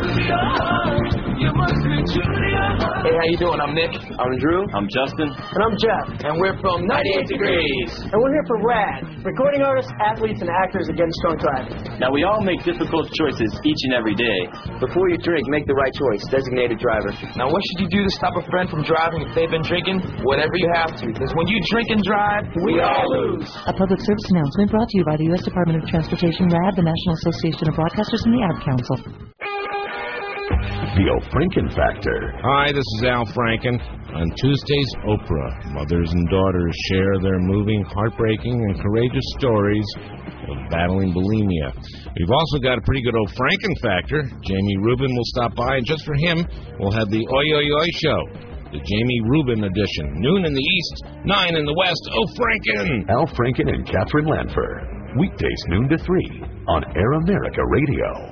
how you doing? I'm Nick. I'm Drew. I'm Justin. And I'm Jeff. And we're from ninety-eight Degrees. And we're here for RAD, recording artists, athletes, and actors against drunk driving. Now, we all make difficult choices each and every day. Before you drink, make the right choice. Designated driver. Now, what should you do to stop a friend from driving if they've been drinking? Whatever you have to. Because when you drink and drive, we all lose. A public service announcement brought to you by the U S Department of Transportation, RAD, the National Association of Broadcasters, and the Ad Council. The Al Franken Factor. Hi, this is Al Franken. On Tuesdays, Oprah. Mothers and daughters share their moving, heartbreaking, and courageous stories of battling bulimia. We've also got a pretty good old Franken Factor. Jamie Rubin will stop by, and just for him, we'll have the Oi Oi Oi Show. The Jamie Rubin edition. Noon in the East, nine in the West. Oh, Franken! Al Franken and Catherine Lanford. Weekdays noon to three on Air America Radio.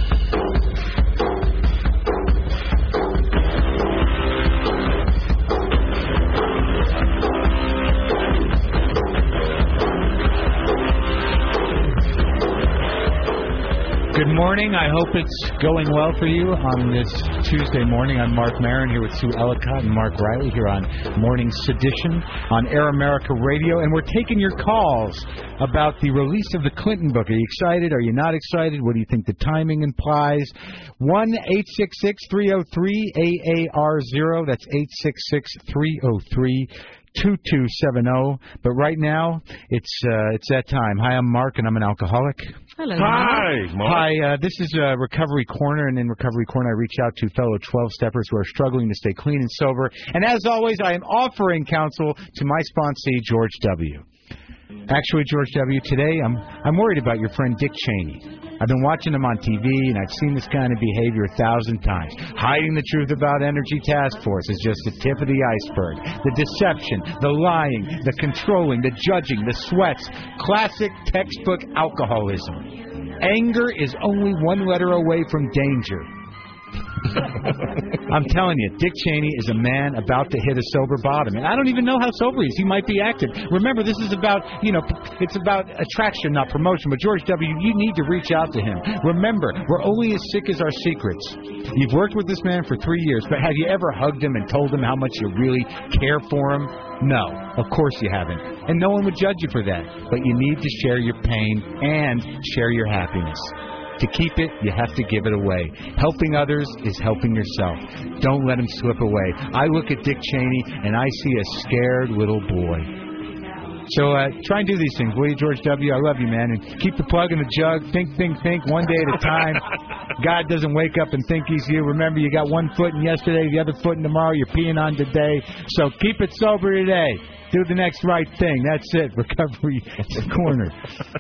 Good morning. I hope it's going well for you on this Tuesday morning. I'm Mark Maron here with Sue Ellicott and Mark Riley here on Morning Sedition on Air America Radio. And we're taking your calls about the release of the Clinton book. Are you excited? Are you not excited? What do you think the timing implies? one eight six six, three oh three, A A R zero. That's eight six six, three oh three, two two seven oh. But right now, it's uh, it's that time. Hi, I'm Mark, and I'm an alcoholic. Hello. Hi, Mark. Hi, uh, this is uh, Recovery Corner, and in Recovery Corner, I reach out to fellow twelve-steppers who are struggling to stay clean and sober. And as always, I am offering counsel to my sponsee, George W. Actually, George W., today I'm I'm worried about your friend Dick Cheney. I've been watching him on T V, and I've seen this kind of behavior a thousand times. Hiding the truth about Energy Task Force is just the tip of the iceberg. The deception, the lying, the controlling, the judging, the sweats. Classic textbook alcoholism. Anger is only one letter away from danger. I'm telling you, Dick Cheney is a man about to hit a sober bottom. And I don't even know how sober he is. He might be active. Remember, this is about, you know, it's about attraction, not promotion. But George W., you need to reach out to him. Remember, we're only as sick as our secrets. You've worked with this man for three years, but have you ever hugged him and told him how much you really care for him? No, of course you haven't. And no one would judge you for that. But you need to share your pain and share your happiness. To keep it, you have to give it away. Helping others is helping yourself. Don't let him slip away. I look at Dick Cheney, and I see a scared little boy. So uh, try and do these things, will you, George W.? I love you, man. And keep the plug in the jug. Think, think, think, one day at a time. God doesn't wake up and think he's you. Remember, you got one foot in yesterday, the other foot in tomorrow. You're peeing on today. So keep it sober today. Do the next right thing. That's it. Recovery Corner.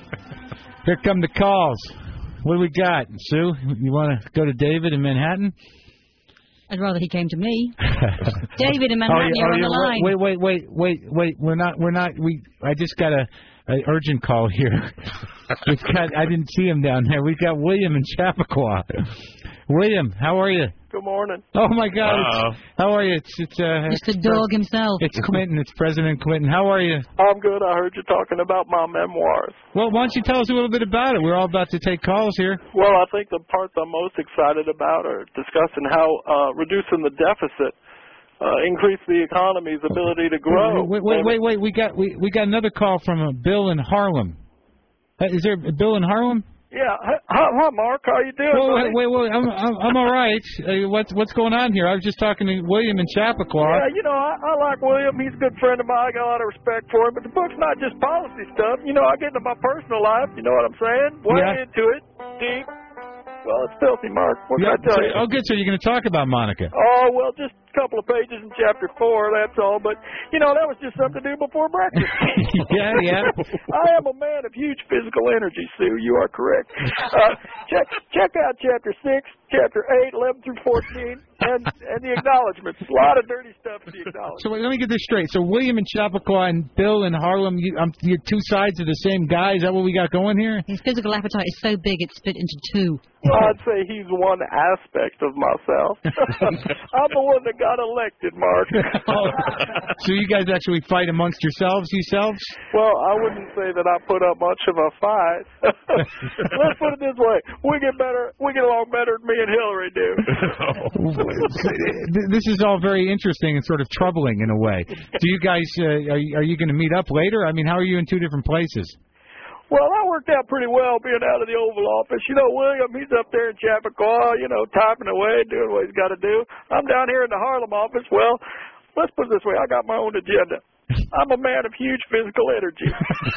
Here come the calls. What do we got, Sue? You want to go to David in Manhattan? I'd rather he came to me. David in Manhattan, oh, you're oh, on the line. Wait, wait, wait, wait, wait. We're not, we're not. We. I just got a, a urgent call here. We've got. I didn't see him down there. We got William in Chappaqua. William, how are you? Good morning. Oh my God! Uh-oh. It's, how are you? It's it's uh. Mister Dog himself. It's Clinton. It's President Clinton. How are you? I'm good. I heard you talking about my memoirs. Well, why don't you tell us a little bit about it? We're all about to take calls here. Well, I think the parts I'm most excited about are discussing how uh, reducing the deficit uh, increase the economy's ability to grow. Wait, wait, wait, wait. We got we we got another call from a Bill in Harlem. Uh, is there a Bill in Harlem? Yeah. Hi, hi, Mark. How you doing? Wait, buddy? wait, wait, wait. I'm, I'm, I'm all right. Uh, what's, what's going on here? I was just talking to William in Chappaqua. Yeah, you know, I, I like William. He's a good friend of mine. I got a lot of respect for him. But the book's not just policy stuff. You know, I get into my personal life. You know what I'm saying? Way Yeah. into it. Deep. Well, it's filthy, Mark. What Yeah, can I tell so, you? oh, good. So you're going to talk about Monica. Oh, well, just a couple of pages in chapter four, that's all. But, you know, that was just something to do before breakfast. yeah, yeah. I am a man of huge physical energy, Sue. You are correct. Uh, check check out chapter six, chapter eight, eleven through fourteen, and, and the acknowledgments. A lot of dirty stuff in the acknowledgments. So wait, let me get this straight. So William in Chappaqua and Bill in Harlem, you, um, you're two sides of the same guy. Is that what we got going here? His physical appetite is so big it's split into two. Well, I'd say he's one aspect of myself. I'm the one that got elected, Mark. Oh, so you guys actually fight amongst yourselves, yourselves? Well, I wouldn't say that I put up much of a fight. Let's put it this way: we get better, we get along better than me and Hillary do. This is all very interesting and sort of troubling in a way. Do you guys uh, are you, are you going to meet up later? I mean, how are you in two different places? Well, that worked out pretty well being out of the Oval Office. You know, William, he's up there in Chappaqua, you know, typing away, doing what he's got to do. I'm down here in the Harlem office. Well, let's put it this way: I got my own agenda. I'm a man of huge physical energy.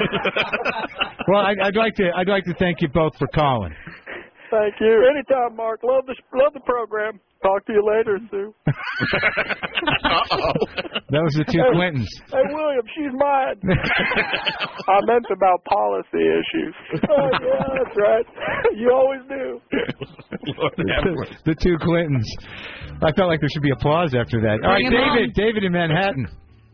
Well, I, I'd like to I'd like to thank you both for calling. Thank you. Anytime, Mark. Love the love the program. Talk to you later, Sue. Uh-oh. That was the two hey, Clintons. Hey, William, she's mine. I meant about policy issues. Oh, yeah, that's right. You always do. the, the two Clintons. I felt like there should be applause after that. All right, David. David in Manhattan.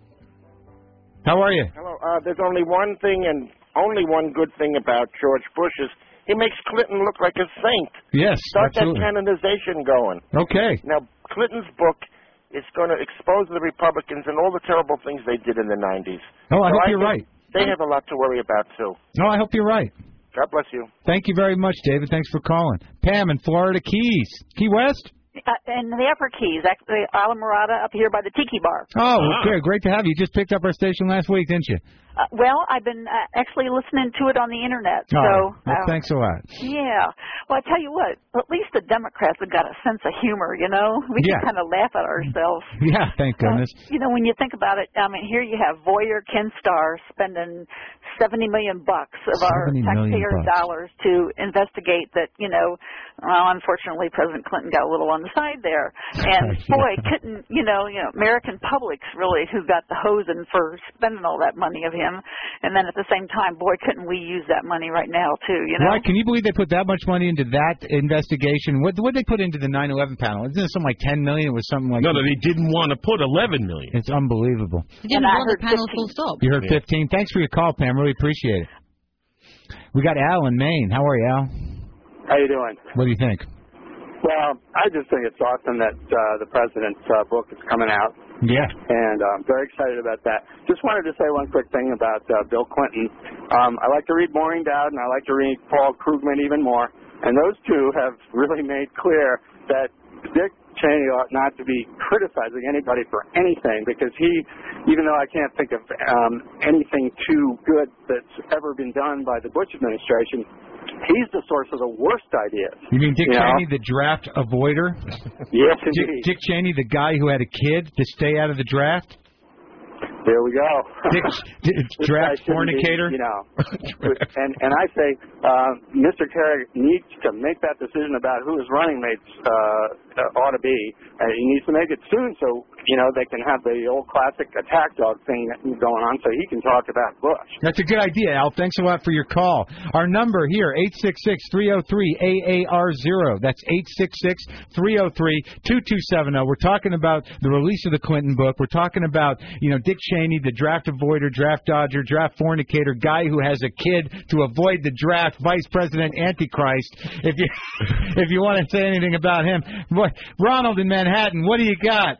How are you? Hello. Uh, there's only one thing and only one good thing about George Bush is he makes Clinton look like a saint. Yes, Start absolutely. that canonization going. Okay. Now, Clinton's book is going to expose the Republicans and all the terrible things they did in the nineties. Oh, I so hope I you're right. They have a lot to worry about, too. No, I hope you're right. God bless you. Thank you very much, David. Thanks for calling. Pam in Florida Keys. Key West? Uh, in the Upper Keys, actually, Alamorada up here by the Tiki Bar. Oh, okay. Great to have you. You just picked up our station last week, didn't you? Uh, well, I've been uh, actually listening to it on the Internet. Oh, so well, uh, thanks a lot. Yeah. Well, I tell you what, at least the Democrats have got a sense of humor, you know? We Yeah. can kind of laugh at ourselves. Yeah, thank goodness. Uh, you know, when you think about it, I mean, here you have Voyer Kinstar spending seventy million bucks of our seventy million taxpayers' bucks. dollars to investigate that, you know, well, unfortunately, President Clinton got a little on the side there. And boy, couldn't, you know, you know, American public's really who got the hosing for spending all that money of him. And then at the same time, boy, couldn't we use that money right now, too, you know? Right? Can you believe they put that much money into that investigation? What what they put into the nine eleven panel? Isn't it something like ten million? It was something like no, no, they didn't want to put eleven million. It's unbelievable. You didn't want the panel full stop. You heard fifteen. Thanks for your call, Pam. Really appreciate it. We got Al in Maine. How are you, Al? How you doing? What do you think? Well, I just think it's awesome that uh, the president's uh, book is coming out. Yeah. And I'm very excited about that. Just wanted to say one quick thing about uh, Bill Clinton. Um, I like to read Maureen Dowd, and I like to read Paul Krugman even more. And those two have really made clear that Dick Cheney ought not to be criticizing anybody for anything, because he, even though I can't think of um, anything too good that's ever been done by the Bush administration, he's the source of the worst ideas. You mean Dick you Cheney, know? the draft avoider? Yes, Dick, indeed. Dick Cheney, the guy who had a kid to stay out of the draft? There we go. Dick, d- draft fornicator? Be, you know, and and I say, uh, Mister Kerry needs to make that decision about who his running mates uh, ought to be. Uh, he needs to make it soon, so you know they can have the old classic attack dog thing going on, so he can talk about Bush. That's a good idea, Al. Thanks a lot for your call. Our number here, eight six six, three oh three, A A R zero. That's eight six six, three oh three, two two seven oh. We're talking about the release of the Clinton book. We're talking about, you know, Dick Cheney, the draft avoider, draft dodger, draft fornicator, guy who has a kid to avoid the draft, vice president antichrist. If you if you want to say anything about him. Boy, Ronald in Manhattan, what do you got?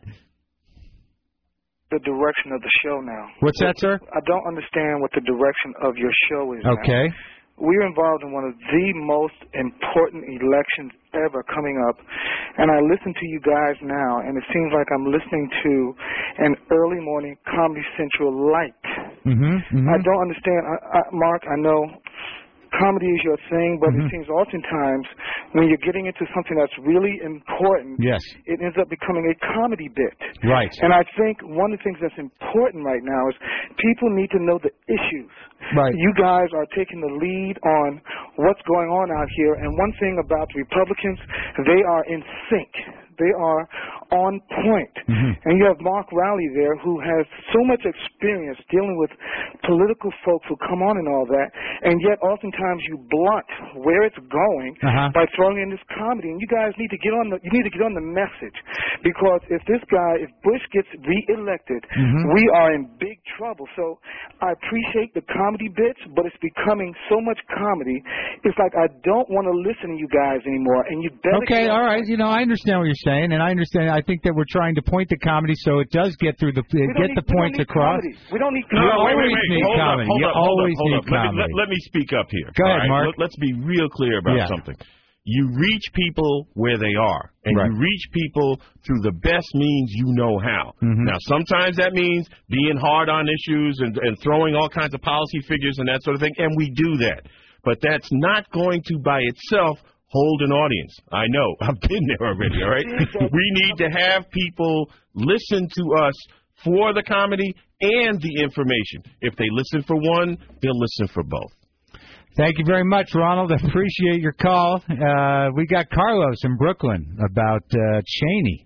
The direction of the show now. What's that, sir? I don't understand what the direction of your show is Okay. now. We're involved in one of the most important elections ever coming up, and I listen to you guys now, and it seems like I'm listening to an early morning Comedy Central light. Mm-hmm, mm-hmm. I don't understand, I, I, Mark, I know comedy is your thing, but mm-hmm. it seems oftentimes when you're getting into something that's really important, yes, it ends up becoming a comedy bit. Right. And I think one of the things that's important right now is people need to know the issues. Right. You guys are taking the lead on what's going on out here, and one thing about the Republicans, they are in sync. They are on point. Mm-hmm. And you have Mark Rowley there who has so much experience dealing with political folks who come on and all that, and yet oftentimes you blunt where it's going uh-huh. by throwing in this comedy. And you guys need to get on the you need to get on the message, because if this guy, if Bush gets reelected, mm-hmm. we are in big trouble. So I appreciate the comedy bits, but it's becoming so much comedy. It's like I don't want to listen to you guys anymore. And you better Okay, get all right. You know, I understand what you're saying, and I understand. I think that we're trying to point to comedy so it does get through the We don't get need- the we don't points need across. comedy. We don't need No, You wait, always wait, wait. need Hold up, comedy. hold You up, hold always up, hold need up. Let me, comedy. let, let me speak up here. Go all ahead, right? Mark. Let, let's be real clear about Yeah. something. You reach people where they are, and Right. you reach people through the best means you know how. Mm-hmm. Now, sometimes that means being hard on issues and, and throwing all kinds of policy figures and that sort of thing, and we do that. But that's not going to, by itself, hold an audience. I know. I've been there already, all right? We need to have people listen to us for the comedy and the information. If they listen for one, they'll listen for both. Thank you very much, Ronald. I appreciate your call. Uh, we got Carlos in Brooklyn about uh, Cheney.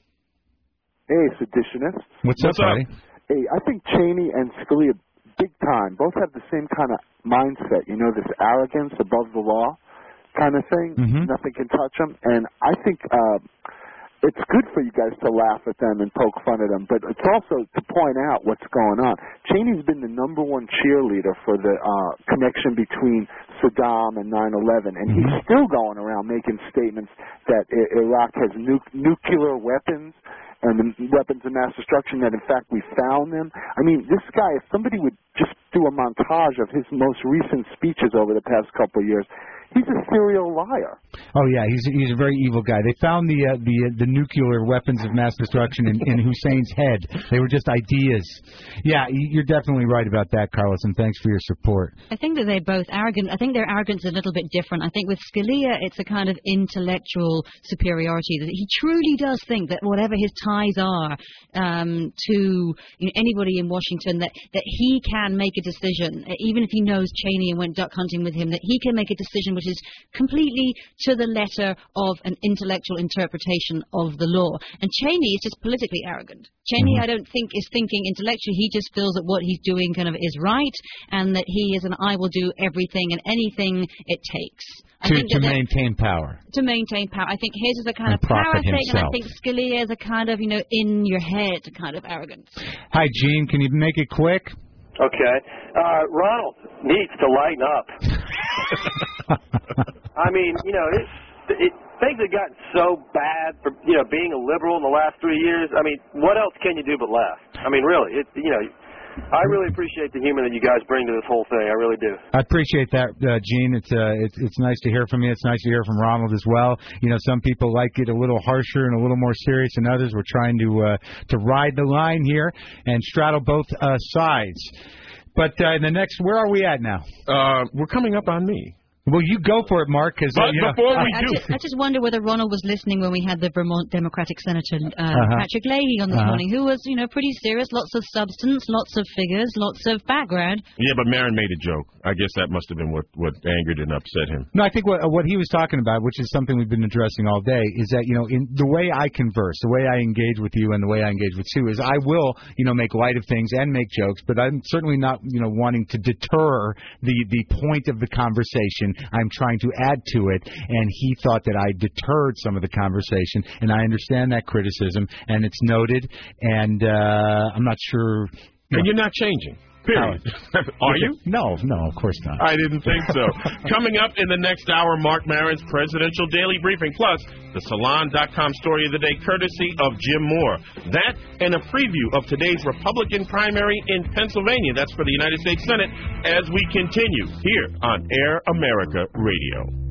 Hey, seditionists. What's, What's up, buddy? Hey, I think Cheney and Scalia, big time, both have the same kind of mindset, you know, this arrogance above the law kind of thing. Mm-hmm. Nothing can touch them. And I think uh, it's good for you guys to laugh at them and poke fun at them, but it's also to point out what's going on. Cheney's been the number one cheerleader for the uh, connection between Saddam and nine eleven, and mm-hmm. he's still going around making statements that I- Iraq has nu- nuclear weapons and the weapons of mass destruction, that in fact we found them. I mean, this guy, if somebody would just do a montage of his most recent speeches over the past couple of years, he's a serial liar. Oh yeah, he's he's a very evil guy. They found the uh, the uh, the nuclear weapons of mass destruction in, in Hussein's head. They were just ideas. Yeah, you're definitely right about that, Carlos, and thanks for your support. I think that they're both arrogant. I think their arrogance is a little bit different. I think with Scalia, it's a kind of intellectual superiority, that he truly does think that whatever his ties are um, to you know, anybody in Washington, that, that he can make a decision, even if he knows Cheney and went duck hunting with him, that he can make a decision which is completely to the letter of an intellectual interpretation of the law. And Cheney is just politically arrogant. Cheney, mm-hmm. I don't think, is thinking intellectually. He just feels that what he's doing kind of is right, and that he is an I will do everything and anything it takes. I To, think to that maintain power. To maintain power. I think his is a kind And of power profit thing, and I himself. think Scalia is a kind of, you know, in your head kind of arrogance. Hi, Gene. Can you make it quick? Okay. Uh, Ronald needs to lighten up. I mean, you know, it, it, things have gotten so bad for, you know, being a liberal in the last three years. I mean, what else can you do but laugh? I mean, really, it, you know, I really appreciate the humor that you guys bring to this whole thing. I really do. I appreciate that, uh, Gene. It's, uh, it's it's nice to hear from you. It's nice to hear from Ronald as well. You know, some people like it a little harsher and a little more serious than others. We're trying to uh, to ride the line here and straddle both uh, sides. But uh, in the next, where are we at now? Uh, we're coming up on me. Well, you go for it, Mark. Cause, but uh, you know, before we I, do, I just, I just wonder whether Ronald was listening when we had the Vermont Democratic Senator uh, uh-huh. Patrick Leahy on this uh-huh. morning, who was, you know, pretty serious, lots of substance, lots of figures, lots of background. Yeah, but Marin made a joke. I guess that must have been what, what angered and upset him. No, I think what what he was talking about, which is something we've been addressing all day, is that, you know, in the way I converse, the way I engage with you and the way I engage with Sue is I will, you know, make light of things and make jokes, but I'm certainly not, you know, wanting to deter the, the point of the conversation. I'm trying to add to it, and he thought that I deterred some of the conversation, and I understand that criticism, and it's noted, and uh, I'm not sure... And you're not changing. Period. Are you? No, no, of course not. I didn't think so. Coming up in the next hour, Mark Maron's Presidential Daily Briefing, plus the Salon dot com story of the day, courtesy of Jim Moore. That and a preview of today's Republican primary in Pennsylvania. That's for the United States Senate as we continue here on Air America Radio.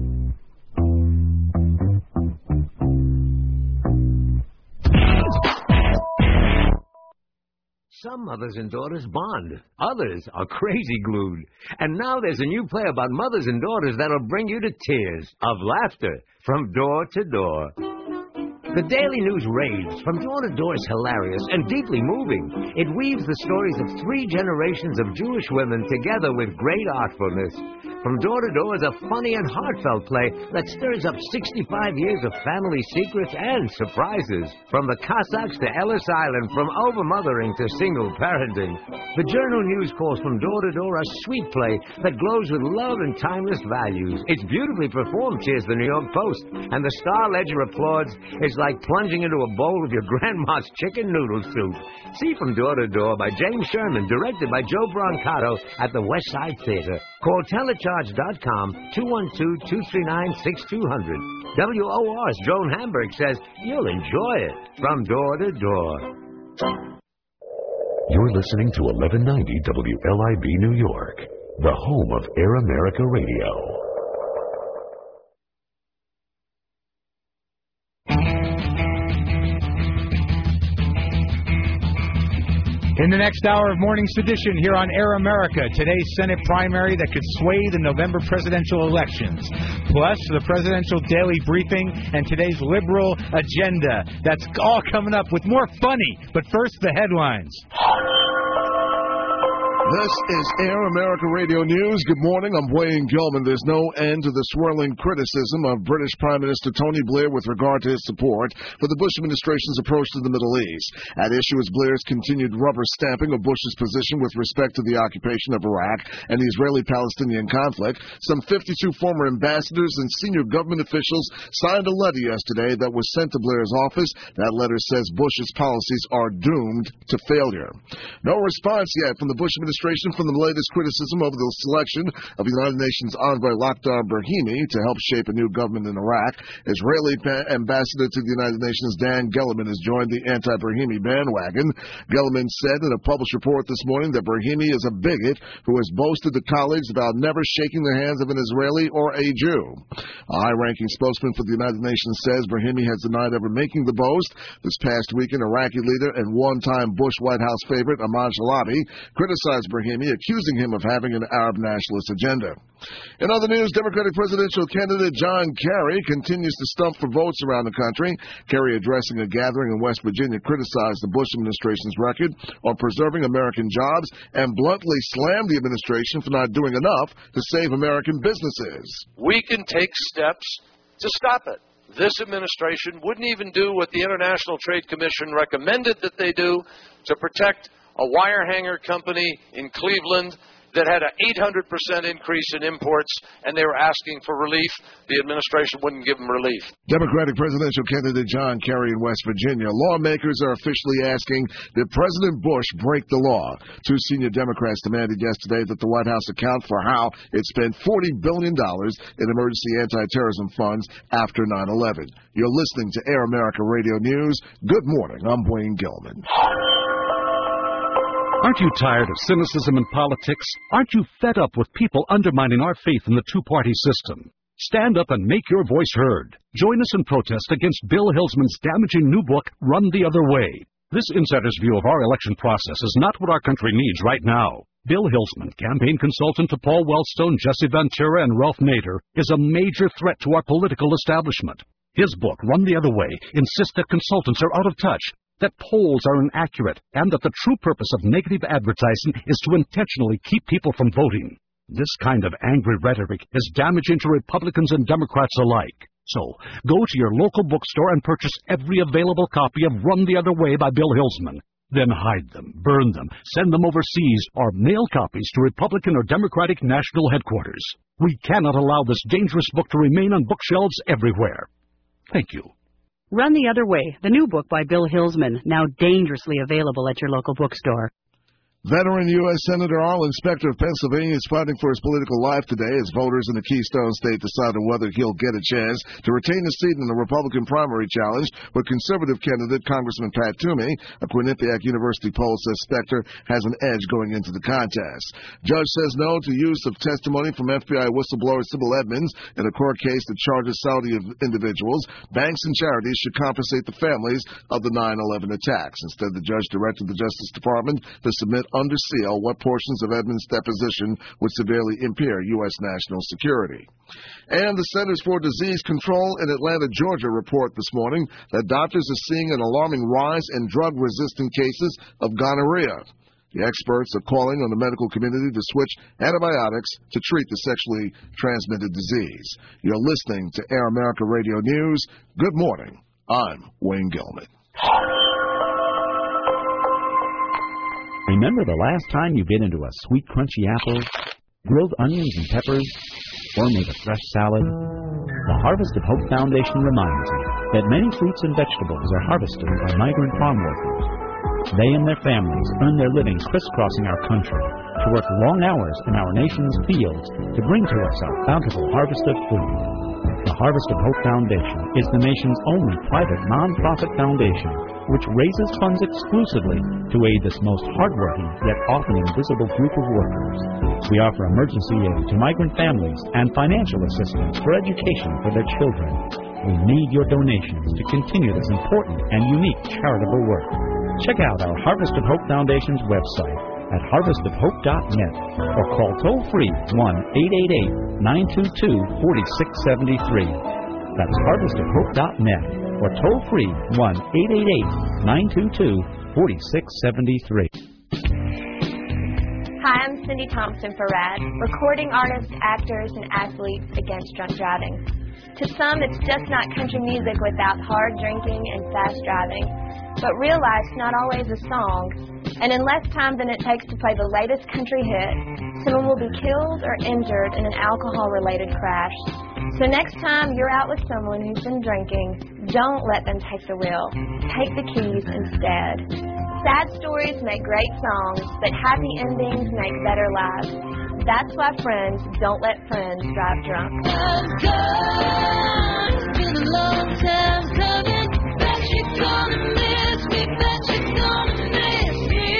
Some mothers and daughters bond. Others are crazy glued. And now there's a new play about mothers and daughters that'll bring you to tears of laughter from door to door. The Daily News Raids from Door to Door is hilarious and deeply moving. It weaves the stories of three generations of Jewish women together with great artfulness. From Door to Door is a funny and heartfelt play that stirs up sixty-five years of family secrets and surprises. From the Cossacks to Ellis Island, from overmothering to single parenting. The Journal News calls From Door to Door a sweet play that glows with love and timeless values. It's beautifully performed, cheers the New York Post. And the Star Ledger applauds. It's like plunging into a bowl of your grandma's chicken noodle soup. See From Door to Door by James Sherman, directed by Joe Brancato at the West Side Theater. Call telecharge dot com, two one two, two three nine, six two zero zero. W O R's Joan Hamburg says you'll enjoy it. From Door to Door. You're listening to eleven ninety W L I B New York, the home of Air America Radio. In the next hour of Morning Sedition here on Air America, today's Senate primary that could sway the November presidential elections, plus the Presidential Daily Briefing and today's liberal agenda. That's all coming up with more funny, but first the headlines. This is Air America Radio News. Good morning. I'm Wayne Gilman. There's no end to the swirling criticism of British Prime Minister Tony Blair with regard to his support for the Bush administration's approach to the Middle East. At issue is Blair's continued rubber stamping of Bush's position with respect to the occupation of Iraq and the Israeli-Palestinian conflict. Some fifty-two former ambassadors and senior government officials signed a letter yesterday that was sent to Blair's office. That letter says Bush's policies are doomed to failure. No response yet from the Bush administration from the latest criticism over the selection of United Nations envoy Lakhdar Brahimi to help shape a new government in Iraq. Israeli ambassador to the United Nations Dan Gelman has joined the anti-Brahimi bandwagon. Gelman said in a published report this morning that Brahimi is a bigot who has boasted to colleagues about never shaking the hands of an Israeli or a Jew. A high-ranking spokesman for the United Nations says Brahimi has denied ever making the boast. This past weekend, Iraqi leader and one-time Bush White House favorite Ahmad Shalabi criticized Brahimi, accusing him of having an Arab nationalist agenda. In other news, Democratic presidential candidate John Kerry continues to stump for votes around the country. Kerry, addressing a gathering in West Virginia, criticized the Bush administration's record on preserving American jobs and bluntly slammed the administration for not doing enough to save American businesses. We can take steps to stop it. This administration wouldn't even do what the International Trade Commission recommended that they do to protect a wire hanger company in Cleveland that had an eight hundred percent increase in imports, and they were asking for relief. The administration wouldn't give them relief. Democratic presidential candidate John Kerry in West Virginia. Lawmakers are officially asking that President Bush break the law. Two senior Democrats demanded yesterday that the White House account for how it spent forty billion dollars in emergency anti-terrorism funds after nine eleven. You're listening to Air America Radio News. Good morning. I'm Wayne Gilman. Aren't you tired of cynicism in politics? Aren't you fed up with people undermining our faith in the two-party system? Stand up and make your voice heard. Join us in protest against Bill Hillsman's damaging new book, Run the Other Way. This insider's view of our election process is not what our country needs right now. Bill Hillsman, campaign consultant to Paul Wellstone, Jesse Ventura, and Ralph Nader, is a major threat to our political establishment. His book, Run the Other Way, insists that consultants are out of touch, that polls are inaccurate, and that the true purpose of negative advertising is to intentionally keep people from voting. This kind of angry rhetoric is damaging to Republicans and Democrats alike. So, go to your local bookstore and purchase every available copy of Run the Other Way by Bill Hillsman. Then hide them, burn them, send them overseas, or mail copies to Republican or Democratic national headquarters. We cannot allow this dangerous book to remain on bookshelves everywhere. Thank you. Run the Other Way, the new book by Bill Hillsman, now dangerously available at your local bookstore. Veteran U S Senator Arlen Specter of Pennsylvania is fighting for his political life today as voters in the Keystone State decide on whether he'll get a chance to retain a seat in the Republican primary challenge with conservative candidate Congressman Pat Toomey. A Quinnipiac University poll says Specter has an edge going into the contest. Judge says no to use of testimony from F B I whistleblower Sybil Edmonds in a court case that charges Saudi individuals. Banks and charities should compensate the families of the nine eleven attacks. Instead, the judge directed the Justice Department to submit under seal what portions of Edmonds' deposition would severely impair U S national security. And the Centers for Disease Control in Atlanta, Georgia, report this morning that doctors are seeing an alarming rise in drug-resistant cases of gonorrhea. The experts are calling on the medical community to switch antibiotics to treat the sexually transmitted disease. You're listening to Air America Radio News. Good morning. I'm Wayne Gilman. Remember the last time you bit into a sweet, crunchy apple, grilled onions and peppers, or made a fresh salad? The Harvest of Hope Foundation reminds you that many fruits and vegetables are harvested by migrant farm workers. They and their families earn their living crisscrossing our country to work long hours in our nation's fields to bring to us our bountiful harvest of food. The Harvest of Hope Foundation is the nation's only private non-profit foundation which raises funds exclusively to aid this most hardworking yet often invisible group of workers. We offer emergency aid to migrant families and financial assistance for education for their children. We need your donations to continue this important and unique charitable work. Check out our Harvest of Hope Foundation's website at harvest of hope dot net or call toll-free one eight eight eight, nine two two, four six seven three. That's harvest of hope dot net or toll-free one eight eight eight, nine two two, four six seven three. Hi, I'm Cindy Thompson for RAD, recording artists, actors, and athletes against drunk driving. To some, it's just not country music without hard drinking and fast driving. But real life's not always a song, and in less time than it takes to play the latest country hit, someone will be killed or injured in an alcohol-related crash. So next time you're out with someone who's been drinking, don't let them take the wheel. Take the keys instead. Sad stories make great songs, but happy endings make better lives. That's why friends don't let friends drive drunk. It's been a long time coming, but you're gonna miss me, but you're gonna miss me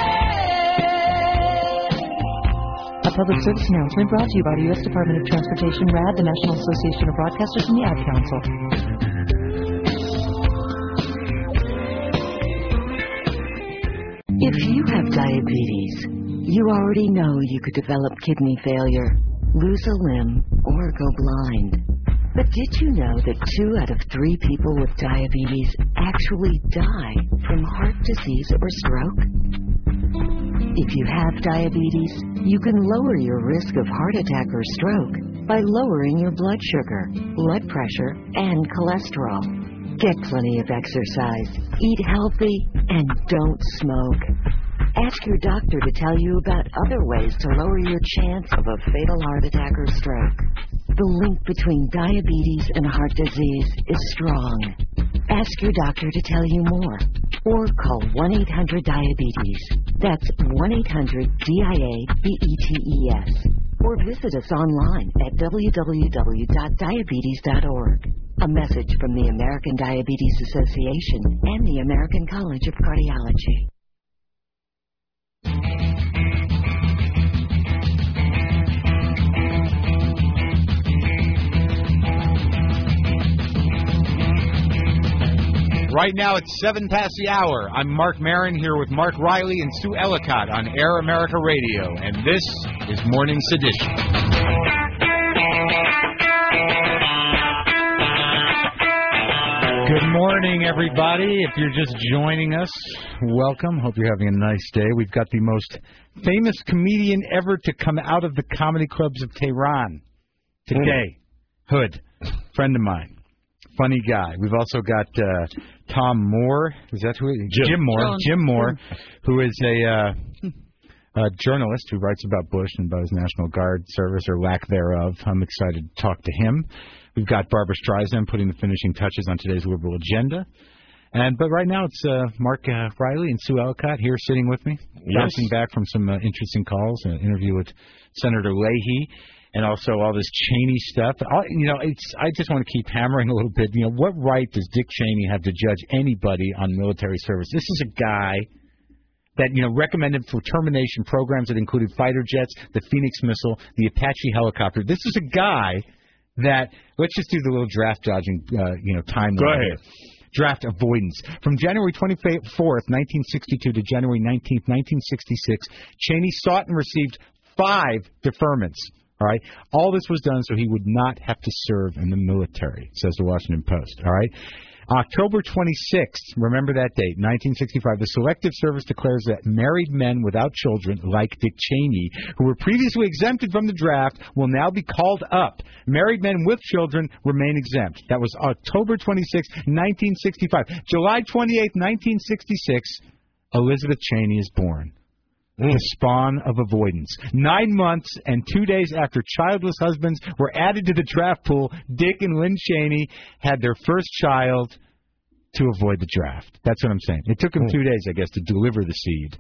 there. A public service announcement brought to you by the U S Department of Transportation, R A D, the National Association of Broadcasters, and the Ad Council. If you have diabetes, you already know you could develop kidney failure, lose a limb, or go blind. But did you know that two out of three people with diabetes actually die from heart disease or stroke? If you have diabetes, you can lower your risk of heart attack or stroke by lowering your blood sugar, blood pressure, and cholesterol. Get plenty of exercise, eat healthy, and don't smoke. Ask your doctor to tell you about other ways to lower your chance of a fatal heart attack or stroke. The link between diabetes and heart disease is strong. Ask your doctor to tell you more. Or call one eight hundred diabetes. That's one eight hundred D I A B E T E S. Or visit us online at w w w dot diabetes dot org. A message from the American Diabetes Association and the American College of Cardiology. Right now it's seven past the hour. I'm Mark Marin here with Mark Riley and Sue Ellicott on Air America Radio, and this is Morning Sedition. Good morning, everybody. If you're just joining us, welcome. Hope you're having a nice day. We've got the most famous comedian ever to come out of the comedy clubs of Tehran today. Hood, friend of mine. Funny guy. We've also got uh, Tom Moore. Is that who? It is? Jim, Jim Moore. John. Jim Moore, who is a, uh, a journalist who writes about Bush and about his National Guard service or lack thereof. I'm excited to talk to him. We've got Barbara Streisand putting the finishing touches on today's liberal agenda. And but right now it's uh, Mark uh, Riley and Sue Ellicott here sitting with me, yes. bouncing back from some uh, interesting calls, an interview with Senator Leahy. And also all this Cheney stuff. All, you know, it's. I just want to keep hammering a little bit. You know, what right does Dick Cheney have to judge anybody on military service? This is a guy that, you know, recommended for termination programs that included fighter jets, the Phoenix missile, the Apache helicopter. This is a guy that, let's just do the little draft dodging, uh, you know, timeline. Go ahead. Draft avoidance. From January twenty-fourth, nineteen sixty-two to January nineteenth, nineteen sixty-six, Cheney sought and received five deferments. All right. All this was done so he would not have to serve in the military, says the Washington Post. All right. October twenty-sixth, remember that date, nineteen sixty-five, the Selective Service declares that married men without children, like Dick Cheney, who were previously exempted from the draft, will now be called up. Married men with children remain exempt. That was October twenty-sixth, nineteen sixty-five. July twenty-eighth, nineteen sixty-six, Elizabeth Cheney is born. Mm. The spawn of avoidance. Nine months and two days after childless husbands were added to the draft pool, Dick and Lynn Cheney had their first child to avoid the draft. That's what I'm saying. It took them mm. two days, I guess, to deliver the seed.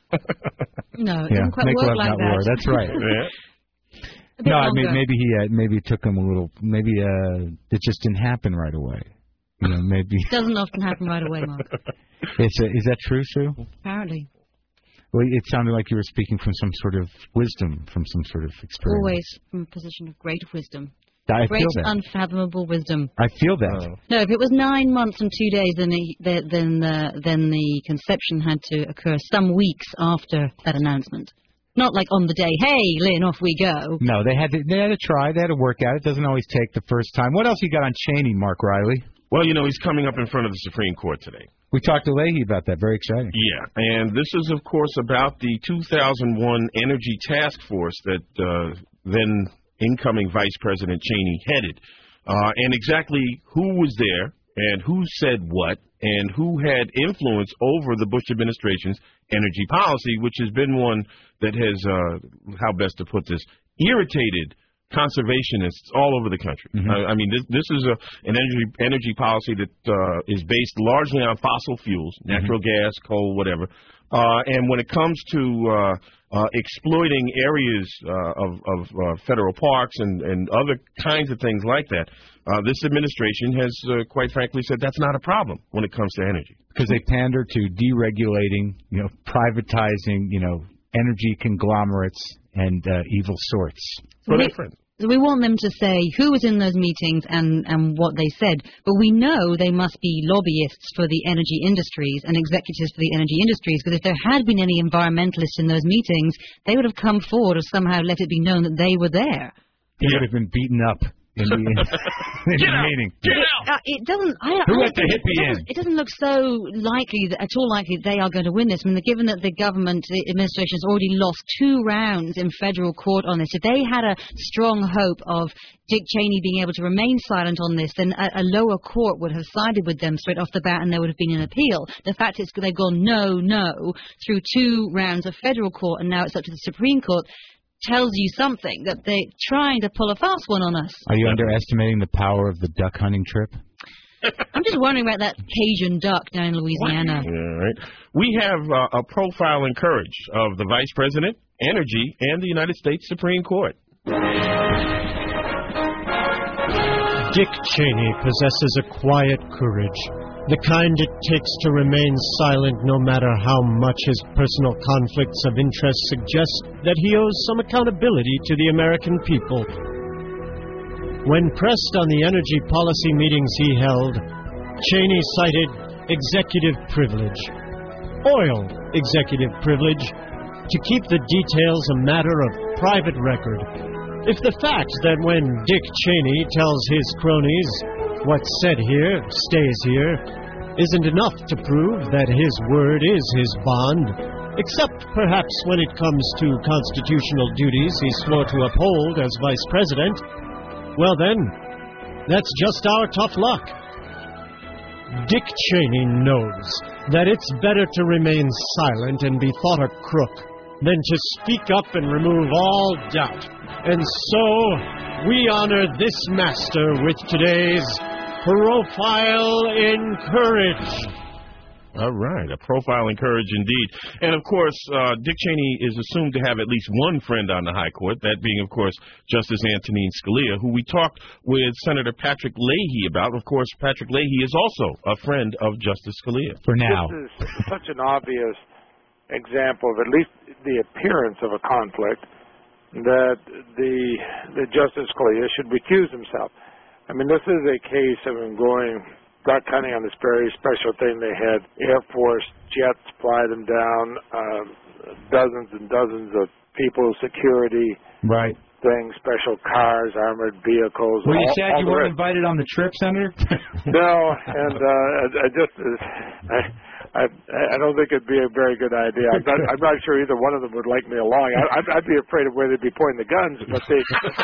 No, it yeah, didn't quite make work love, like not that. war. That's right. yeah. No, I mean, maybe he uh, maybe it took him a little. Maybe uh, it just didn't happen right away. You know, maybe it doesn't often happen right away, Mark. It's a, is that true, Sue? Apparently. Well, it sounded like you were speaking from some sort of wisdom, from some sort of experience. Always from a position of great wisdom. I great, feel that. unfathomable wisdom. I feel that. Oh. No, if it was nine months and two days, then the, the, then the, then the conception had to occur some weeks after that announcement. Not like on the day, hey, Lynn, off we go. No, they had to, they had to try. They had to work at it. It doesn't always take the first time. What else you got on Cheney, Mark Riley? Well, you know, he's coming up in front of the Supreme Court today. We talked to Leahy about that. Very exciting. Yeah, and this is, of course, about the two thousand one Energy Task Force that uh, then incoming Vice President Cheney headed, uh, and exactly who was there and who said what and who had influence over the Bush administration's energy policy, which has been one that has, uh, how best to put this, irritated conservationists all over the country. Mm-hmm. I, I mean, this, this is a, an energy energy policy that uh, is based largely on fossil fuels, natural mm-hmm. gas, coal, whatever. Uh, and when it comes to uh, uh, exploiting areas uh, of, of uh, federal parks and, and other kinds of things like that, uh, this administration has, uh, quite frankly, said that's not a problem when it comes to energy. Because they pander to deregulating, you know, privatizing, you know, energy conglomerates and uh, evil sorts. For their friends. We want them to say who was in those meetings and, and what they said, but we know they must be lobbyists for the energy industries and executives for the energy industries, because if there had been any environmentalists in those meetings, they would have come forward or somehow let it be known that they were there. They would have been beaten up in the, in Get the out. meeting. Get it, out. uh, it doesn't. I, Who I let the it, hippie it in? doesn't, it doesn't look so likely, that, at all likely, that they are going to win this. I mean, given that the government, the administration has already lost two rounds in federal court on this, if they had a strong hope of Dick Cheney being able to remain silent on this, then a, a lower court would have sided with them straight off the bat, and there would have been an appeal. The fact is they've gone no, no through two rounds of federal court, and now it's up to the Supreme Court. Tells you something, that they're trying to pull a fast one on us. Are you underestimating the power of the duck hunting trip? I'm just wondering about that Cajun duck down in Louisiana. All right. We have uh, a profile in courage of the Vice President, Energy, and the United States Supreme Court. Dick Cheney possesses a quiet courage, the kind it takes to remain silent no matter how much his personal conflicts of interest suggest that he owes some accountability to the American people. When pressed on the energy policy meetings he held, Cheney cited executive privilege, oil executive privilege, to keep the details a matter of private record. If the fact that when Dick Cheney tells his cronies what's said here stays here isn't enough to prove that his word is his bond, except perhaps when it comes to constitutional duties he swore to uphold as Vice President, well then, that's just our tough luck. Dick Cheney knows that it's better to remain silent and be thought a crook than to speak up and remove all doubt. And so, we honor this master with today's Profile in Courage. All right, a profile in courage indeed. And, of course, uh, Dick Cheney is assumed to have at least one friend on the High Court, that being, of course, Justice Antonin Scalia, who we talked with Senator Patrick Leahy about. Of course, Patrick Leahy is also a friend of Justice Scalia. For now. This is such an obvious example of at least the appearance of a conflict that the, the Justice Scalia should recuse himself. I mean, this is a case of him going duck hunting on this very special thing. They had Air Force jets fly them down, uh, dozens and dozens of people, security right. things, special cars, armored vehicles. Well, you all, said all you the weren't rest. invited on the trip, Senator? No, and uh, I just, I, I, I don't think it'd be a very good idea. I'm not, I'm not sure either one of them would like me along. I, I'd, I'd be afraid of where they'd be pointing the guns, but they.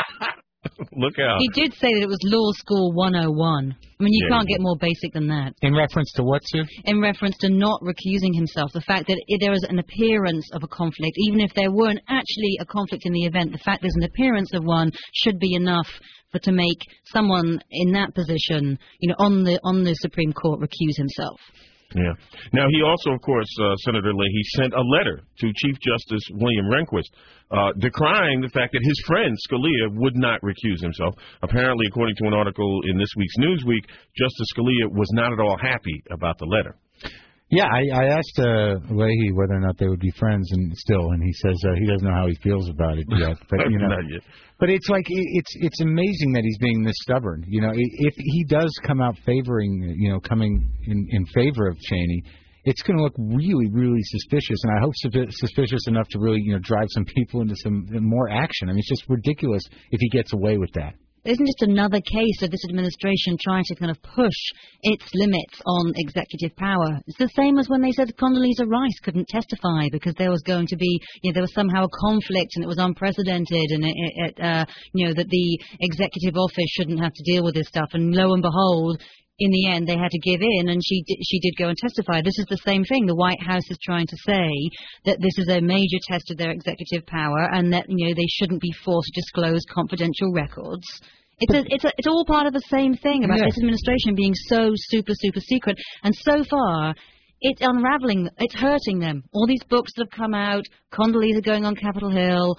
Look out. He did say that it was Law School one oh one. I mean, you Yeah. can't get more basic than that. In reference to what, Sue? In reference to not recusing himself, the fact that i- there is an appearance of a conflict, even if there weren't actually a conflict in the event, the fact there's an appearance of one should be enough for to make someone in that position, you know, on the on the Supreme Court recuse himself. Yeah. Now, he also, of course, uh, Senator Leahy sent a letter to Chief Justice William Rehnquist uh, decrying the fact that his friend Scalia would not recuse himself. Apparently, according to an article in this week's Newsweek, Justice Scalia was not at all happy about the letter. Yeah, I, I asked uh, Leahy whether or not they would be friends, and still, and he says uh, he doesn't know how he feels about it yet. But you know, Not yet. but it's like it- it's it's amazing that he's being this stubborn. You know, i- if he does come out favoring, you know, coming in in favor of Cheney, it's going to look really, really suspicious, and I hope su- suspicious enough to really, you know, drive some people into some more action. I mean, it's just ridiculous if he gets away with that. Isn't just another case of this administration trying to kind of push its limits on executive power? It's the same as when they said Condoleezza Rice couldn't testify because there was going to be, you know, there was somehow a conflict and it was unprecedented, and it, it, uh, you know, that the executive office shouldn't have to deal with this stuff. And lo and behold, in the end, they had to give in, and she did, she did go and testify. This is the same thing. The White House is trying to say that this is a major test of their executive power, and that, you know, they shouldn't be forced to disclose confidential records. It's a, it's a, it's all part of the same thing about Yeah. this administration being so super, super secret. And so far, it's unraveling. It's hurting them. All these books that have come out, Condoleezza going on Capitol Hill.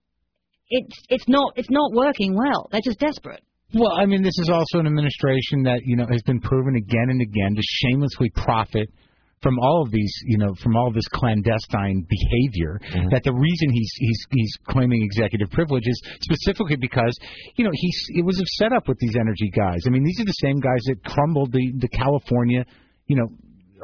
It's it's not it's not working well. They're just desperate. Well, I mean, this is also an administration that, you know, has been proven again and again to shamelessly profit from all of these, you know, from all of this clandestine behavior. Mm-hmm. That the reason he's he's he's claiming executive privilege is specifically because, you know, he's it was set up with these energy guys. I mean, these are the same guys that crumbled the the California, you know,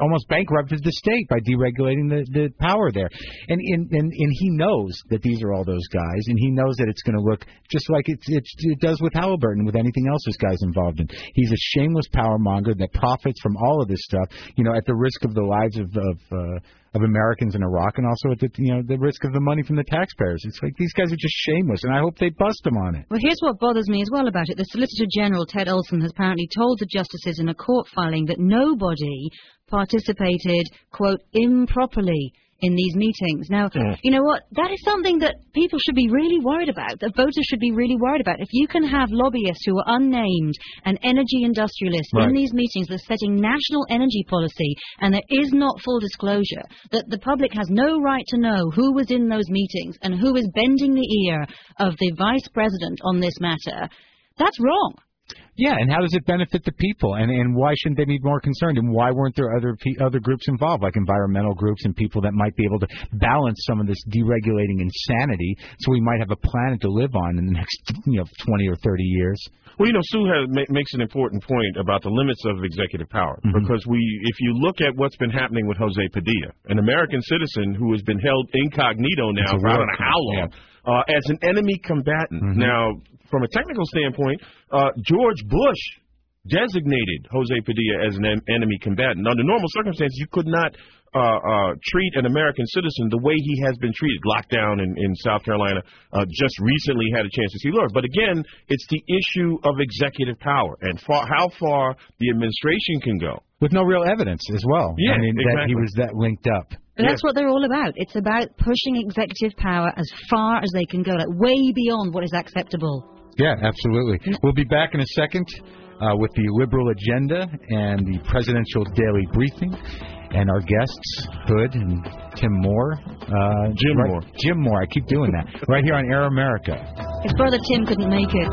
almost bankrupted the state by deregulating the, the power there. And, and and and he knows that these are all those guys, and he knows that it's going to look just like it's, it's, it does with Halliburton, with anything else this guy's involved in. He's a shameless power monger that profits from all of this stuff, you know, at the risk of the lives of of, uh, of Americans in Iraq, and also at the you know the risk of the money from the taxpayers. It's like these guys are just shameless, and I hope they bust him on it. Well, here's what bothers me as well about it. The Solicitor General, Ted Olson, has apparently told the justices in a court filing that nobody participated, quote, improperly in these meetings. Now, mm. you know what? That is something that people should be really worried about, that voters should be really worried about. If you can have lobbyists who are unnamed and energy industrialists right. in these meetings that are setting national energy policy, and there is not full disclosure, that the public has no right to know who was in those meetings and who is bending the ear of the vice president on this matter, that's wrong. Yeah, and how does it benefit the people? And and why shouldn't they be more concerned? And why weren't there other other groups involved, like environmental groups and people that might be able to balance some of this deregulating insanity, so we might have a planet to live on in the next you know twenty or thirty years? Well, you know, Sue has, ma- makes an important point about the limits of executive power, mm-hmm. because we, if you look at what's been happening with Jose Padilla, an American citizen who has been held incognito now for I don't know how long, yeah. uh, as an enemy combatant. Mm-hmm. Now, from a technical standpoint, uh, George Bush designated Jose Padilla as an en- enemy combatant. Under normal circumstances, you could not uh, uh, treat an American citizen the way he has been treated. Locked down in, in South Carolina, uh, just recently had a chance to see Lord. But again, it's the issue of executive power and far, how far the administration can go. With no real evidence as well. Yeah, I mean, exactly. that he was that linked up. But that's yeah. what they're all about. It's about pushing executive power as far as they can go, like way beyond what is acceptable. Yeah, absolutely. We'll be back in a second uh, with the liberal agenda and the presidential daily briefing, and our guests, Hood and Tim Moore. Uh, Jim right, Moore. Jim Moore. I keep doing that. Right here on Air America. His brother Tim couldn't make it.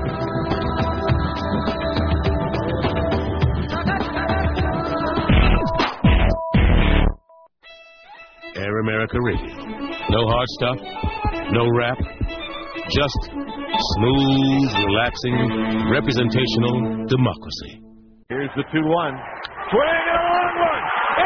Air America Radio. No hard stuff, no rap, just smooth, relaxing, representational democracy. Here's the two one. Swing and a long one.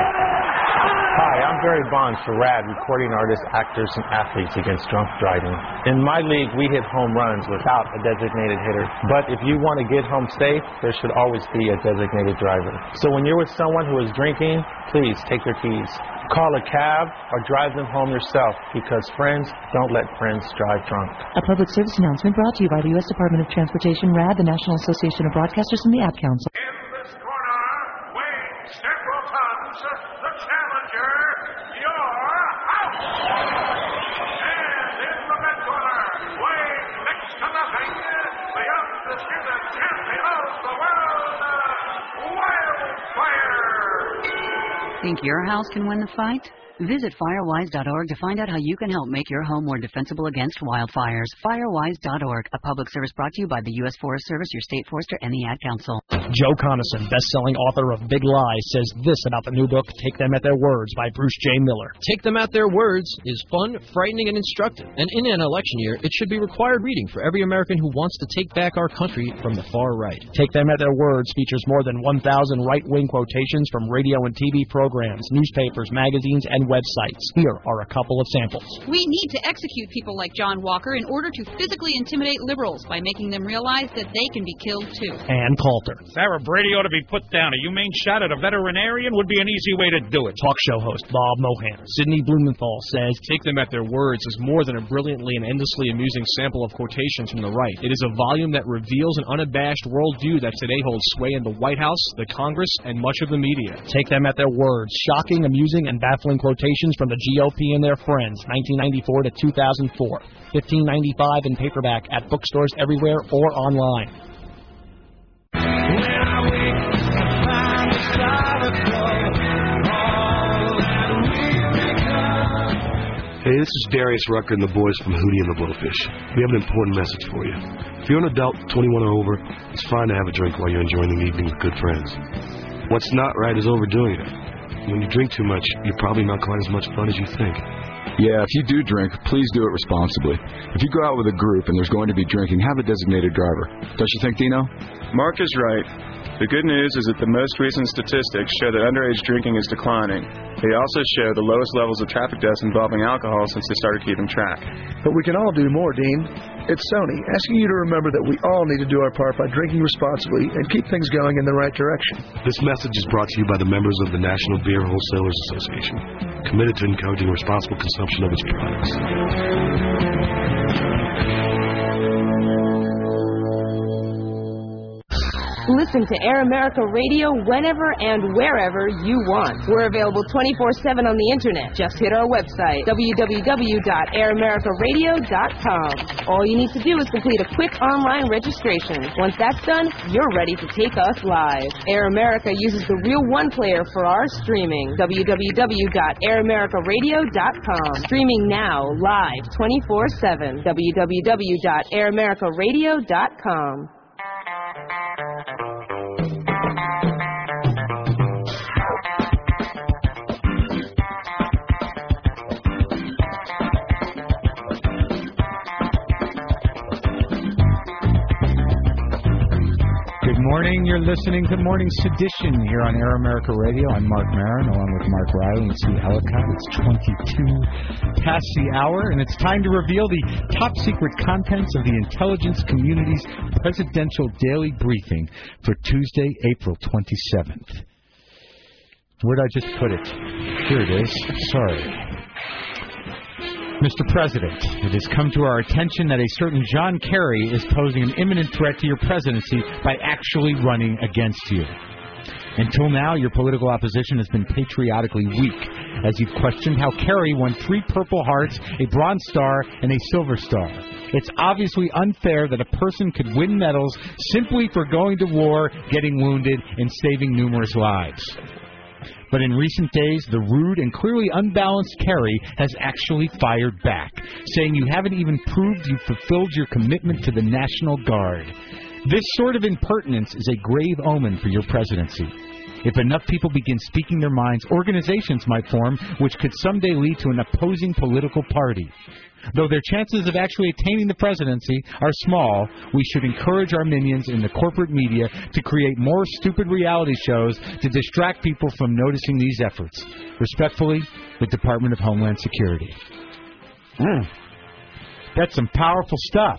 Hi, I'm Barry Bonds for RAD, recording artists, actors, and athletes against drunk driving. In my league, we hit home runs without a designated hitter. But if you want to get home safe, there should always be a designated driver. So when you're with someone who is drinking, please take their keys. Call a cab or drive them home yourself, because friends don't let friends drive drunk. A public service announcement brought to you by the U S Department of Transportation, RAD, the National Association of Broadcasters, and the Ad Council. In this corner, weighing several tons, the challenger, your house. And in the red corner, weighing next to nothing, the undisputed champion of the world, Wildfire. Think your house can win the fight? Visit firewise dot org to find out how you can help make your home more defensible against wildfires. firewise dot org, a public service brought to you by the U S Forest Service, your state forester, and the Ad Council. Joe Conason, best-selling author of Big Lies, says this about the new book, Take Them at Their Words, by Bruce J. Miller. Take Them at Their Words is fun, frightening, and instructive. And in an election year, it should be required reading for every American who wants to take back our country from the far right. Take Them at Their Words features more than one thousand right-wing quotations from radio and T V programs, newspapers, magazines, and websites. Here are a couple of samples. We need to execute people like John Walker in order to physically intimidate liberals by making them realize that they can be killed too. Ann Coulter. Sarah Brady ought to be put down. A humane shot at a veterinarian would be an easy way to do it. Talk show host Bob Mohan. Sidney Blumenthal says, Take Them at Their Words is more than a brilliantly and endlessly amusing sample of quotations from the right. It is a volume that reveals an unabashed worldview that today holds sway in the White House, the Congress, and much of the media. Take Them at Their Words. Shocking, amusing, and baffling quotations from the G O P and their friends, nineteen ninety-four to two thousand four. fifteen ninety-five in paperback at bookstores everywhere or online. Hey, this is Darius Rucker and the boys from Hootie and the Blowfish. We have an important message for you. If you're an adult, twenty-one or over, it's fine to have a drink while you're enjoying the evening with good friends. What's not right is overdoing it. When you drink too much, you're probably not quite as much fun as you think. Yeah, if you do drink, please do it responsibly. If you go out with a group and there's going to be drinking, have a designated driver. Don't you think, Dino? Mark is right. The good news is that the most recent statistics show that underage drinking is declining. They also show the lowest levels of traffic deaths involving alcohol since they started keeping track. But we can all do more, Dean. It's Sony asking you to remember that we all need to do our part by drinking responsibly and keep things going in the right direction. This message is brought to you by the members of the National Beer Wholesalers Association, committed to encouraging responsible consumption of its products. Listen to Air America Radio whenever and wherever you want. We're available twenty-four seven on the internet. Just hit our website, w w w dot air america radio dot com. All you need to do is complete a quick online registration. Once that's done, you're ready to take us live. Air America uses the Real One player for our streaming. w w w dot air america radio dot com. Streaming now, live, twenty-four seven. w w w dot air america radio dot com. Good morning. You're listening to Morning Sedition here on Air America Radio. I'm Mark Maron, along with Mark Riley and Sue Ellicott. It's twenty-two past the hour, and it's time to reveal the top secret contents of the intelligence community's presidential daily briefing for Tuesday, April twenty-seventh. Where'd I just put it? Here it is. Sorry. Mister President, it has come to our attention that a certain John Kerry is posing an imminent threat to your presidency by actually running against you. Until now, your political opposition has been patriotically weak, as you've questioned how Kerry won three Purple Hearts, a Bronze Star, and a Silver Star. It's obviously unfair that a person could win medals simply for going to war, getting wounded, and saving numerous lives. But in recent days, the rude and clearly unbalanced Kerry has actually fired back, saying you haven't even proved you fulfilled your commitment to the National Guard. This sort of impertinence is a grave omen for your presidency. If enough people begin speaking their minds, organizations might form which could someday lead to an opposing political party. Though their chances of actually attaining the presidency are small, we should encourage our minions in the corporate media to create more stupid reality shows to distract people from noticing these efforts. Respectfully, the Department of Homeland Security. Mm. That's some powerful stuff.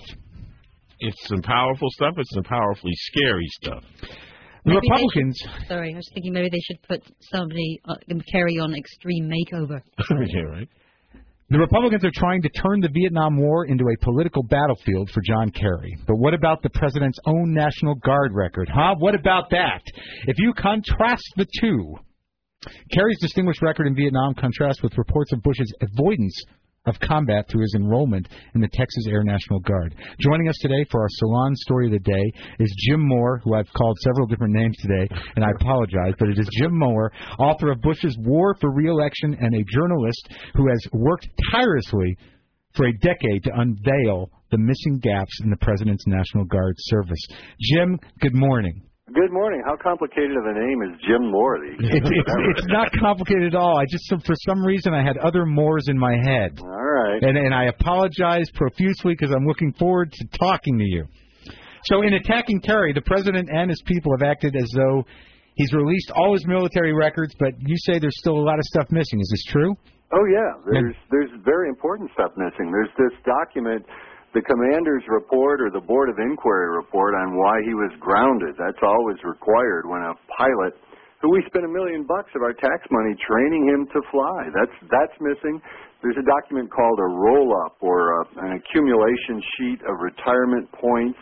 It's some powerful stuff. It's some powerfully scary stuff. The Republicans... Should, sorry, I was thinking maybe they should put somebody, uh, carry on Extreme Makeover. Yeah, right. The Republicans are trying to turn the Vietnam War into a political battlefield for John Kerry. But what about the president's own National Guard record, huh? What about that? If you contrast the two, Kerry's distinguished record in Vietnam contrasts with reports of Bush's avoidance of combat through his enrollment in the Texas Air National Guard. Joining us today for our Salon Story of the Day is Jim Moore, who I've called several different names today, and I apologize, but it is Jim Moore, author of Bush's War for Re-Election and a journalist who has worked tirelessly for a decade to unveil the missing gaps in the President's National Guard service. Jim, good morning. Good morning. How complicated of a name is Jim Moore? It's, it's, it's not complicated at all. I just, for some reason, I had other Moores in my head. All right. And, and I apologize profusely because I'm looking forward to talking to you. So in attacking Kerry, the president and his people have acted as though he's released all his military records, but you say there's still a lot of stuff missing. Is this true? Oh, yeah. There's, there's very important stuff missing. There's this document, the commander's report or the Board of Inquiry report on why he was grounded. That's always required when a pilot, who we spent a million bucks of our tax money training him to fly, that's that's missing. There's a document called a roll-up or a, an accumulation sheet of retirement points.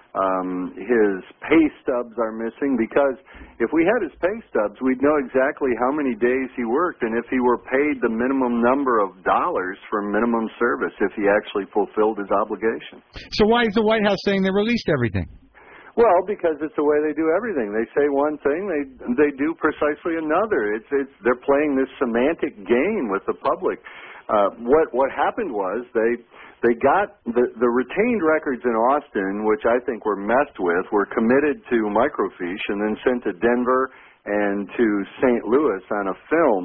Um, his pay stubs are missing because if we had his pay stubs, we'd know exactly how many days he worked and if he were paid the minimum number of dollars for minimum service if he actually fulfilled his obligation. So why is the White House saying they released everything? Well, because it's the way they do everything. They say one thing, they they do precisely another. It's it's they're playing this semantic game with the public. Uh, what what happened was they. They got the, the retained records in Austin, which I think were messed with, were committed to microfiche and then sent to Denver and to Saint Louis on a film.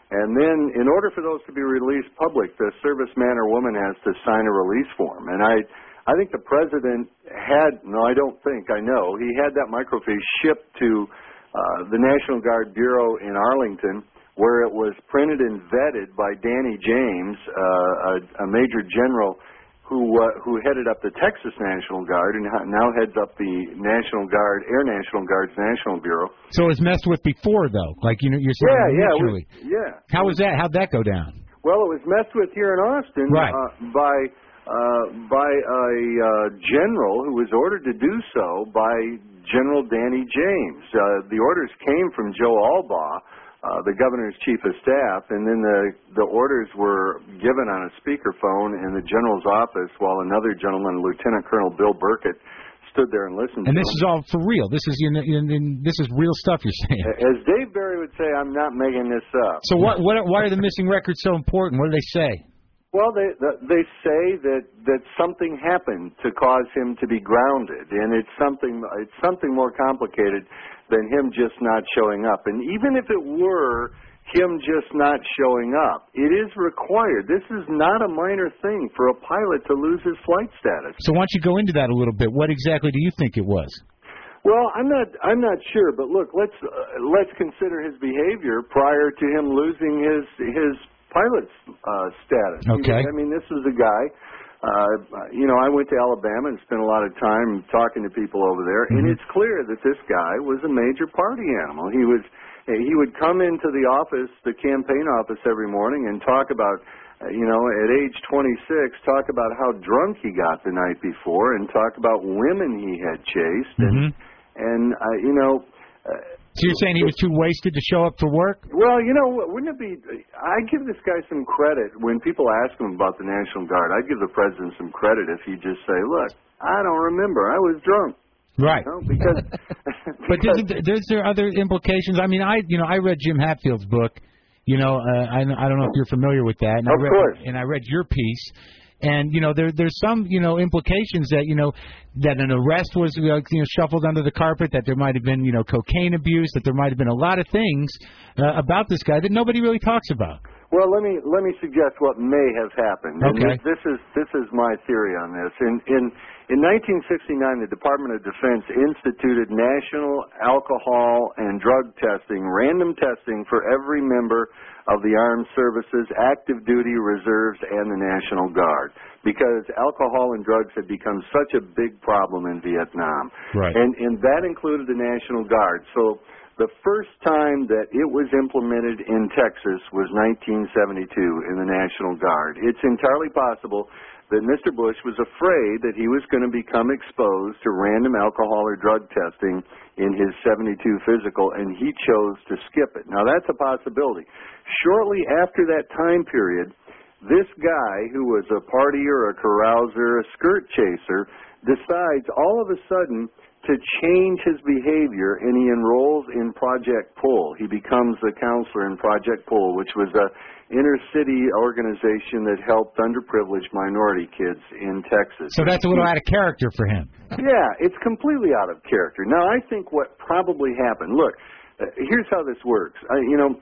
And then, in order for those to be released public, the serviceman or woman has to sign a release form. And I, I think the president had, no, I don't think, I know, he had that microfiche shipped to uh, the National Guard Bureau in Arlington, where it was printed and vetted by Danny James, uh, a, a major general who uh, who headed up the Texas National Guard and now heads up the National Guard, Air National Guard's National Bureau. So it was messed with before, though, like you know, you're saying yeah, yeah, initially. was, yeah. How was that? How'd that go down? Well, it was messed with here in Austin right. uh, by uh, by a uh, general who was ordered to do so by General Danny James. Uh, the orders came from Joe Albaugh, Uh, the governor's chief of staff, and then the the orders were given on a speakerphone in the general's office while another gentleman, Lieutenant Colonel Bill Burkett, stood there and listened and to this him. is all for real. This is in, in, in, this is real stuff you're saying. As Dave Barry would say, I'm not making this up. So what, what why are the missing records so important? What do they say? Well, they they say that, that something happened to cause him to be grounded, and it's something it's something more complicated than him just not showing up. And even if it were him just not showing up, it is required. This is not a minor thing for a pilot to lose his flight status. So why don't you go into that a little bit? What exactly do you think it was? Well, I'm not I'm not sure, but look, let's uh, let's consider his behavior prior to him losing his his pilot's uh, status. Okay. I mean, this was a guy. Uh, you know, I went to Alabama and spent a lot of time talking to people over there, mm-hmm. and it's clear that this guy was a major party animal. He was, he would come into the office, the campaign office every morning and talk about, uh, you know, at age twenty-six, talk about how drunk he got the night before and talk about women he had chased. Mm-hmm. And, and uh, you know... Uh, So you're saying he was too wasted to show up for work? Well, you know, wouldn't it be... I give this guy some credit. When people ask him about the National Guard, I'd give the president some credit if he'd just say, look, I don't remember. I was drunk. Right. You know, because, but there's, there's there other implications? I mean, I you know I read Jim Hatfield's book. You know, uh, I, I don't know if you're familiar with that. And of I read, course. And I read your piece. And, you know, there there's some, you know, implications that, you know, that an arrest was, you know, shuffled under the carpet, that there might have been, you know, cocaine abuse, that there might have been a lot of things uh, about this guy that nobody really talks about. Well, let me let me suggest what may have happened. Okay. And this is this is my theory on this. In in in nineteen sixty-nine, the Department of Defense instituted national alcohol and drug testing, random testing for every member of the armed services, active duty, reserves, and the National Guard, because alcohol and drugs had become such a big problem in Vietnam. Right. And and that included the National Guard. So the first time that it was implemented in Texas was nineteen seventy-two in the National Guard. It's entirely possible that Mister Bush was afraid that he was going to become exposed to random alcohol or drug testing in his seventy-two physical, and he chose to skip it. Now, that's a possibility. Shortly after that time period, this guy, who was a partier, a carouser, a skirt chaser, decides all of a sudden to change his behavior, and he enrolls in Project Pull. He becomes a counselor in Project Pull, which was a inner-city organization that helped underprivileged minority kids in Texas. So that's a little out of character for him. Yeah, it's completely out of character. Now, I think what probably happened, look, Uh, here's how this works. I, you know,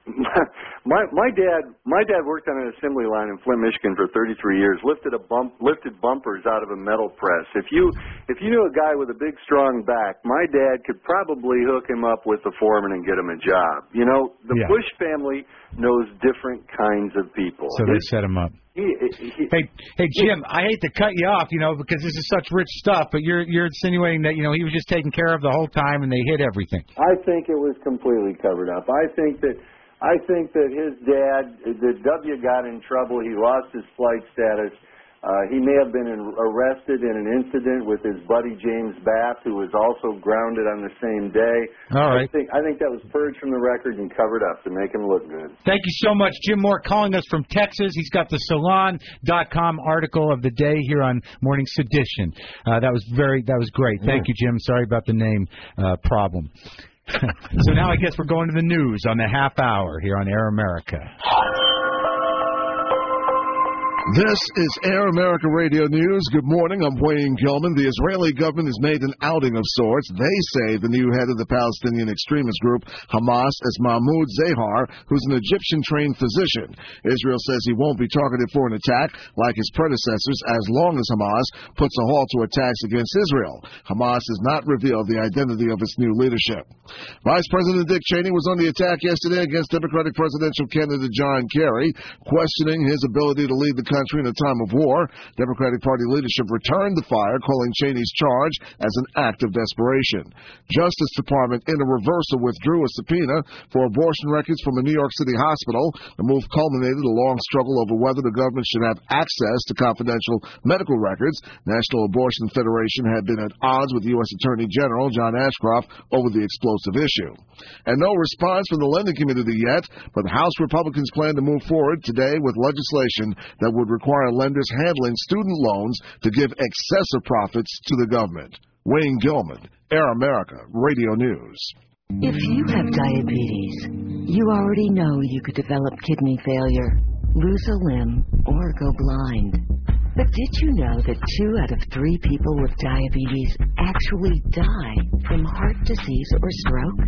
my my dad my dad worked on an assembly line in Flint, Michigan for thirty-three years. Lifted a bump, lifted bumpers out of a metal press. If you if you knew a guy with a big strong back, my dad could probably hook him up with the foreman and get him a job. You know, the yeah. Bush family knows different kinds of people. So they It's, set him up. He, he, hey, hey, Jim, I hate to cut you off, you know, because this is such rich stuff, but you're you're insinuating that, you know, he was just taken care of the whole time and they hid everything. I think it was completely covered up. I think that I think that his dad, that W got in trouble. He lost his flight status. Uh, he may have been in, arrested in an incident with his buddy James Bath, who was also grounded on the same day. All right. I think, I think that was purged from the record and covered up to make him look good. Thank you so much, Jim Moore, calling us from Texas. He's got the Salon dot com article of the day here on Morning Sedition. Uh, that was very, that was great. Thank you, Jim. Sorry about the name uh, problem. So now I guess we're going to the news on the half hour here on Air America. This is Air America Radio News. Good morning. I'm Wayne Gilman. The Israeli government has made an outing of sorts. They say the new head of the Palestinian extremist group, Hamas, is Mahmoud Zahar, who's an Egyptian-trained physician. Israel says he won't be targeted for an attack like his predecessors as long as Hamas puts a halt to attacks against Israel. Hamas has not revealed the identity of its new leadership. Vice President Dick Cheney was on the attack yesterday against Democratic presidential candidate John Kerry, questioning his ability to lead the country in a time of war. Democratic Party leadership returned the fire, calling Cheney's charge as an act of desperation. Justice Department, in a reversal, withdrew a subpoena for abortion records from a New York City hospital. The move culminated a long struggle over whether the government should have access to confidential medical records. National Abortion Federation had been at odds with U S Attorney General John Ashcroft over the explosive issue. And no response from the lending community yet, but House Republicans plan to move forward today with legislation that would require lenders handling student loans to give excessive profits to the government. Wayne Gilman, Air America Radio News. If you have diabetes, you already know you could develop kidney failure, lose a limb, or go blind. But did you know that two out of three people with diabetes actually die from heart disease or stroke?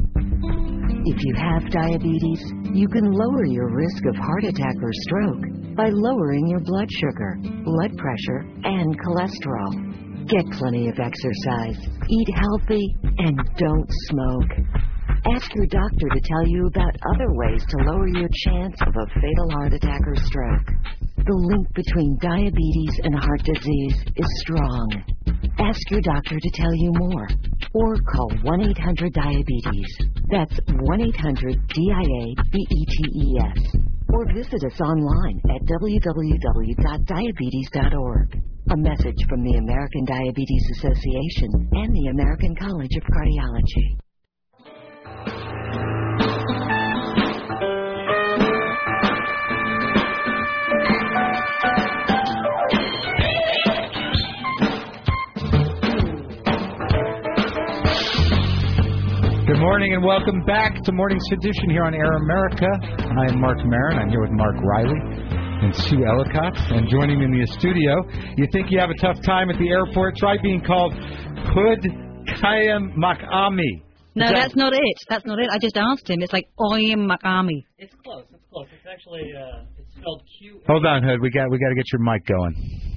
If you have diabetes, you can lower your risk of heart attack or stroke by lowering your blood sugar, blood pressure, and cholesterol. Get plenty of exercise, eat healthy, and don't smoke. Ask your doctor to tell you about other ways to lower your chance of a fatal heart attack or stroke. The link between diabetes and heart disease is strong. Ask your doctor to tell you more, or call one eight hundred diabetes. That's one eight hundred D I A B E T E S. Or visit us online at w w w dot diabetes dot org. A message from the American Diabetes Association and the American College of Cardiology. Good morning and welcome back to Morning Sedition here on Air America. I am Mark Maron. I'm here with Mark Riley and Sue Ellicott. And joining me in the studio, you think you have a tough time at the airport? Try being called Hood Kayam Makami. No, that, that's not it. That's not it. I just asked him. It's like Oyem Makami. It's close. It's close. It's actually uh, it's spelled Q. Hold on, Hood. We got we got to get your mic going.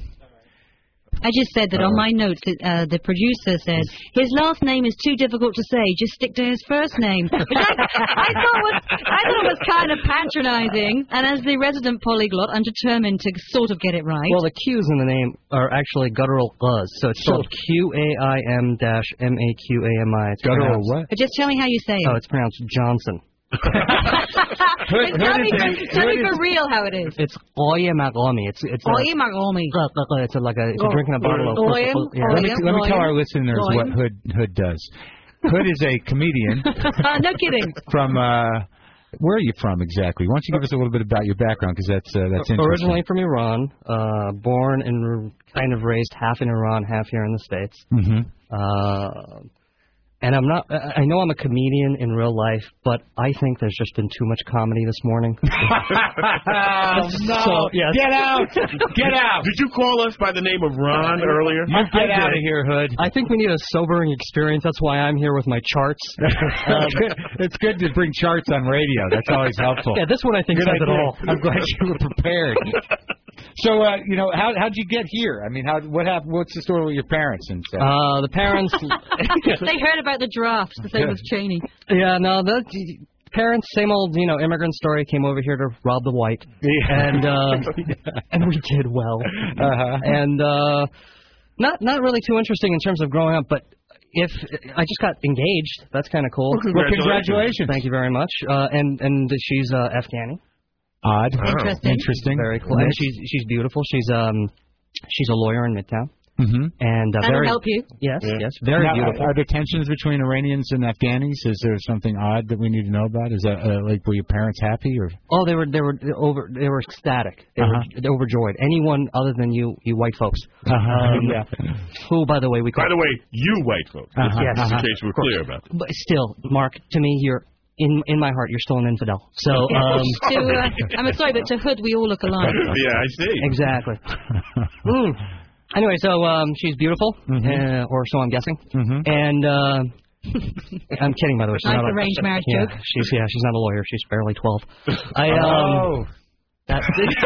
I just said that on my notes, that, uh, the producer says, his last name is too difficult to say, just stick to his first name. Which I, I, thought was, I thought was kind of patronizing, and as the resident polyglot, I'm determined to sort of get it right. Well, the Q's in the name are actually guttural Guz, so it's spelled Q A I M M A Q A M I. Guttural what? Just tell me how you say it. Oh, it's pronounced Johnson. Hood, tell me, for, tell me for real how it is. It's Oyem Magomi. It's it's Oyem Magomi. It's like a it's a drinking a bottle of. Oyem. Yeah. Let me let me tell our listeners what Hood Hood does. Hood is a comedian. No kidding. From uh, where are you from exactly? Why don't you give us a little bit about your background, because that's uh, that's interesting. Originally from Iran, uh, born and kind of raised half in Iran, half here in the States. Mm-hmm. Uh, And I'm not, I know I'm a comedian in real life, but I think there's just been too much comedy this morning. Oh, no. So, yes. Get out! Get out! Did you call us by the name of Ron earlier? You get out of here, Hood. I think we need a sobering experience. That's why I'm here with my charts. um, it's good to bring charts on radio. That's always helpful. Yeah, this one I think good says idea. it all. I'm glad you were prepared. So, uh, you know, how how'd you get here? I mean, how what happened? What's the story with your parents and stuff? Uh, the parents. They heard about the draft, the same with Cheney. Yeah, no, the parents, same old, you know, immigrant story. Came over here to rob the white, yeah. and uh, and we did well. Uh-huh. And uh, not not really too interesting in terms of growing up, but. If I just got engaged, that's kind of cool. Well, congratulations. Well, congratulations! Thank you very much. Uh, and and she's uh, Afghani. Odd. Interesting. Interesting. Very cool. Nice. And she's she's beautiful. She's um she's a lawyer in Midtown. Mm-hmm. And uh, That'll very help you. Yes, yeah. yes, very now, beautiful. Are there tensions between Iranians and Afghanis? Is there something odd that we need to know about? Is that uh, like were your parents happy or? Oh, they were they were over they were ecstatic. They uh-huh. were they were overjoyed. Anyone other than you you white folks. Uh-huh. Um, yeah. Who, by the way, we call. By the way, you white folks. Uh-huh. Yes. In case we're clear about it. But still, Mark, to me, you're in in my heart, you're still an infidel. So, um, to, uh, I'm sorry, but to Hood, we all look alike. Yeah, I see. Exactly. Mm. Anyway, so um, she's beautiful, Mm-hmm. uh, or so I'm guessing. Mm-hmm. And uh, I'm kidding, by the way. She's Nice not a- arranged marriage yeah, joke. She's yeah, she's not a lawyer. She's barely twelve. I um. Oh. That,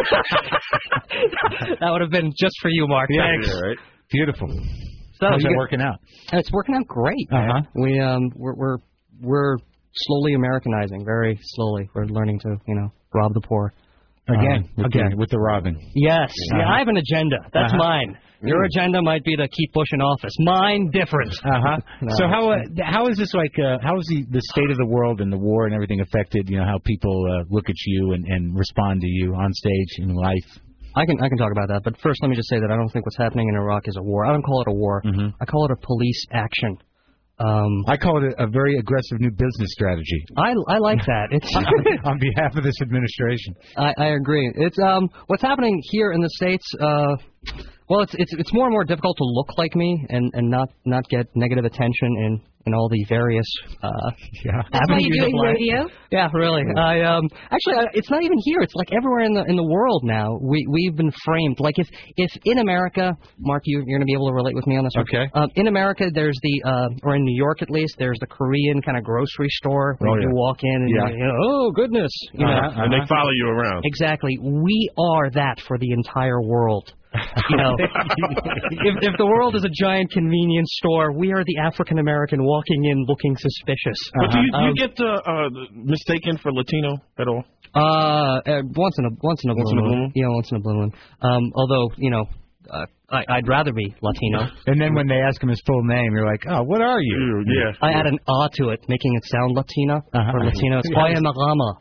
that would have been just for you, Mark. Yeah, Thanks. yeah, right. Beautiful. So How's you that get- working out? It's working out great. man. Uh-huh. We um we're we're we're slowly Americanizing, very slowly. We're learning to you know rob the poor. Again, Um, with again The, with the Robin. Yes, Uh-huh. yeah, I have an agenda. That's Uh-huh. mine. Your agenda might be to keep Bush in office. Mine different. Uh huh. No. So how uh, how is this like? Uh, how is the the state of the world and the war and everything affected? You know how people uh, look at you and, and respond to you on stage in life. I can I can talk about that, but first let me just say that I don't think what's happening in Iraq is a war. I don't call it a war. Mm-hmm. I call it a police action. Um, I call it a, a very aggressive new business strategy. I I like that. It's on behalf of this administration. I, I agree. It's um what's happening here in the States. Uh, well, it's it's it's more and more difficult to look like me and, and not not get negative attention in, in all the various uh yeah. That's why avenues you're of doing life. radio? Yeah, really. I um actually I, it's not even here. It's like everywhere in the in the world now. We we've been framed like if if in America, Mark, you you're gonna be able to relate with me on this one. Okay. Um, in America, there's the uh or in New York at least, there's the Korean kind of grocery store where Oh, you yeah. walk in and Yeah. you know, oh goodness, you know, Uh-huh. And they follow you around. Exactly. We are that for the entire world. You know, if, if the world is a giant convenience store, we are the African American walking in looking suspicious. But do you, do you Um, get uh, uh, mistaken for Latino at all? Uh, uh, once in a once in a Once blue in a blue moon. moon? Yeah, once in a blue moon. Um, although you know, uh, I, I'd rather be Latino. And then when they ask him his full name, you're like, oh, what are you? Yeah. I add an ah to it, making it sound Latina. Uh-huh. For Latino, it's I am a Rama.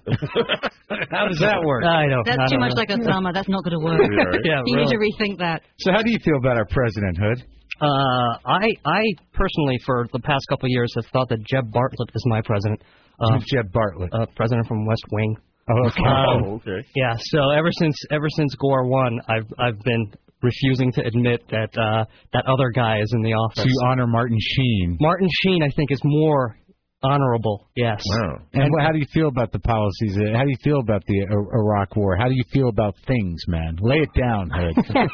How does that work? I know. That's I too don't much know. like Osama. That's not going to work. Yeah, right. Yeah, You need to really. rethink that. So how do you feel about our president, Hood? Uh, I I personally, for the past couple of years, have thought that Jeb Bartlett is my president. Uh, Who's Jeb Bartlett? Uh, president from West Wing. Oh, okay. Um, Oh, okay. Yeah. So ever since ever since Gore won, I've I've been refusing to admit that uh, that other guy is in the office. So you honor Martin Sheen. Martin Sheen, I think, is more honorable. Yes. Wow. And how do you feel about the policies? uh, How do you feel about the uh, Iraq War? How do you feel about things, man? Lay it down, Hood.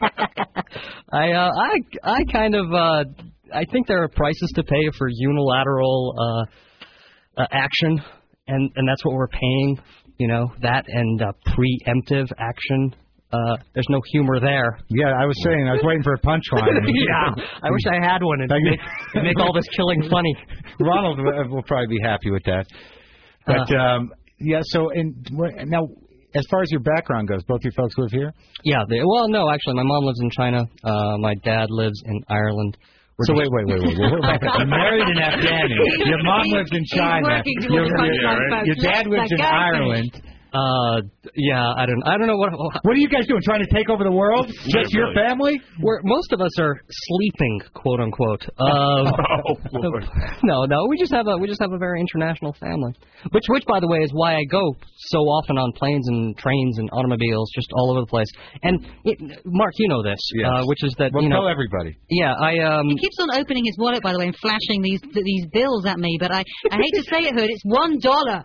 I uh, I I kind of uh, I think there are prices to pay for unilateral uh, uh, action, and and that's what we're paying. You know, that and uh, preemptive action. Uh, there's no humor there. Yeah, I was saying, I was waiting for a punchline. Yeah, I wish I had one and make, make all this killing funny. Ronald will will probably be happy with that. But um, yeah, so and wh- now, as far as your background goes, both your folks live here. Yeah, they, well, no, actually, my mom lives in China. Uh, my dad lives in Ireland. We're So just- wait, wait, wait, wait. wait, wait. You're married in Afghanistan. Your mom lives in China. working towards Your, the your, contract, your folks. dad Let lives that in guy Ireland. Uh, yeah, I don't, I don't know what. What are you guys doing? Trying to take over the world? Just your family? We're most of us are sleeping, quote unquote. Um, Oh, Lord. no, no, we just have a we just have a very international family. Which, which, by the way, is why I go so often on planes and trains and automobiles, just all over the place. And it, Mark, you know this, Yes. uh, which is that Well, you know. tell everybody. Yeah, I um. He keeps on opening his wallet, by the way, and flashing these these bills at me. But I, I hate to say it, Hood, it's one dollar.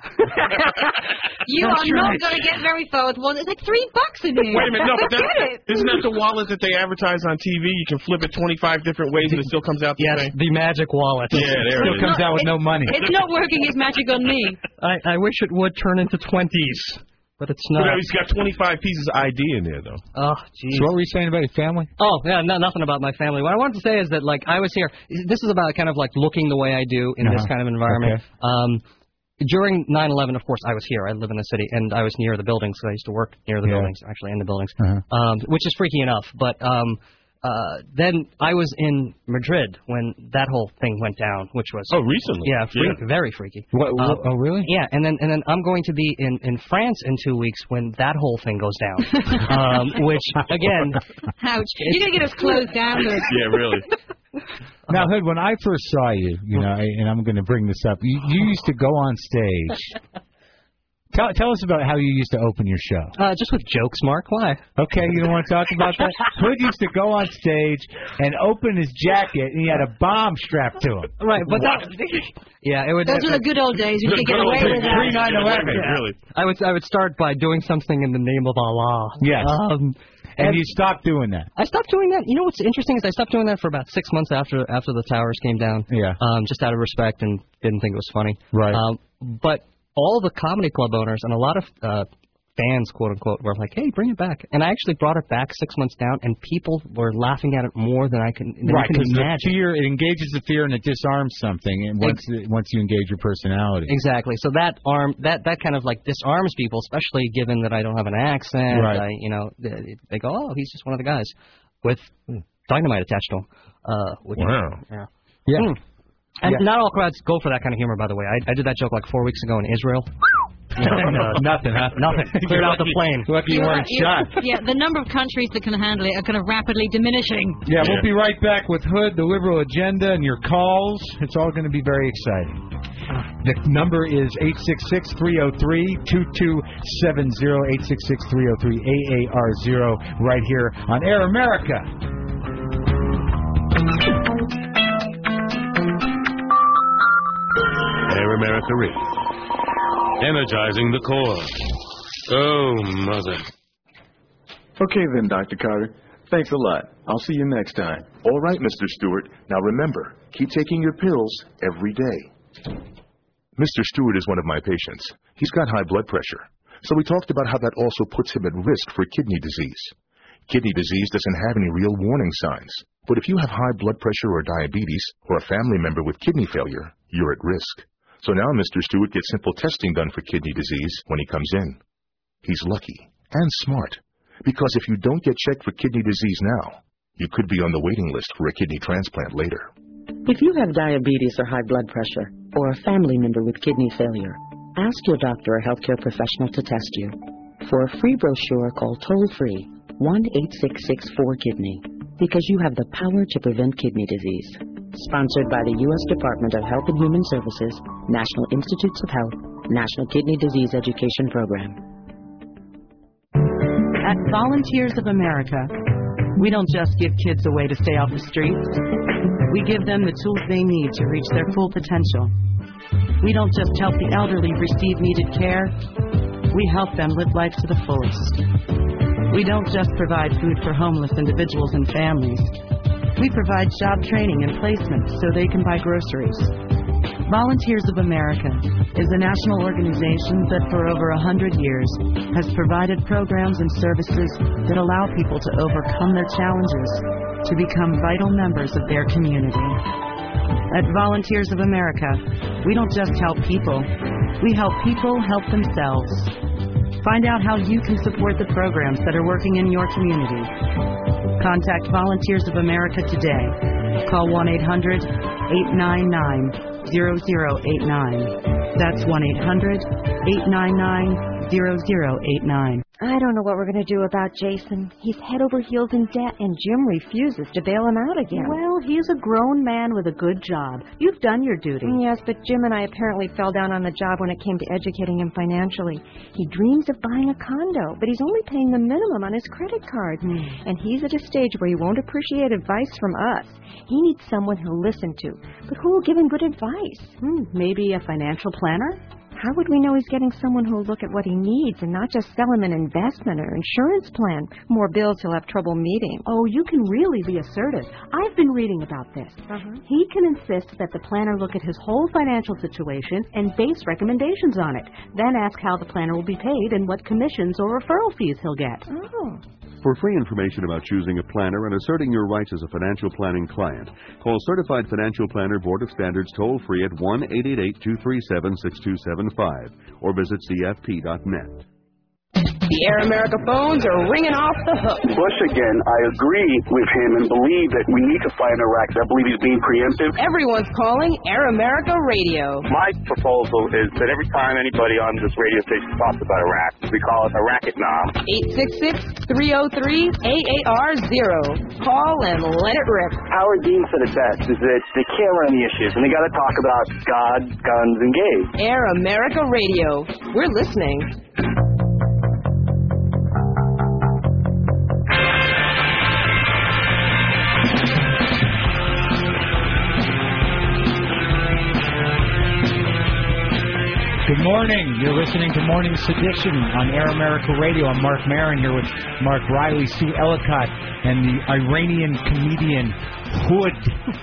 You That's are not right. going to get very far with one. It's like three bucks in here. Wait a minute, no, but Forget that, it. isn't that the wallet that they advertise on T V? You can flip it twenty-five different ways and it still comes out the Yes, same? the magic wallet. Yeah, there Still it is. comes out with no money. It's not working his magic on me. I, I wish it would turn into twenties, but it's But not. he's got twenty-five pieces of I D in there, though. Oh, geez. So what were you saying about your family? Oh, yeah, no, nothing about my family. What I wanted to say is that, like, I was here. This is about kind of like looking the way I do in this Uh-huh. kind of environment. Okay. Um, during nine eleven, of course, I was here. I live in the city, and I was near the buildings. So I used to work near the Yeah. buildings, actually in the buildings, Uh-huh. um, which is freaky enough. But um, uh, then I was in Madrid when that whole thing went down, which was Oh, recently? yeah, freak, Yeah. very freaky. What, Uh, what, oh, really? Yeah, and then and then I'm going to be in, in France in two weeks when that whole thing goes down. um, which again, Ouch. You're going to get us closed down, Hood. Yeah, really. Now, Hood, when I first saw you, you know, and I'm going to bring this up, you, you used to go on stage Tell, tell us about how you used to open your show. Uh, just with jokes, Mark. Why? Okay, you don't want to talk about that? Hood used to go on stage and open his jacket, and he had a bomb strapped to him. Right, but that, yeah, it would. Those were the good old days. You could get away with that. Pre nine eleven. Really? I would I would start by doing something in the name of Allah. Yes. Um, and, and you stopped doing that. I stopped doing that. You know what's interesting is I stopped doing that for about six months after after the towers came down. Yeah. Um, just out of respect and didn't think it was funny. Right. Um, but all the comedy club owners and a lot of uh, fans, quote unquote, were like, "Hey, bring it back." And I actually brought it back six months down, and people were laughing at it more than I can, than right, you can imagine. The fear, it engages the fear and it disarms something, and once Ex- once you engage your personality. Exactly. So that arm, that that kind of like disarms people, especially given that I don't have an accent. Right. I, you know, they, they go, "Oh, he's just one of the guys with dynamite attached to him." Uh, which, wow. Yeah. Yeah. Mm. And yeah. not all crowds go for that kind of humor, by the way. I, I did that joke like four weeks ago in Israel. no, nothing, huh? Nothing. Cleared out the plane. Lucky you weren't shot. Yeah, the number of countries that can handle it are kind of rapidly diminishing. Yeah, we'll be right back with Hood, the liberal agenda, and your calls. It's all going to be very exciting. The number is eight six six, three oh three, two two seven zero, eight six six, three oh three, A A R zero, right here on Air America. Air America Radio. Energizing the core. Oh, mother. Okay then, Doctor Carter. Thanks a lot. I'll see you next time. All right, Mister Stewart. Now remember, keep taking your pills every day. Mister Stewart is one of my patients. He's got high blood pressure. So we talked about how that also puts him at risk for kidney disease. Kidney disease doesn't have any real warning signs. But if you have high blood pressure or diabetes, or a family member with kidney failure, you're at risk. So now Mister Stewart gets simple testing done for kidney disease when he comes in. He's lucky and smart, because if you don't get checked for kidney disease now, you could be on the waiting list for a kidney transplant later. If you have diabetes or high blood pressure, or a family member with kidney failure, ask your doctor or healthcare professional to test you. For a free brochure, call toll-free one eight six six four kidney, because you have the power to prevent kidney disease. Sponsored by the U S Department of Health and Human Services, National Institutes of Health, National Kidney Disease Education Program. At Volunteers of America, we don't just give kids a way to stay off the streets. We give them the tools they need to reach their full potential. We don't just help the elderly receive needed care. We help them live life to the fullest. We don't just provide food for homeless individuals and families. We provide job training and placement so they can buy groceries. Volunteers of America is a national organization that for over a hundred years has provided programs and services that allow people to overcome their challenges to become vital members of their community. At Volunteers of America, we don't just help people, we help people help themselves. Find out how you can support the programs that are working in your community. Contact Volunteers of America today. Call one eight hundred, eight nine nine, zero zero eight nine. That's one eight hundred, eight nine nine, zero zero eight nine. I don't know what we're going to do about Jason. He's head over heels in debt, and Jim refuses to bail him out again. Well, he's a grown man with a good job. You've done your duty. Yes, but Jim and I apparently fell down on the job when it came to educating him financially. He dreams of buying a condo, but he's only paying the minimum on his credit card. Mm. And he's at a stage where he won't appreciate advice from us. He needs someone he'll listen to. But who will give him good advice? Hmm, maybe a financial planner? How would we know he's getting someone who'll look at what he needs and not just sell him an investment or insurance plan? More bills he'll have trouble meeting. Oh, you can really be assertive. I've been reading about this. Uh-huh. He can insist that the planner look at his whole financial situation and base recommendations on it. Then ask how the planner will be paid and what commissions or referral fees he'll get. Oh. For free information about choosing a planner and asserting your rights as a financial planning client, call Certified Financial Planner Board of Standards toll-free at one eight eight eight, two three seven, six two seven five or visit C F P dot net. The Air America phones are ringing off the hook. Bush again, I agree with him and believe that we need to fight in Iraq. I believe he's being preemptive. Everyone's calling Air America Radio. My proposal is that every time anybody on this radio station talks about Iraq, we call it Iraq it now. eight six six, three oh three, A A R zero. Call and let it rip. Howard Dean said it best, is that they can't run the issues, and they got to talk about God, guns, and gays. Air America Radio. We're listening. Good morning. You're listening to Morning Sedition on Air America Radio. I'm Mark Maron here with Mark Riley, Sue Ellicott, and the Iranian comedian Hood,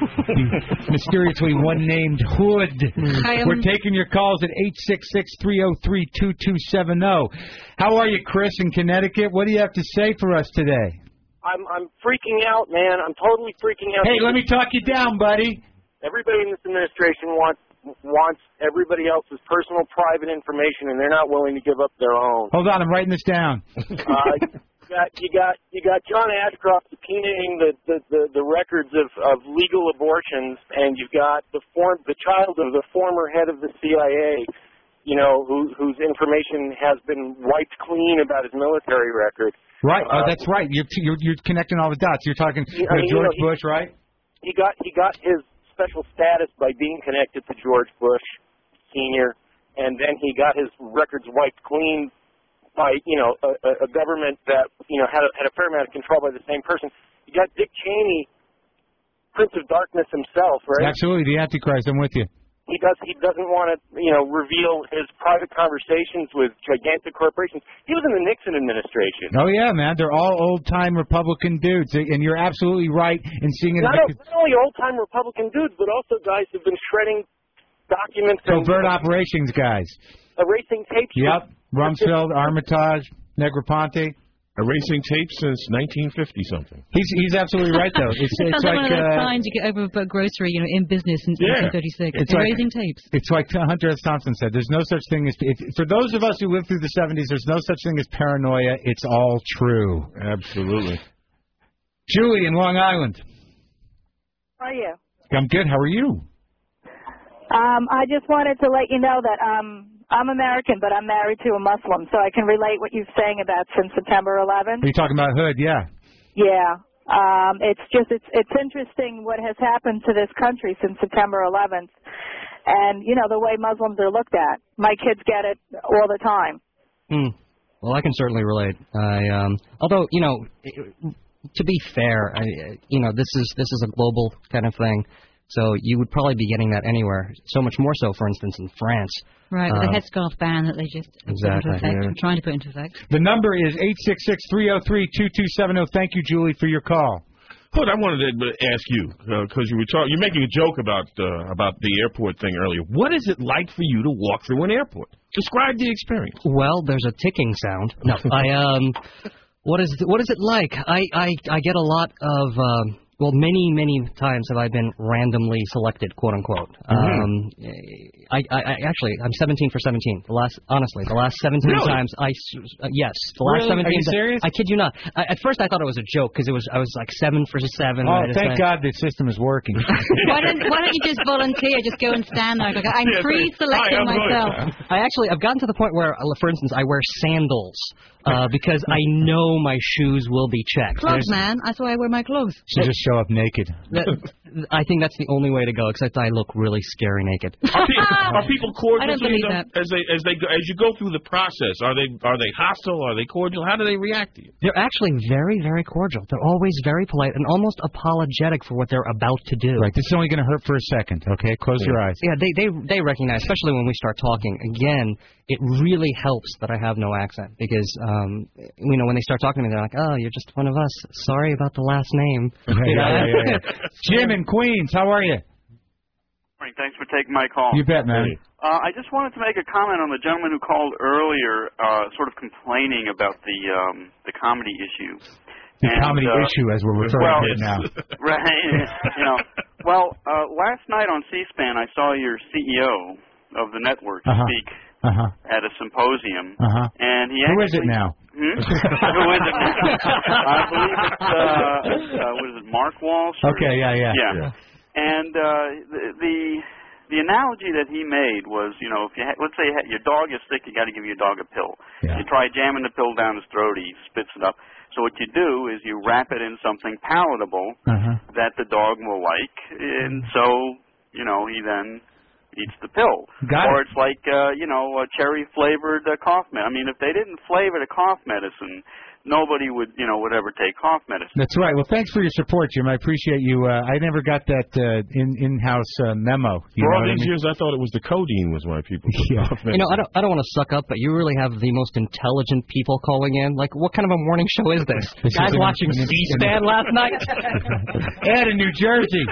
the mysteriously one-named Hood. We're taking your calls at eight six six, three oh three, two two seven oh. How are you, Chris, in Connecticut? What do you have to say for us today? I'm I'm freaking out, man. I'm totally freaking out. Hey, let me talk you down, buddy. Everybody in this administration wants wants everybody else's personal private information, and they're not willing to give up their own. Hold on, I'm writing this down. uh, you got you got you got John Ashcroft subpoenaing the the, the, the records of, of legal abortions, and you've got the form the child of the former head of the C I A, you know, who, whose information has been wiped clean about his military record. Right. Uh, oh, that's right. You're, you're you're connecting all the dots. You're talking I mean, uh, George you know, he, Bush, right? He got he got his special status by being connected to George Bush Senior, and then he got his records wiped clean by, you know, a, a government that, you know, had a, had a fair amount of control by the same person. You got Dick Cheney, Prince of Darkness himself, right? Absolutely, the Antichrist. I'm with you. He does. He doesn't want to, you know, reveal his private conversations with gigantic corporations. He was in the Nixon administration. Oh yeah, man, they're all old-time Republican dudes, and you're absolutely right in seeing it. Not, a, not only old-time Republican dudes, but also guys who've been shredding documents. Covert and, operations guys. Erasing tapes. Yep, Rumsfeld, Armitage, Negroponte. Erasing tapes since nineteen fifty something. He's he's absolutely right though. It's, it it's sounds like, like one of those uh, signs you get over a grocery, you know, in business since Yeah. nineteen thirty-six. It's Erasing like, tapes. It's like Hunter S. Thompson said. There's no such thing as if, for those of us who lived through the seventies. There's no such thing as paranoia. It's all true. Absolutely. Julie in Long Island. How are you? I'm good. How are you? Um, I just wanted to let you know that um, I'm American, but I'm married to a Muslim, so I can relate what you're saying about since September eleventh. Are you talking about Hood? Yeah. Yeah. Um, it's just it's it's interesting what has happened to this country since September eleventh, and you know the way Muslims are looked at. My kids get it all the time. Hmm. Well, I can certainly relate. I um, although you know, to be fair, I, you know this is this is a global kind of thing. So you would probably be getting that anywhere. So much more so, for instance, in France. Right, with um, the headscarf ban that they just exactly, put into effect, yeah. or trying to put into effect. The number is eight six six, three oh three, two two seven oh. Thank you, Julie, for your call. Hood, I wanted to ask you because uh, you were talking. You're making a joke about uh, about the airport thing earlier. What is it like for you to walk through an airport? Describe the experience. Well, there's a ticking sound. No, I um, what is what is it like? I I, I get a lot of. Um, Well, many, many times have I been randomly selected, quote unquote. Mm-hmm. Um, I, I, I actually, I'm seventeen for seventeen. The last, honestly, the last seventeen Really? times I, uh, yes, the last Really? seventeen. Are you serious? I kid you not. I, at first, I thought it was a joke because it was, I was like seven for seven. Oh, and I just thank went- God the system is working. why don't Why don't you just volunteer? Just go and stand there. Like, I'm Yeah, pre-selecting hi, I'm myself. I actually, I've gotten to the point where, uh, for instance, I wear sandals uh, because I know my shoes will be checked. Clogs, There's- man. That's why I wear my clothes. You just show up naked. That, I think that's the only way to go, except I look really scary naked. Are people, are people cordial I don't to you believe though, that. as they as they go, as you go through the process? Are they are they hostile? Are they cordial? How do they react to you? They're actually very, very cordial. They're always very polite and almost apologetic for what they're about to do. Right, this is only going to hurt for a second, okay? Close your eyes. Yeah, they, they, they recognize, especially when we start talking. Again, it really helps that I have no accent because, um, you know, when they start talking to me, they're like, oh, you're just one of us. Sorry about the last name. Yeah, You know? yeah, yeah, yeah. Jim in Queens, how are you? Morning. Thanks for taking my call. You bet, man. Uh, I just wanted to make a comment on the gentleman who called earlier, uh, sort of complaining about the um, the comedy issue. The And, comedy uh, issue, as we're referring well, to it now. Right. You know. Well, uh, last night on C-SPAN, I saw your C E O of the network Uh-huh. speak Uh-huh. at a symposium, Uh-huh. and he Who actually, is it now? Hmm? Who is it? I believe it's, uh, uh, what is it, Mark Walsh? or- Okay, yeah, yeah. Yeah. Yeah. And uh, the, the the analogy that he made was, you know, if you ha- let's say your dog is sick, you got to give your dog a pill. Yeah. You try jamming the pill down his throat, he spits it up. So what you do is you wrap it in something palatable Uh-huh. that the dog will like, and so, you know, he then eats the pill. Got or it. it's like, uh, you know, a cherry-flavored uh, cough medicine. I mean, if they didn't flavor the cough medicine, nobody would, you know, would ever take cough medicine. That's right. Well, thanks for your support, Jim. I appreciate you. Uh, I never got that uh, in in-house uh, memo. You For know all what I these mean? years, I thought it was the codeine was why people. Yeah. You know, I don't, I don't want to suck up, but you really have the most intelligent people calling in. Like, what kind of a morning show is this? This Guys is an- watching an- C-SPAN last night? Ed in New Jersey.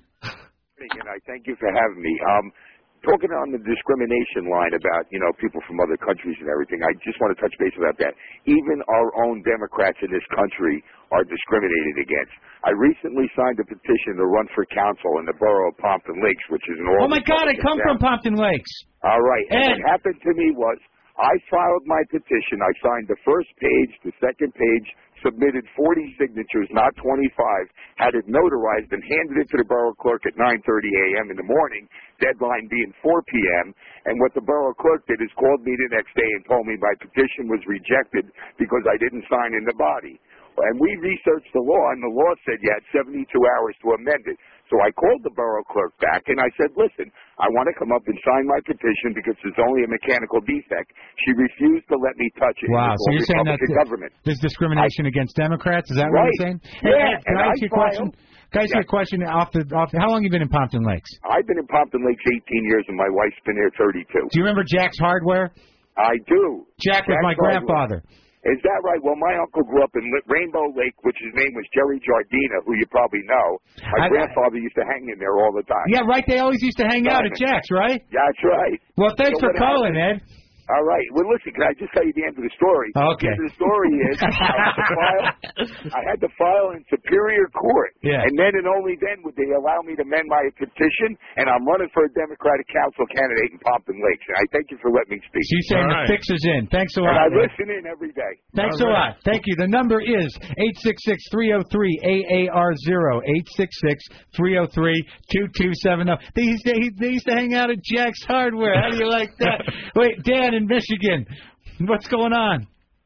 And I thank you for having me. Um, talking on the discrimination line about, you know, people from other countries and everything, I just want to touch base about that. Even our own Democrats in this country are discriminated against. I recently signed a petition to run for council in the borough of Pompton Lakes, which is an all. Oh, my God, I come from Pompton Lakes. All right. And Ed. what happened to me was I filed my petition. I signed the first page, the second page, submitted forty signatures, not twenty-five, had it notarized and handed it to the borough clerk at nine thirty a.m. in the morning, deadline being four p.m. And what the borough clerk did is called me the next day and told me my petition was rejected because I didn't sign in the body. And we researched the law, and the law said you had seventy-two hours to amend it. So I called the borough clerk back, and I said, listen, I want to come up and sign my petition because it's only a mechanical defect. She refused to let me touch it. Wow, It was so all you're saying that Republican th- government. there's discrimination against Democrats? Is that what Right. you're saying? Yeah, Hey, Ed, can and I I ask you a question? filed- Can I ask you a question off the off? How long have you been in Pompton Lakes? I've been in Pompton Lakes eighteen years, and my wife's been here thirty-two. Do you remember Jack's Hardware? I do. Jack was Jack's my Hardware. grandfather. Is that right? Well, my uncle grew up in Li- Rainbow Lake, which his name was Jerry Jardina, who you probably know. I- My grandfather used to hang in there all the time. Yeah, right. They always used to hang out at Jack's, right? Yeah, that's right. Well, thanks So for what calling, happened- Ed. All right. Well, listen, can I just tell you the end of the story? Okay. The end of the story is I had, to file, I had to file in Superior Court. Yeah. And then and only then would they allow me to amend my petition, and I'm running for a Democratic council candidate in Pompton Lakes. And I thank you for letting me speak. She's saying the fix is in. Thanks a And lot. I Ed. listen in every day. Thanks All a right. lot. Thank you. The number is eight six six, three oh three, A A R zero, eight six six, three oh three, two two seven oh. They used, to, they used to hang out at Jack's Hardware. How do you like that? Wait, Dan in Michigan, what's going on?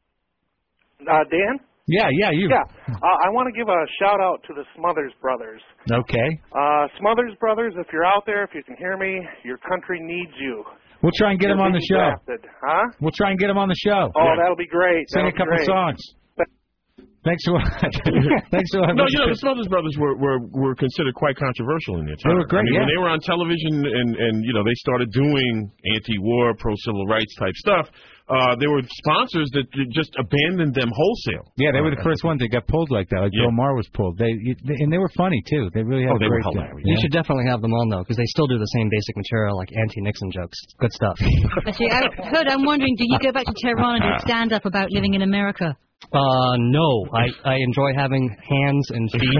Uh, Dan? Yeah, yeah, you. Yeah. Uh, I want to give a shout out to the Smothers Brothers. Okay. Uh, Smothers Brothers, if you're out there, if you can hear me, your country needs you. We'll try and get You're him on the being show. drafted. Huh? We'll try and get him on the show. Oh, that'll be great. Sing a That'll be couple great. songs. Thanks a lot. Thanks a lot. No, you know, the Smothers Brothers were, were were considered quite controversial in their time. They were great, I mean, yeah. When they were on television and, and, you know, they started doing anti-war, pro-civil rights type stuff, uh, there were sponsors that just abandoned them wholesale. Yeah, they were Uh, the first ones that got pulled like that. Like Yeah. Bill Maher was pulled. They, they and they were funny too. They really had Oh, a they were great hilarious. time. You should definitely have them on, though, because they still do the same basic material, like anti-Nixon jokes. Good stuff. Actually, I heard, I'm wondering, do you go back to Tehran and do stand-up about living in America? Uh, no. I, I enjoy having hands and feet.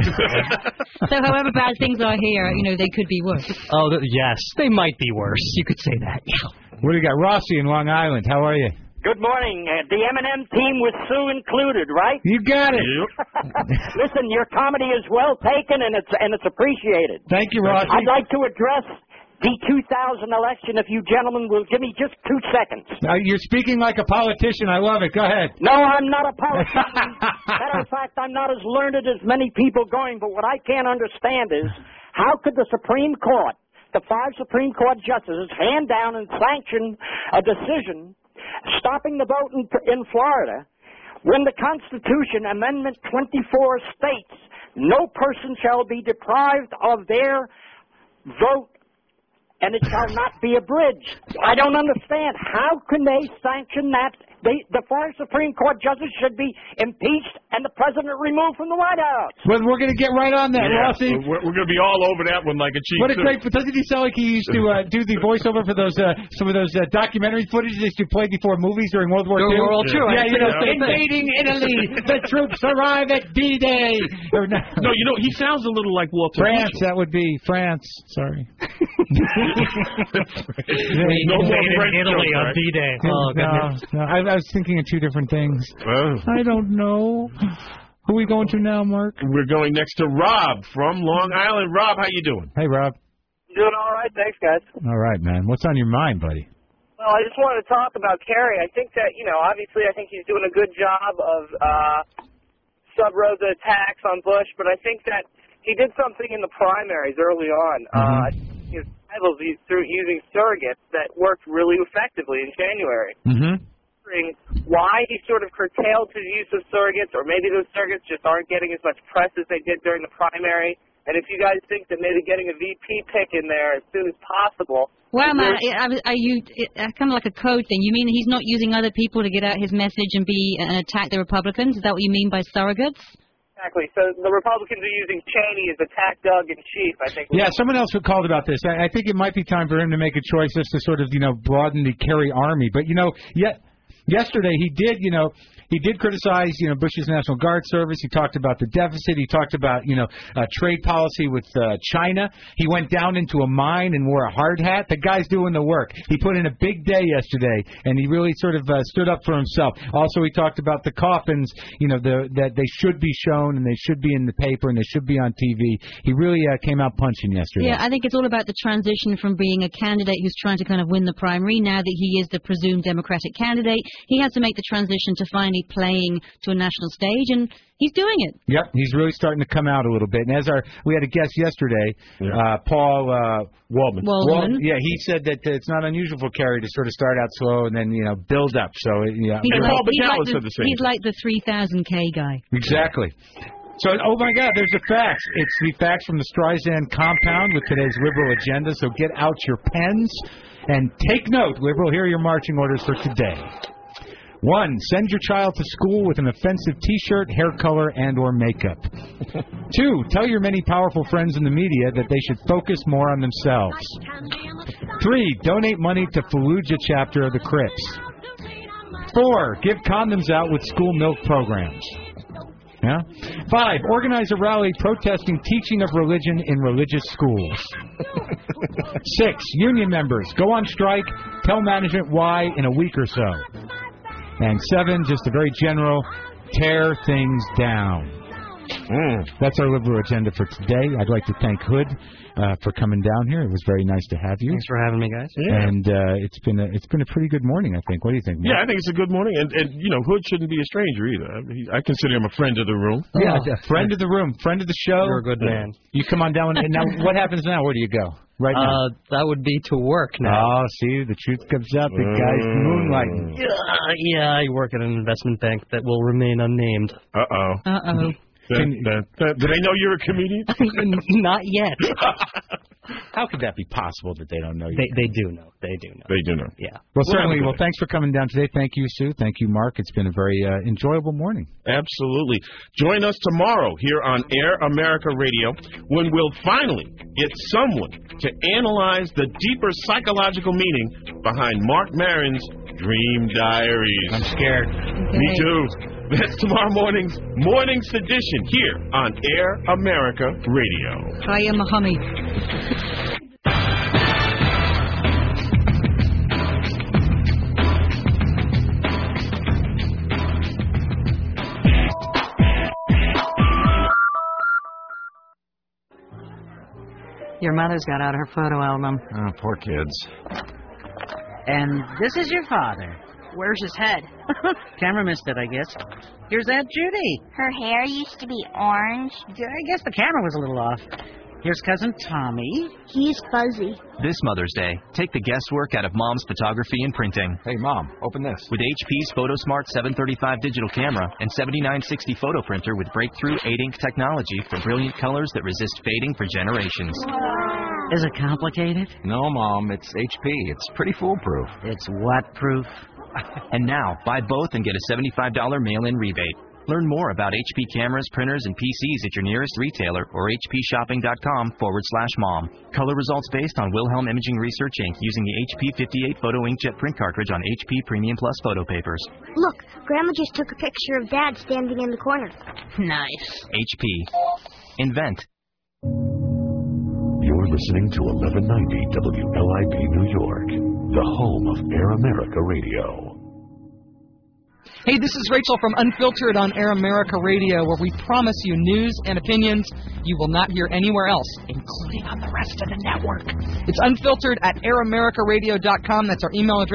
So however bad things are here, you know, they could be worse. Oh, th- yes. They might be worse. You could say that. What do you got? Rossi in Long Island. How are you? Good morning. Uh, the M and M team with Sue included, right? You got it. Listen, your comedy is well taken and it's and it's appreciated. Thank you, Rossi. I'd like to address the two thousand election if you gentlemen will give me just two seconds. Uh, you're speaking like a politician. I love it. Go ahead. No, I'm not a politician. Matter of fact, I'm not as learned as many people going, but what I can't understand is how could the Supreme Court, the five Supreme Court justices, hand down and sanction a decision stopping the vote in, in Florida when the Constitution, Amendment twenty-four, states no person shall be deprived of their vote and it shall not be abridged. I don't understand. How can they sanction that? They, the five Supreme Court judges should be impeached and the president removed from the White House. Well, we're going to get right on that, Yeah, Rossi. we're, we're going to be all over that one like a cheap What a suit. great! Doesn't he sound like he used to uh, do the voiceover for those uh, some of those uh, documentary footage they used to play before movies during World War During Two? World War Two, Yeah, right? you know, Yeah. invading Italy, the troops arrive at D-Day. Or no, No, you know, he sounds a little like Walter France. Mitchell. That would be France. Sorry. No more French Italy jokes, on right? D-Day. Oh, no, goodness. no, I, I was thinking of two different things. Oh. I don't know. Who are we going to now, Mark? We're going next to Rob from Long Island. Rob, how you doing? Hey, Rob. Doing all right, thanks, guys. All right, man. What's on your mind, buddy? Well, I just wanted to talk about Kerry. I think that, you know, obviously I think he's doing a good job of uh, sub rosa attacks on Bush, but I think that he did something in the primaries early on. Mm-hmm. Uh, his rivals he's through using surrogates that worked really effectively in January. Mm-hmm. Why he sort of curtailed his use of surrogates, or maybe those surrogates just aren't getting as much press as they did during the primary. And if you guys think that maybe getting a V P pick in there as soon as possible. Well, man, are you kind of like a code thing? You mean he's not using other people to get out his message and be and attack the Republicans? Is that what you mean by surrogates? Exactly. So the Republicans are using Cheney as attack dog in chief, I think. Yeah, someone else who called about this. I, I think it might be time for him to make a choice just to sort of, you know, broaden the Kerry army. But, you know, yet. Yesterday, he did, you know, he did criticize, you know, Bush's National Guard service. He talked about the deficit. He talked about, you know, uh, trade policy with uh, China. He went down into a mine and wore a hard hat. The guy's doing the work. He put in a big day yesterday, and he really sort of uh, stood up for himself. Also, he talked about the coffins, you know, the, that they should be shown and they should be in the paper and they should be on T V. He really uh, came out punching yesterday. Yeah, I think it's all about the transition from being a candidate who's trying to kind of win the primary now that he is the presumed Democratic candidate. He has to make the transition to finally playing to a national stage, and he's doing it. Yep, he's really starting to come out a little bit. And as our we had a guest yesterday, yeah. uh, Paul uh, Waldman. Waldman. Yeah, he said that uh, it's not unusual for Kerry to sort of start out slow and then you know build up. So yeah, He's and like, Paul he's like Bacala the, said the same. He's like the three thousand K guy. Exactly. So, oh my God, there's the facts. It's the facts from the Streisand compound with today's liberal agenda. So get out your pens and take note, liberal. Here are your marching orders for today. One, send your child to school with an offensive T-shirt, hair color, and or makeup. Two, tell your many powerful friends in the media that they should focus more on themselves. Three, donate money to Fallujah chapter of the Crips. Four, give condoms out with school milk programs. Yeah. Five, organize a rally protesting teaching of religion in religious schools. Six, union members, go on strike, tell management why in a week or so. And seven, just a very general, tear things down. Mm. That's our liberal agenda for today. I'd like to thank Hood uh, for coming down here. It was very nice to have you. Thanks for having me, guys. Yeah. And uh, it's been a, it's been a pretty good morning, I think. What do you think, Mark? Yeah, I think it's a good morning. And, and you know, Hood shouldn't be a stranger either. I, mean, he, I consider him a friend of the room. Yeah, oh. a friend of the room, friend of the show. You're a good man. You come on down. And now, what happens now? Where do you go? Right now? Uh, that would be to work now. Oh, see, the truth comes out. The guy's moonlighting. Yeah, yeah, I work at an investment bank that will remain unnamed. Uh-oh. Uh-oh. That, that, that, do they know you're a comedian? Not yet. How could that be possible that they don't know you? They they do know. They do know. They do know. Yeah. Well, certainly. Well, thanks for coming down today. Thank you, Sue. Thank you, Mark. It's been a very uh, enjoyable morning. Absolutely. Join us tomorrow here on Air America Radio when we'll finally get someone to analyze the deeper psychological meaning behind Mark Maron's Dream Diaries. I'm scared. Okay. Me too. That's tomorrow morning's Morning Sedition here on Air America Radio. Hiya, Muhammad. Your mother's got out her photo album. Oh, poor kids. And this is your father. Where's his head? Camera missed it, I guess. Here's Aunt Judy. Her hair used to be orange. Yeah, I guess the camera was a little off. Here's Cousin Tommy. He's fuzzy. This Mother's Day, take the guesswork out of Mom's photography and printing. Hey, Mom, open this. With H P's PhotoSmart seven thirty-five digital camera and seventy-nine sixty photo printer with breakthrough eight ink technology for brilliant colors that resist fading for generations. Wow. Is it complicated? No, Mom, it's H P. It's pretty foolproof. It's what proof? And now, buy both and get a seventy-five dollars mail-in rebate. Learn more about H P cameras, printers, and P Cs at your nearest retailer or hpshopping.com forward slash mom. Color results based on Wilhelm Imaging Research, Incorporated using the H P fifty-eight Photo Inkjet print cartridge on H P Premium Plus photo papers. Look, Grandma just took a picture of Dad standing in the corner. Nice. H P. Invent. Your You're listening to eleven ninety W L I P New York, the home of Air America Radio. Hey, this is Rachel from Unfiltered on Air America Radio, where we promise you news and opinions you will not hear anywhere else, including on the rest of the network. It's Unfiltered at air america radio dot com. That's our email address.